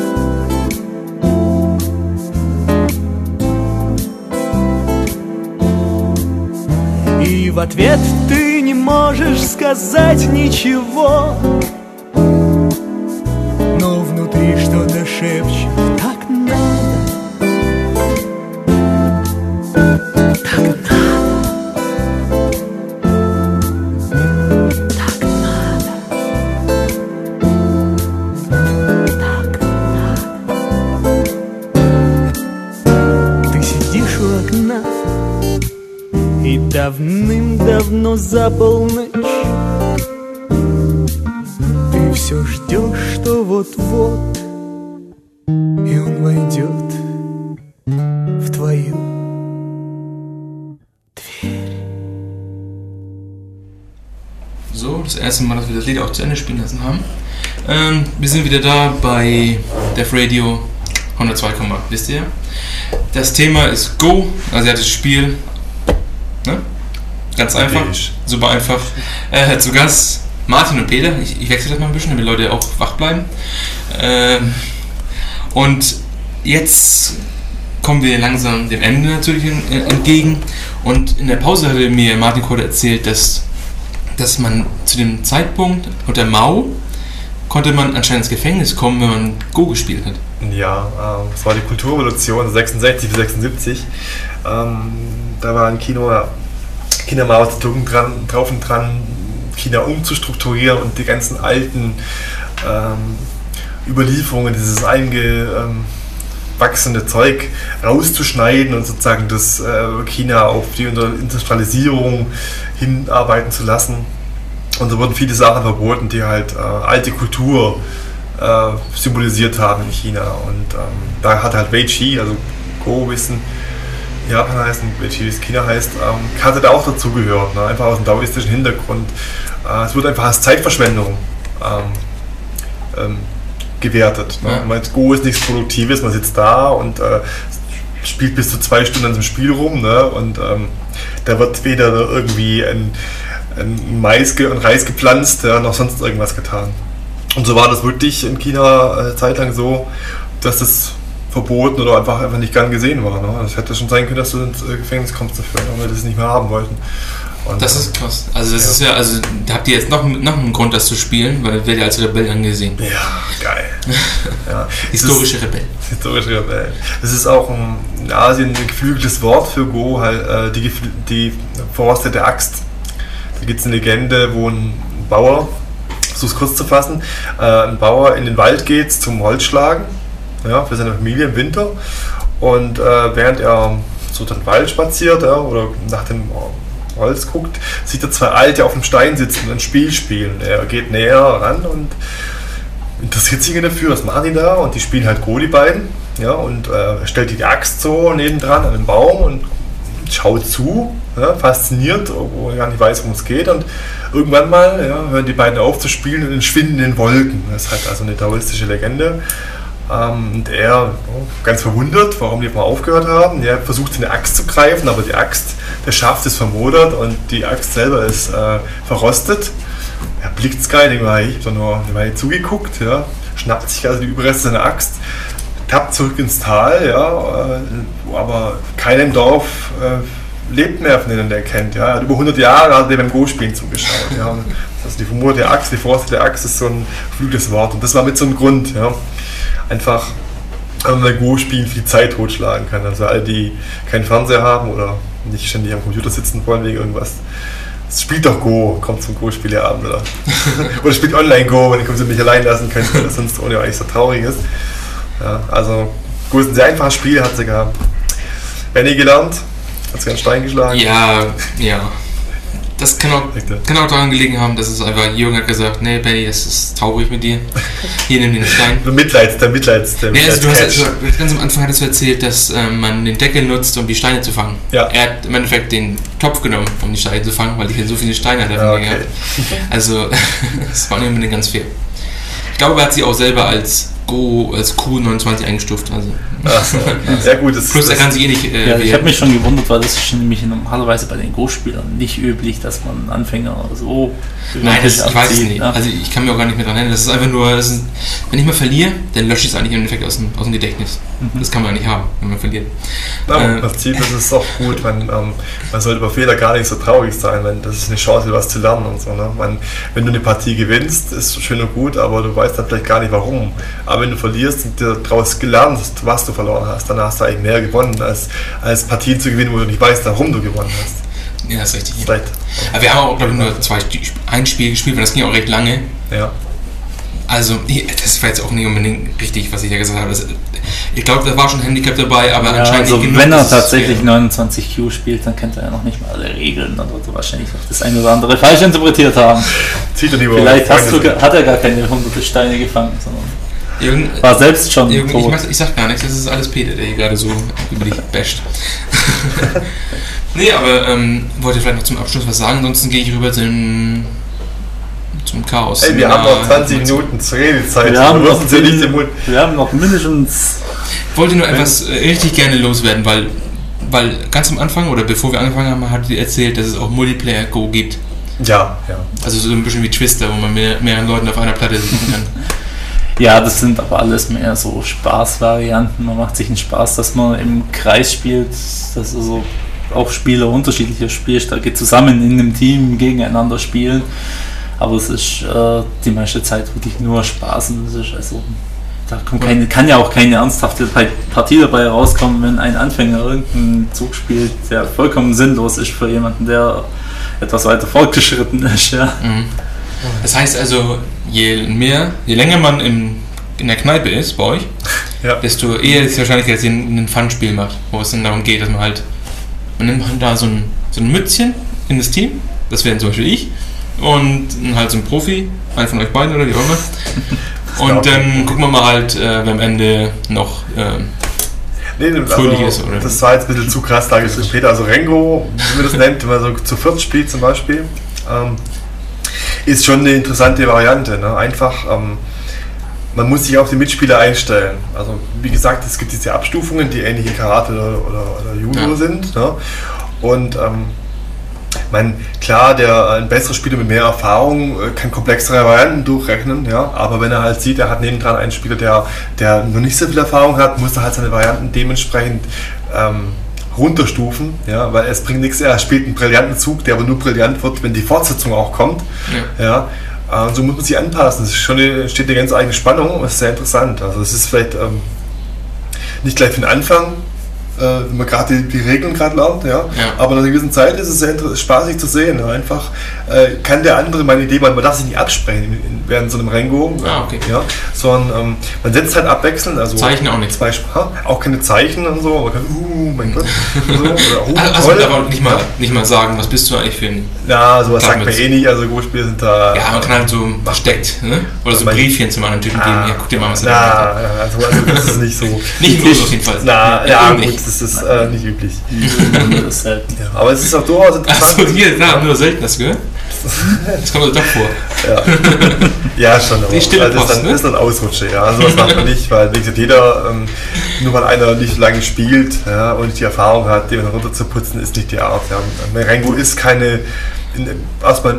И в ответ ты не можешь сказать ничего, но внутри что-то шепчет: так надо. Давным-давно за полночь ты все ждешь, что вот-вот и он войдет в твою дверь. So, das erste Mal, dass wir das Lied auch zu Ende spielen lassen haben. Ähm, wir sind wieder da bei Def Radio hundertzwei Komma acht, wisst ihr? Das Thema ist Go, asiatisches Spiel. Ne? Ganz einfach, super einfach. Äh, zu Gast Martin und Peter. Ich, ich wechsle das mal ein bisschen, damit die Leute auch wach bleiben. Ähm, und jetzt kommen wir langsam dem Ende natürlich entgegen. Und in der Pause hatte mir Martin Koder erzählt, dass, dass man zu dem Zeitpunkt unter Mao konnte man anscheinend ins Gefängnis kommen, wenn man Go gespielt hat. Ja, äh, das war die Kulturrevolution sechsundsechzig bis sechsundsiebzig. Ähm, da war ein Kino, China Mao Zedong dran, drauf und dran, China umzustrukturieren und die ganzen alten ähm, Überlieferungen, dieses eingewachsene ähm, Zeug rauszuschneiden und sozusagen das äh, China auf die Industrialisierung hinarbeiten zu lassen. Und so wurden viele Sachen verboten, die halt äh, alte Kultur äh, symbolisiert haben in China. Und ähm, da hat halt Wei Qi, also Go-Wissen, Japan heißt und Wei Qi, das China heißt, ähm, hatte da auch dazugehört, ne? Einfach aus dem daoistischen Hintergrund. Äh, es wird einfach als Zeitverschwendung ähm, ähm, gewertet. Ne? Ja. Man, Go ist nichts Produktives, man sitzt da und äh, spielt bis zu zwei Stunden an so einem Spiel rum, ne? Und ähm, da wird weder irgendwie ein, ein Mais und Reis gepflanzt, ja, noch sonst irgendwas getan. Und so war das wirklich in China eine Zeit lang so, dass das verboten oder einfach, einfach nicht gern gesehen war. Ne? Es hätte schon sein können, dass du ins Gefängnis kommst dafür, weil wir das nicht mehr haben wollten. Und das ist krass. Also das ja. ist ja, also da habt ihr jetzt noch, noch einen Grund, das zu spielen, weil werdet ihr als Rebell angesehen. Ja, geil. Ja. Historische Rebell. Historische Rebell. Das ist auch ein, in Asien ein geflügeltes Wort für Go, halt, äh, die, die verrostete Axt. Da gibt es eine Legende, wo ein Bauer, so es kurz zu fassen, äh, ein Bauer in den Wald geht zum Holzschlagen, ja, für seine Familie im Winter, und äh, während er so durch den Wald spaziert, ja, oder nach dem Holz guckt, sieht er zwei Alte auf dem Stein sitzen und ein Spiel spielen. Er geht näher ran und interessiert sich dafür, was machen die da, und die spielen halt Go, die beiden, ja, und äh, er stellt die Axt so nebendran an den Baum und schaut zu, ja, fasziniert, obwohl er gar nicht weiß, worum es geht, und irgendwann mal, ja, hören die beiden auf zu spielen und entschwinden in den Wolken. Das ist halt also eine taoistische Legende. Ähm, und er, oh, ganz verwundert, warum die mal aufgehört haben. Er versucht, eine Axt zu greifen, aber die Axt, der Schaft ist vermodert und die Axt selber ist äh, verrostet. ja, blickt's gar nicht, ich habe da nur eine Weile zugeguckt, ja, schnappt sich also die Überreste seiner Axt, tappt zurück ins Tal, ja, äh, aber keiner im Dorf äh, lebt mehr, von denen der kennt. Ja. Er hat über hundert Jahre hat er beim Go-Spielen zugeschaut. Ja. Also die vermurrte Axt, die verrostete Axt ist so ein geflügeltes Wort. Und das war mit so einem Grund. Ja. Einfach, wenn man beim Go-Spielen viel Zeit totschlagen kann. Also alle, die keinen Fernseher haben oder nicht ständig am Computer sitzen wollen wegen irgendwas, spielt doch Go, kommt zum Go-Spieleabend oder, oder spielt Online-Go, wenn ihr mich allein lassen könnt, weil das sonst ohne eigentlich so traurig ist. Ja, also Go ist ein sehr einfaches Spiel, hat sogar Benny gelernt, hat sogar einen Stein geschlagen. Ja, ja. Das kann auch, kann auch daran gelegen haben, dass es einfach, Jürgen hat gesagt, nee Benny, das ist traurig mit dir. Hier, nimm den Stein. Der Mitleids, der Mitleids, der nee, also Mitleids du hast, also, ganz am Anfang hattest du erzählt, dass ähm, man den Deckel nutzt, um die Steine zu fangen. Ja. Er hat im Endeffekt den Topf genommen, um die Steine zu fangen, weil ich ja so viele Steine hatte. Ja, okay. Also, das war nicht unbedingt ganz fair. Ich glaube, er hat sie auch selber als Go, als Q neunundzwanzig eingestuft. Also. Ach so. Ja, gut, das Plus, er kann sich eh nicht. Äh, ja, ich habe mich schon gewundert, weil das ist nämlich normalerweise bei den Go-Spielern nicht üblich, dass man Anfänger so. Nein, das, ich weiß es nicht. Ne? Also, ich kann mir auch gar nicht mehr dran erinnern. Das ist einfach nur, das ist, wenn ich mal verliere, dann lösche ich es eigentlich im Endeffekt aus dem, aus dem Gedächtnis. Mhm. Das kann man nicht haben, wenn man verliert. Ja, äh, im Prinzip ist es auch gut. Man, ähm, man sollte über Fehler gar nicht so traurig sein. Wenn, das ist eine Chance, was zu lernen und so. Ne? Man, wenn du eine Partie gewinnst, ist schön und gut, aber du weißt dann vielleicht gar nicht warum. Aber wenn du verlierst und dir daraus gelernt hast, was du verloren hast, dann hast du eigentlich mehr gewonnen, als, als Partien zu gewinnen, wo du nicht weißt, warum du gewonnen hast. Ja, das ist richtig. Vielleicht. Aber wir haben auch, glaube ich, nur zwei, ein Spiel gespielt, weil das ging auch recht lange. Ja. Also, das war jetzt auch nicht unbedingt richtig, was ich ja gesagt habe. Das, ich glaube, da war schon ein Handicap dabei, aber ja, anscheinend also nicht genug. Wenn er tatsächlich neunundzwanzig Q spielt, dann kennt er ja noch nicht mal alle Regeln oder so wahrscheinlich auch das eine oder andere falsch interpretiert haben. Zieht er lieber Vielleicht hast du, hat er gar keine hunderte Steine gefangen, sondern Irgend, war selbst schon irgend, tot. Ich, mach, ich sag gar nichts, das ist alles Peter, der hier gerade so über dich basht. Nee, aber ähm, wollte vielleicht noch zum Abschluss was sagen, ansonsten gehe ich rüber zum, zum Chaos. Ey, wir haben noch zwanzig Minuten zur Redezeit. Wir haben, noch, uns ja nicht den Mund. wir haben noch mindestens... Ich wollte nur etwas äh, richtig gerne loswerden, weil, weil ganz am Anfang oder bevor wir angefangen haben, hat sie erzählt, dass es auch Multiplayer-Go gibt. Ja, ja. Also so ein bisschen wie Twister, wo man mehr, mehreren Leuten auf einer Platte sitzen kann. Ja, das sind aber alles mehr so Spaßvarianten. Man macht sich einen Spaß, dass man im Kreis spielt, dass also auch Spieler unterschiedlicher Spielstärke zusammen in einem Team gegeneinander spielen. Aber es ist äh, die meiste Zeit wirklich nur Spaß und das ist also, da kommt keine, kann ja auch keine ernsthafte Partie dabei rauskommen, wenn ein Anfänger irgendeinen Zug spielt, der vollkommen sinnlos ist für jemanden, der etwas weiter fortgeschritten ist. Ja. Mhm. Das heißt also, je mehr, je länger man im, in der Kneipe ist bei euch, ja, desto eher ist es wahrscheinlich, dass ihr ein Fun-Spiel macht, wo es dann darum geht, dass man halt, man nimmt halt da so ein, so ein Mützchen in das Team, das wäre zum Beispiel ich, und halt so ein Profi, einer von euch beiden oder wie auch immer. Und dann gucken wir mal halt, äh, wer am Ende noch äh, nee, fröhlich also, ist. Oder? Das war jetzt ein bisschen zu krass dargestellt, Peter. Also Rengo, wie man das nennt, wenn man so zu viert spielt zum Beispiel, ähm, ist schon eine interessante Variante. Ne? Einfach, ähm, man muss sich auf die Mitspieler einstellen. Also wie gesagt, es gibt diese Abstufungen, die ähnlich in Karate oder, oder, oder Judo ja. sind. Ne? Und ähm, mein, klar, der ein besserer Spieler mit mehr Erfahrung kann komplexere Varianten durchrechnen, ja, aber wenn er halt sieht, er hat nebendran einen Spieler, der, der noch nicht so viel Erfahrung hat, muss er halt seine Varianten dementsprechend ähm, runterstufen, ja, weil es bringt nichts, er spielt einen brillanten Zug, der aber nur brillant wird, wenn die Fortsetzung auch kommt, ja, ja äh, so muss man sich anpassen, es ist schon eine, steht eine ganz eigene Spannung, das ist sehr interessant, also es ist vielleicht ähm, nicht gleich für den Anfang, wenn man gerade die, die Regeln gerade lernt, ja. ja. Aber nach einer gewissen Zeit ist es sehr spaßig zu sehen. Ja. Einfach äh, kann der andere meine Idee, man darf sich nicht absprechen in, in, während so einem Rengo, ah, okay. ja, sondern ähm, man setzt halt abwechselnd, also Zeichen auch nicht. Zwei, auch keine Zeichen und so, man kann, uh, mein Gott, so, oder, uh, also man darf auch nicht mal, nicht mal sagen, was bist du eigentlich für ein... Ja, sowas sagt man eh nicht, also Go-Spiele sind da... Ja, man kann halt so versteckt, ne? Oder so Briefchen zum anderen Typen geben, ja, guck dir mal, was er da ja, also, also das ist nicht so... Nicht im Kurs auf jeden Fall. Na, ja, ja gut, das ist äh, nicht üblich. Das ist halt, ja. Aber es ist auch durchaus interessant. Achso, hier, da haben wir nur selten das gehört. Das kommt doch vor. Ja, ja schon. Aber die stille das Post, ist dann, ne? ist dann Ausrutsche, ja. Also was macht man nicht, weil wie gesagt, jeder, ähm, nur weil einer nicht lange spielt, ja, und nicht die Erfahrung hat, den runterzuputzen, ist nicht die Art. Ja. Rengo ist keine, in, erstmal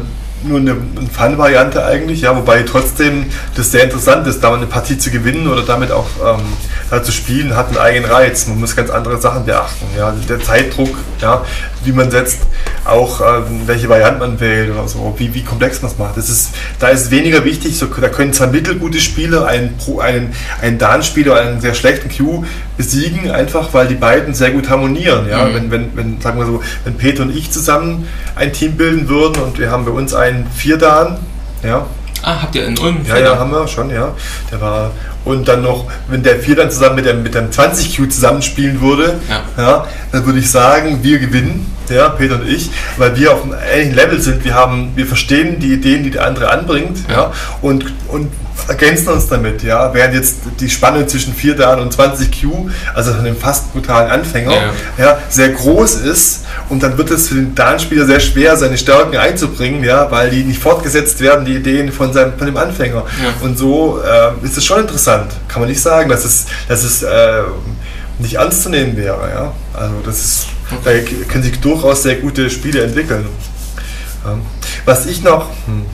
nur eine, eine Fun-Variante eigentlich, ja, wobei trotzdem das sehr interessant ist, da eine Partie zu gewinnen oder damit auch ähm, da zu spielen, hat einen eigenen Reiz. Man muss ganz andere Sachen beachten. Ja. Der Zeitdruck, ja, wie man setzt, auch ähm, welche Variante man wählt oder so, wie, wie komplex man es macht. Das ist, da ist es weniger wichtig, so, da können zwar mittelgute Spieler einen, einen, einen Dan-Spieler, einen sehr schlechten Q besiegen, einfach weil die beiden sehr gut harmonieren. Ja. Mhm. Wenn, wenn, wenn, sagen wir so, wenn Peter und ich zusammen ein Team bilden würden und wir haben bei uns einen Vier-Dan, ja. Ah, habt ihr in Ulm? Ja, ja, haben wir schon, ja. Der war, und dann noch, wenn der Vier dann zusammen mit dem, mit dem zwanzig Q zusammenspielen würde, ja. Ja, dann würde ich sagen, wir gewinnen, ja, Peter und ich, weil wir auf einem ähnlichen Level sind. Wir haben, wir verstehen die Ideen, die der andere anbringt, ja, ja und, und ergänzen uns damit, ja. Während jetzt die Spanne zwischen vier Dan und zwanzig Q, also von einem fast brutalen Anfänger, ja. Ja, sehr groß ist, und dann wird es für den Dan-Spieler sehr schwer, seine Stärken einzubringen, ja, weil die nicht fortgesetzt werden, die Ideen von, seinem, von dem Anfänger. Ja. Und so äh, ist es schon interessant. Kann man nicht sagen, dass es, dass es äh, nicht ernst zu nehmen wäre. Ja? Also das ist, okay. Da können sich durchaus sehr gute Spiele entwickeln. Ähm, was ich noch, hm,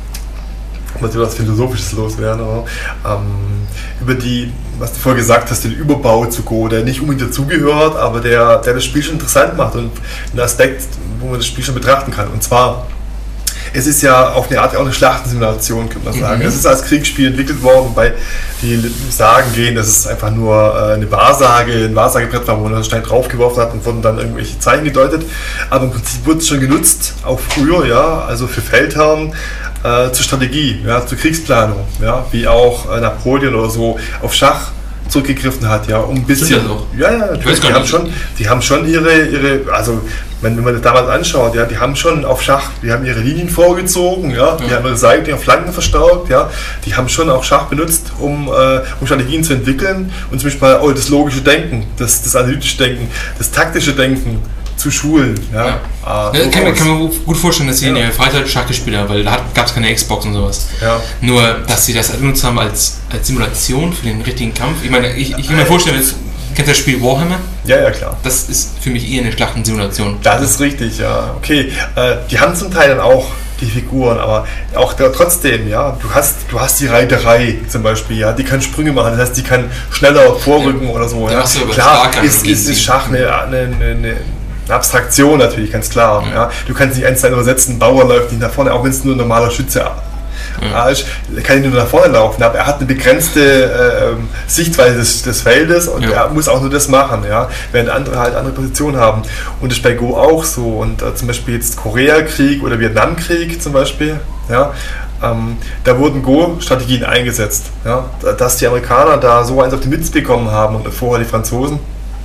muss ich was Philosophisches loswerden, aber, ähm, über die, was du vorher gesagt hast, den Überbau zu Go, der nicht unbedingt dazugehört, aber der, der das Spiel schon interessant macht und ein Aspekt, wo man das Spiel schon betrachten kann. Und zwar, es ist ja auf eine Art auch eine Schlachtensimulation, könnte man sagen. Es mhm. ist als Kriegsspiel entwickelt worden, wobei die Sagen gehen, dass es einfach nur eine Wahrsage, ein Wahrsagebrett war, wo man einen Stein draufgeworfen hat und wurden dann irgendwelche Zeichen gedeutet. Aber im Prinzip wurde es schon genutzt, auch früher, ja, also für Feldherren, äh, zur Strategie, ja, zur Kriegsplanung, ja, wie auch äh, Napoleon oder so auf Schach zurückgegriffen hat, ja, um ein bisschen. Ja, ja, natürlich. Die haben schon, die haben schon ihre, ihre, also wenn, wenn man das damals anschaut, ja, die haben schon auf Schach, die haben ihre Linien vorgezogen, ja, die ja. haben ihre Seiten, ihre Flanken verstärkt, ja, die haben schon auch Schach benutzt, um, äh, um Strategien zu entwickeln und zum Beispiel mal, oh, das logische Denken, das, das analytische Denken, das taktische Denken zu schulen. Ja. Ja. Ah, ja, kann, man, kann man gut vorstellen, dass sie ja. in ihrer Freizeit Schach gespielt haben, weil da gab es keine Xbox und sowas. Ja. Nur, dass sie das benutzt haben als, als Simulation für den richtigen Kampf. Ich meine, ich, ich kann mir vorstellen, jetzt, kennt ihr das Spiel Warhammer? Ja, ja, klar. Das ist für mich eher eine Schlachtensimulation. Das ist richtig, ja. Okay, äh, die haben zum Teil dann auch die Figuren, aber auch da, trotzdem, ja, du hast, du hast die Reiterei zum Beispiel, ja, die kann Sprünge machen, das heißt, die kann schneller vorrücken ja. oder so. Ja. Klar, ist, ist, ist Schach eine, eine, eine Eine Abstraktion natürlich, ganz klar. Ja. Ja. Du kannst nicht eins zu eins übersetzen, ein Bauer läuft nicht nach vorne, auch wenn es nur ein normaler Schütze ja. ist, kann nicht nur nach vorne laufen, aber er hat eine begrenzte äh, Sichtweise des, des Feldes und ja. er muss auch nur das machen, ja. Während andere halt andere Positionen haben. Und das ist bei Go auch so. Und äh, zum Beispiel jetzt Koreakrieg oder Vietnamkrieg zum Beispiel, ja. Ähm, da wurden Go-Strategien eingesetzt, ja. Dass die Amerikaner da so eins auf die Mütze bekommen haben und vorher die Franzosen,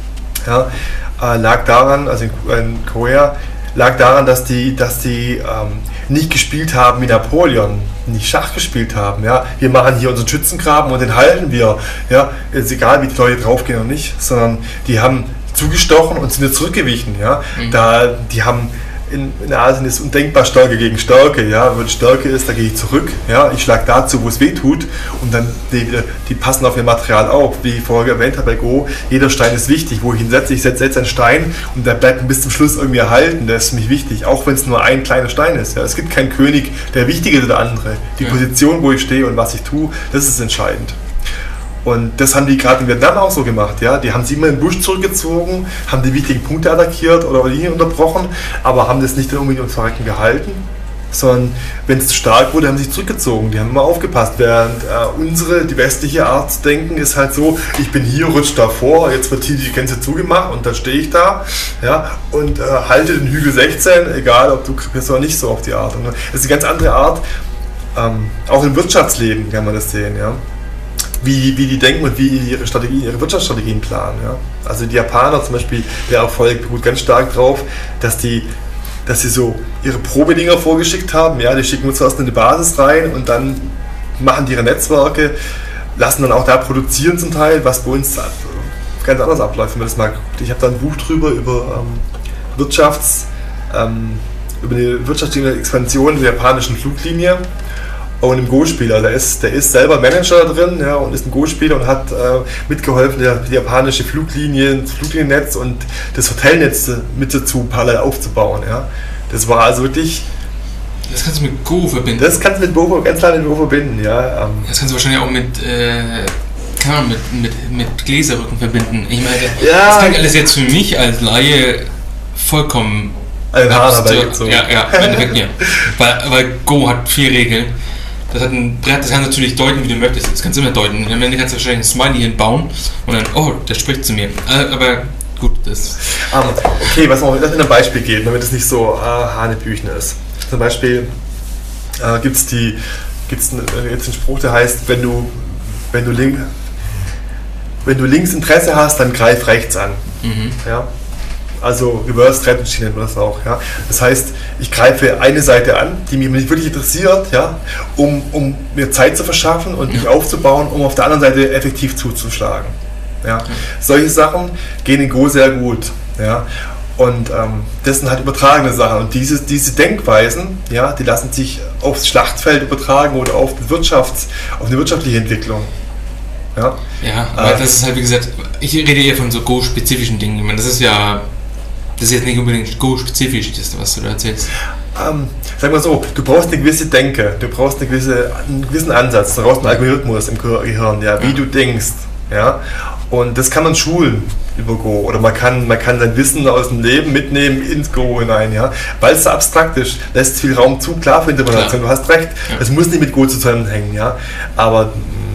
ja. Äh, lag daran, also in, in Korea, lag daran, dass die, dass die ähm, nicht gespielt haben wie Napoleon, nicht Schach gespielt haben. Ja? Wir machen hier unseren Schützengraben und den halten wir. Ja? Ist egal, wie die Leute draufgehen oder nicht, sondern die haben zugestochen und sind wieder zurückgewichen. Ja? Mhm. Da, die haben in, in Asien ist undenkbar Stärke gegen Stärke. Ja? Wenn Stärke ist, da gehe ich zurück. Ja? Ich schlage dazu, wo es weh tut. Und dann die, die passen auf ihr Material auf. Wie ich vorher erwähnt habe bei Go, jeder Stein ist wichtig. Wo ich ihn setze, ich setze jetzt einen Stein und der bleibt bis zum Schluss irgendwie erhalten. Der ist für mich wichtig, auch wenn es nur ein kleiner Stein ist. Ja? Es gibt keinen König, der wichtiger ist als der andere. Die ja. Position, wo ich stehe und was ich tue, das ist entscheidend. Und das haben die gerade in Vietnam auch so gemacht. Ja? Die haben sich immer in den Busch zurückgezogen, haben die wichtigen Punkte attackiert oder Linien unterbrochen, aber haben das nicht unbedingt ums Verrecken gehalten, sondern wenn es zu stark wurde, haben sie sich zurückgezogen. Die haben immer aufgepasst. Während äh, unsere, die westliche Art zu denken, ist halt so, ich bin hier, rutsch da vor, jetzt wird hier die Grenze zugemacht und dann stehe ich da, ja, und äh, halte den Hügel sechzehn, egal ob du bist oder nicht, so auf die Art. Und das ist eine ganz andere Art. Ähm, auch im Wirtschaftsleben kann man das sehen, ja. Wie, wie die denken und wie ihre Strategien, ihre Wirtschaftsstrategien planen. Ja. Also die Japaner zum Beispiel, der Erfolg beruht ganz stark darauf, dass die, dass sie so ihre Probedinger vorgeschickt haben. Ja. Die schicken uns zuerst eine Basis rein und dann machen die ihre Netzwerke, lassen dann auch da produzieren zum Teil, was bei uns ganz anders abläuft, wenn man das mal guckt. Ich habe da ein Buch drüber über ähm, Wirtschafts, ähm, über die wirtschaftliche Expansion der japanischen Fluglinie. Und im Go-Spieler, der ist, der ist selber Manager drin, ja, und ist ein Go-Spieler und hat äh, mitgeholfen, der, die japanische Fluglinie, das Flugliniennetz und das Hotelnetz mit dazu parallel aufzubauen. Ja. Das war also wirklich Das kannst du mit Go verbinden. Das kannst du mit Go, ganz klar mit Go verbinden, ja. Ähm. Das kannst du wahrscheinlich auch mit, äh, keine Ahnung, mit, mit, mit Gläserrücken verbinden. Ich meine, ja. das klingt alles jetzt für mich als Laie vollkommen absurd. Ja, ja, im Endeffekt ja. Weil, weil Go hat vier Regeln. Das hat ein Brett, das kannst du natürlich deuten, wie du möchtest. Das kannst du immer deuten. Am Ende kannst du wahrscheinlich ein Smiley hinbauen und dann, oh, der spricht zu mir. Aber gut, das... Um, okay, was noch in ein Beispiel geht, damit es nicht so äh, Hanebüchen ist. Zum Beispiel äh, gibt es die, gibt's einen, jetzt einen Spruch, der heißt, wenn du, wenn du, link, wenn du links Interesse hast, dann greif rechts an. Mhm. Ja? Also Reverse Strategy nennt man das auch. Ja? Das heißt, ich greife eine Seite an, die mich nicht wirklich interessiert, ja? um, um mir Zeit zu verschaffen und mich ja. aufzubauen, um auf der anderen Seite effektiv zuzuschlagen. Ja? Ja. Solche Sachen gehen in Go sehr gut. Ja? Und ähm, das sind halt übertragene Sachen. Und diese, diese Denkweisen, ja, die lassen sich aufs Schlachtfeld übertragen oder auf, die Wirtschafts-, auf eine wirtschaftliche Entwicklung. Ja, ja aber äh, das ist halt, wie gesagt, ich rede eher von so Go-spezifischen Dingen. Ich meine, das ist ja... Das ist jetzt nicht unbedingt Go-spezifisch, was du da erzählst. Ähm, sag mal so, du brauchst eine gewisse Denke, du brauchst eine gewisse, einen gewissen Ansatz, du brauchst einen Algorithmus im Gehirn, ja, wie ja. du denkst. Ja? Und das kann man schulen über Go. Oder man kann, man kann sein Wissen aus dem Leben mitnehmen ins Go hinein. Ja? Weil es so abstrakt ist, lässt viel Raum zu, klar für Interpretation, du hast recht. Es ja. muss nicht mit Go zusammenhängen. Ja? Aber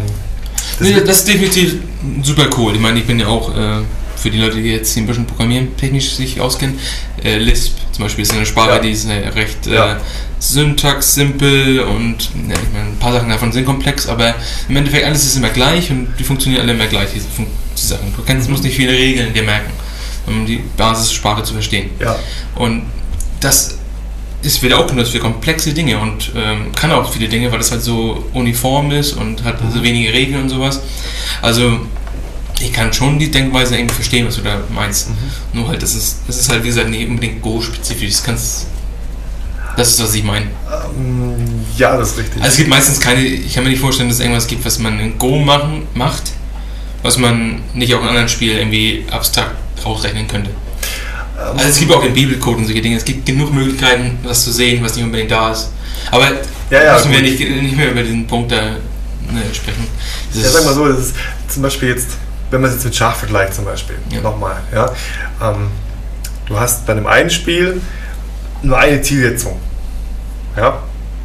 das, nee, das ist definitiv super cool. Ich meine, ich bin ja auch... Äh für die Leute, die jetzt ein bisschen programmieren technisch sich auskennen, äh, Lisp zum Beispiel ist eine Sprache, ja. die ist äh, recht äh, ja. syntax simpel und ja, ich meine, ein paar Sachen davon sind komplex, aber im Endeffekt alles ist immer gleich und die funktionieren alle immer gleich, diese, diese Sachen. Du kannst, musst nicht viele Regeln dir merken, um die Basissprache zu verstehen. Ja. Und das ist wieder auch genutzt für komplexe Dinge und ähm, kann auch viele Dinge, weil es halt so uniform ist und hat so wenige Regeln und sowas. Also ich kann schon die Denkweise irgendwie verstehen, was du da meinst. Mhm. Nur halt, das ist, das ist halt, wie gesagt, nicht unbedingt Go-spezifisch. Das, kannst, das ist, was ich meine. Ähm, ja, das ist richtig. Also es gibt meistens keine, ich kann mir nicht vorstellen, dass es irgendwas gibt, was man in Go machen, macht, was man nicht auch in anderen Spielen irgendwie abstrakt rausrechnen könnte. Ähm, also es gibt auch den Bibelcode und solche Dinge. Es gibt genug Möglichkeiten, was zu sehen, was nicht unbedingt da ist. Aber ja, ja, müssen gut. wir nicht, nicht mehr über diesen Punkt da ne, sprechen. Das ja, sag mal so, das ist zum Beispiel jetzt... Wenn man es jetzt mit Schach vergleicht zum Beispiel, ja. nochmal, ja, ähm, du hast bei einem einen Spiel nur eine Zielsetzung, ja,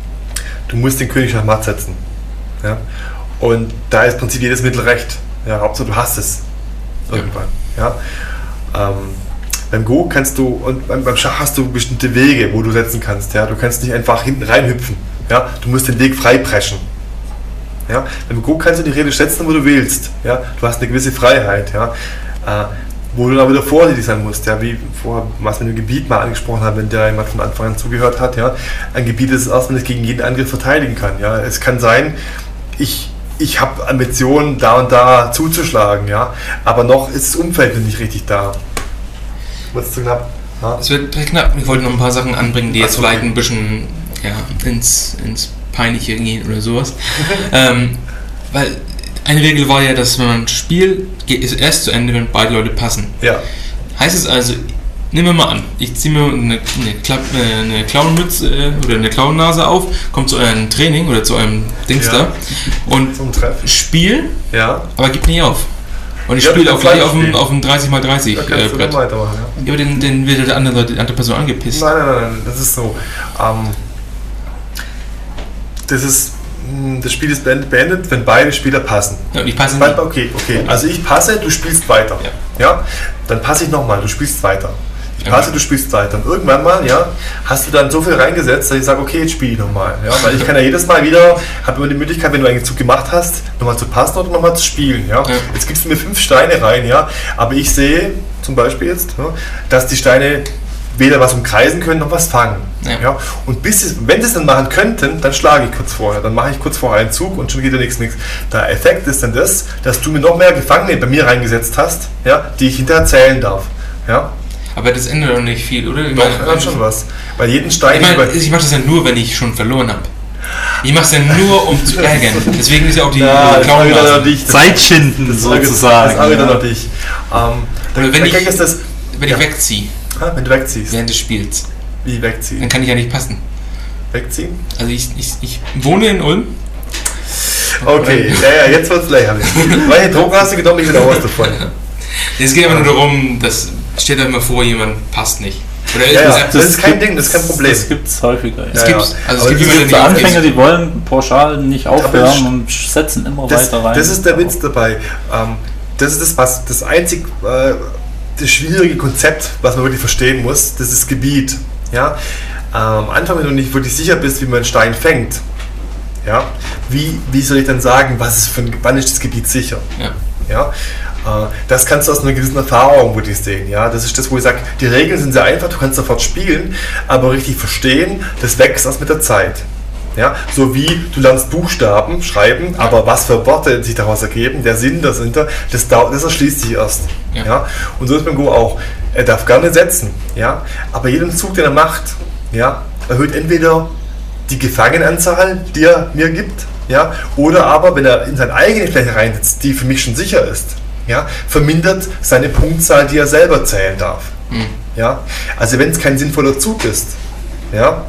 du musst den König nach Matt setzen, ja, und da ist im Prinzip jedes Mittel recht, ja, Hauptsache du hast es irgendwann, ja, ja. Ähm, beim Go kannst du, und beim, beim Schach hast du bestimmte Wege, wo du setzen kannst, ja, du kannst nicht einfach hinten reinhüpfen, ja, du musst den Weg frei preschen. Ja, beim Go kannst du die Rede schätzen, wo du willst. Ja, du hast eine gewisse Freiheit, ja, äh, wo du dann wieder vorsichtig sein musst. Ja, wie vorher, was wir mit dem Gebiet mal angesprochen haben, wenn der jemand von Anfang an zugehört hat. Ja, ein Gebiet ist erst, wenn es gegen jeden Angriff verteidigen kann. Ja, es kann sein, ich, ich habe Ambitionen, da und da zuzuschlagen. Ja, aber noch ist das Umfeld nicht richtig da. Wird es zu knapp? Ja? Es wird knapp. Ich wollte noch ein paar Sachen anbringen, die jetzt vielleicht ein bisschen ja, ins, ins Peinliche gehen oder sowas. ähm, weil eine Regel war ja, dass wenn man ein Spiel geht, ist erst zu Ende, wenn beide Leute passen. Ja. Heißt es also, nehmen wir mal an, ich ziehe mir eine, eine, Klapp, eine Clownmütze oder eine Clownnase auf, komme zu eurem Training oder zu eurem Dings ja. da und spiel, ja. aber gib nicht auf. Und ich ja, spiele auch gleich auf dem, auf dem dreißig mal dreißig äh, Brett. Ja, ja, aber den, den wird der andere, die andere Person angepisst. Nein, nein, nein, das ist so. Ähm, Das, ist, das Spiel ist beendet, wenn beide Spieler passen. Ja, und ich passe nicht. Okay, okay. Also ich passe, du spielst weiter. Ja. Ja? Dann passe ich nochmal, du spielst weiter. Ich passe, du spielst weiter. Und irgendwann mal, ja, hast du dann so viel reingesetzt, dass ich sage, okay, jetzt spiele ich nochmal. Ja? Weil ich kann ja jedes Mal wieder, habe immer die Möglichkeit, wenn du einen Zug gemacht hast, nochmal zu passen oder nochmal zu spielen. Ja? Ja. Jetzt gibst du mir fünf Steine rein, ja, aber ich sehe zum Beispiel jetzt, ja, dass die Steine weder was umkreisen können, noch was fangen. Ja. Ja? Und bis es, wenn sie es dann machen könnten, dann schlage ich kurz vorher. Dann mache ich kurz vorher einen Zug und schon geht der nichts, nichts. Der Effekt ist dann das, dass du mir noch mehr Gefangene bei mir reingesetzt hast, ja, die ich hinterher zählen darf. Ja? Aber das ändert doch nicht viel, oder? Ich meine, ändert schon was. Weil jeden Stein... Ich, mein, ich mache das ja nur, wenn ich schon verloren habe. Ich mache es ja nur, um zu ärgern. Deswegen ist ja auch die ja, Zeitschinden sozusagen. Das arbeitet noch dich. Ähm, oder wenn ich, ist das, wenn ja. ich wegziehe. Ah, wenn du wegziehst. Während des Spiels. Wie wegziehen? Dann kann ich ja nicht passen. wegziehen? Also ich, ich, ich wohne in Ulm. Okay, ja, ja, jetzt wird's lächerlich. Welche Drogen hast du genommen? Ich will auch was davon. Es geht aber nur darum, dass steht da immer vor, jemand passt nicht. Oder Ja, ja, das, das, das, ist kein Ding, das ist kein Problem. Das gibt es häufiger. es Ja, gibt, ja. also Aber es gibt das jemanden, Die der Anfänger, nicht die wollen pauschal nicht aufhören und setzen immer Das, weiter rein. das ist der Witz dabei. Ähm, das ist das, was das einzig äh, das schwierige Konzept, was man wirklich verstehen muss, das ist Gebiet. Ja? Ähm, am Anfang, wenn du nicht wirklich sicher bist, wie man einen Stein fängt, ja? wie, wie soll ich dann sagen, was ist für ein, wann ist das Gebiet sicher? Ja. Ja? Äh, das kannst du aus einer gewissen Erfahrung wirklich sehen. Ja? Das ist das, wo ich sage, die Regeln sind sehr einfach, du kannst sofort spielen, aber richtig verstehen, das wächst erst mit der Zeit. Ja, so wie du lernst Buchstaben schreiben, aber was für Worte sich daraus ergeben, der Sinn dahinter, das, dauert, das erschließt sich erst. Ja. Ja. Und so ist beim Go auch. Er darf gerne setzen, ja, aber jeden Zug, den er macht, ja, erhöht entweder die Gefangenenanzahl, die er mir gibt, ja, oder aber, wenn er in seine eigene Fläche reinsetzt, die für mich schon sicher ist, ja, vermindert seine Punktzahl, die er selber zählen darf. Mhm. Ja. Also wenn es kein sinnvoller Zug ist, ja,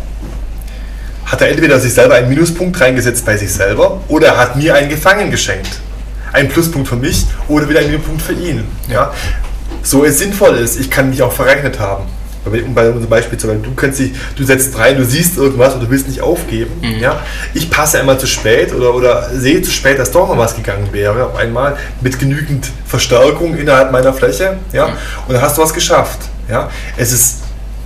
hat er entweder sich selber einen Minuspunkt reingesetzt bei sich selber oder er hat mir einen Gefangen geschenkt. Ein Pluspunkt für mich oder wieder ein Minuspunkt für ihn. Ja? So es sinnvoll ist, ich kann mich auch verrechnet haben. Um bei unserem Beispiel zu sein, du kannst dich, du setzt rein, du siehst irgendwas und du willst nicht aufgeben. Mhm. Ja? Ich passe einmal zu spät oder, oder sehe zu spät, dass doch noch was gegangen wäre, auf einmal mit genügend Verstärkung innerhalb meiner Fläche. Ja? Und dann hast du was geschafft. Ja? Es ist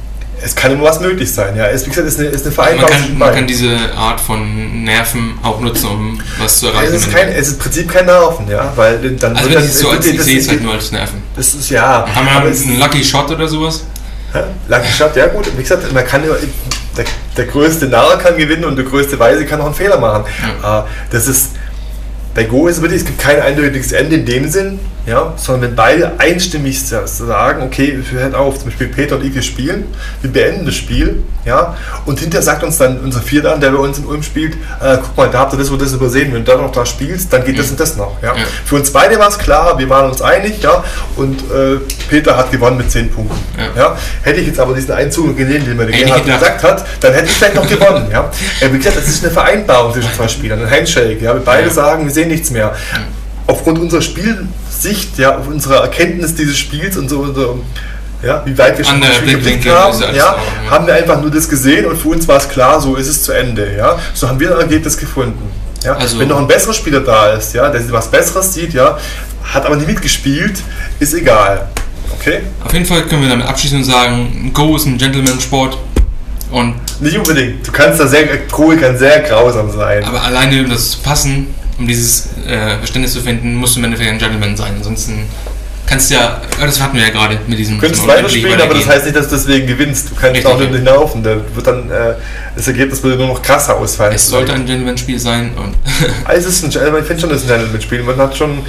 Es kann immer was möglich sein, ja. Es, wie gesagt, ist eine, ist eine Man Vereinbarung. kann, man kann diese Art von Nerven auch nutzen, um was zu erreichen. Es ist, kein, es ist im Prinzip kein Nerven, ja, weil dann also wird wenn dann, ich so als das, ich sehe es halt nur als Nerven. das ist ja. Haben wir aber einen es- Lucky Shot oder sowas? Hä? Lucky Shot, ja gut. Wie gesagt, man kann ja, der, der größte Narr kann gewinnen und der größte Weise kann auch einen Fehler machen. Ja. Äh, Das ist bei Go ist es wirklich, es gibt kein eindeutiges Ende in dem Sinn, ja, sondern wenn beide einstimmig sagen, okay, wir hören auf, zum Beispiel Peter und ich, wir spielen, wir beenden das Spiel, ja, und hinterher sagt uns dann unser Vierter an, der bei uns in Ulm spielt, äh, guck mal, da habt ihr das und das übersehen, wenn du da noch da spielst, dann geht das und das noch, ja. Ja. Für uns beide war es klar, wir waren uns einig, ja, und äh, Peter hat gewonnen mit zehn Punkten, Ja. ja. Hätte ich jetzt aber diesen einen Zug gesehen, den mir der Hätte ich Gerhard gedacht. gesagt hat, dann hätte ich vielleicht noch gewonnen, ja. Äh, wie gesagt, das ist eine Vereinbarung zwischen zwei Spielern, ein Handshake, ja, wir beide Ja. sagen, wir sehen nichts mehr. Aufgrund unserer Spielsicht, ja, auf unserer Erkenntnis dieses Spiels und so, und so ja, wie weit wir schon Andere das Spiel geblickt Blickwinkel haben, ist alles ja, auch, ja. haben wir einfach nur das gesehen und für uns war es klar, so ist es zu Ende. Ja. So haben wir ein Ergebnis gefunden. Ja. Also- Wenn noch ein besserer Spieler da ist, ja, der was Besseres sieht, ja, hat aber nicht mitgespielt, ist egal. Okay? Auf jeden Fall können wir damit abschließen und sagen, Go ist ein Gentleman-Sport. Und, Nicht unbedingt. Du kannst da sehr, Kohl kann sehr grausam sein. aber alleine um das zu passen, um dieses äh, Verständnis zu finden, musst du im Endeffekt ein Gentleman sein. Ansonsten kannst du ja, ja, das hatten wir ja gerade mit diesem... Du könntest zum weiterspielen, Unendlich aber das weitergehen. heißt nicht, dass du deswegen gewinnst. Du kannst Richtig, auch nicht ja. hinlaufen. Da wird dann, äh, das Ergebnis würde nur noch krasser ausfallen. Es sollte ein Gentleman-Spiel sein und... Also es ist ein, also ich finde schon, das ist ein Gentleman-Spiel. Man hat schon,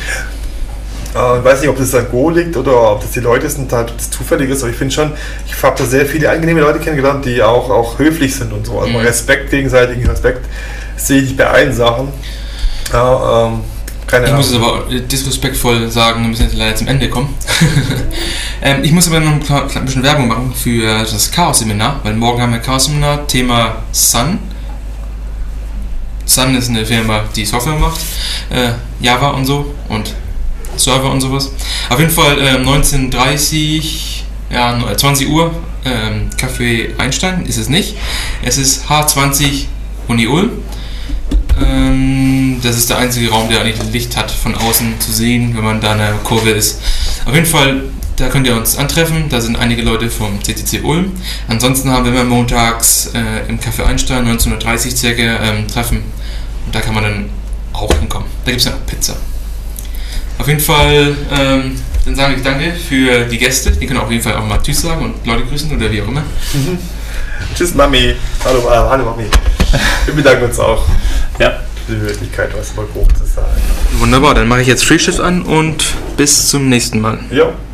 äh, ich weiß nicht, ob das an Go liegt oder ob das die Leute sind, halt das zufällig ist, aber ich finde schon, ich habe da sehr viele angenehme Leute kennengelernt, die auch, auch höflich sind und so. Also Mhm. Respekt, gegenseitigen Respekt sehe ich bei allen Sachen. Ja, ähm, keine Ich Ahnung. muss es aber disrespektvoll sagen, wir müssen jetzt leider zum Ende kommen. ähm, ich muss aber noch ein, klar- ein bisschen Werbung machen für das Chaos-Seminar, weil morgen haben wir ein Chaos-Seminar, Thema Sun. Sun ist eine Firma, die Software macht, äh, Java und so und Server und sowas. Auf jeden Fall äh, neunzehn Uhr dreißig, ja, zwanzig Uhr, ähm, Café Einstein ist es nicht. Es ist H zwanzig Uni Ulm. Ähm, das ist der einzige Raum, der eigentlich Licht hat von außen zu sehen, wenn man da in der Kurve ist. Auf jeden Fall, da könnt ihr uns antreffen. Da sind einige Leute vom C C C Ulm. Ansonsten haben wir immer montags äh, im Café Einstein neunzehn Uhr dreißig circa ähm, Treffen. Und da kann man dann auch hinkommen. Da gibt es dann auch Pizza. Auf jeden Fall, ähm, dann sage ich danke für die Gäste. Die können auf jeden Fall auch mal Tschüss sagen und Leute grüßen oder wie auch immer. Tschüss Mami. Hallo, äh, hallo Mami. Wir bedanken uns auch Ja. für die Möglichkeit, was über grob zu sagen. Wunderbar, dann mache ich jetzt Freeshift an und bis zum nächsten Mal. Jo.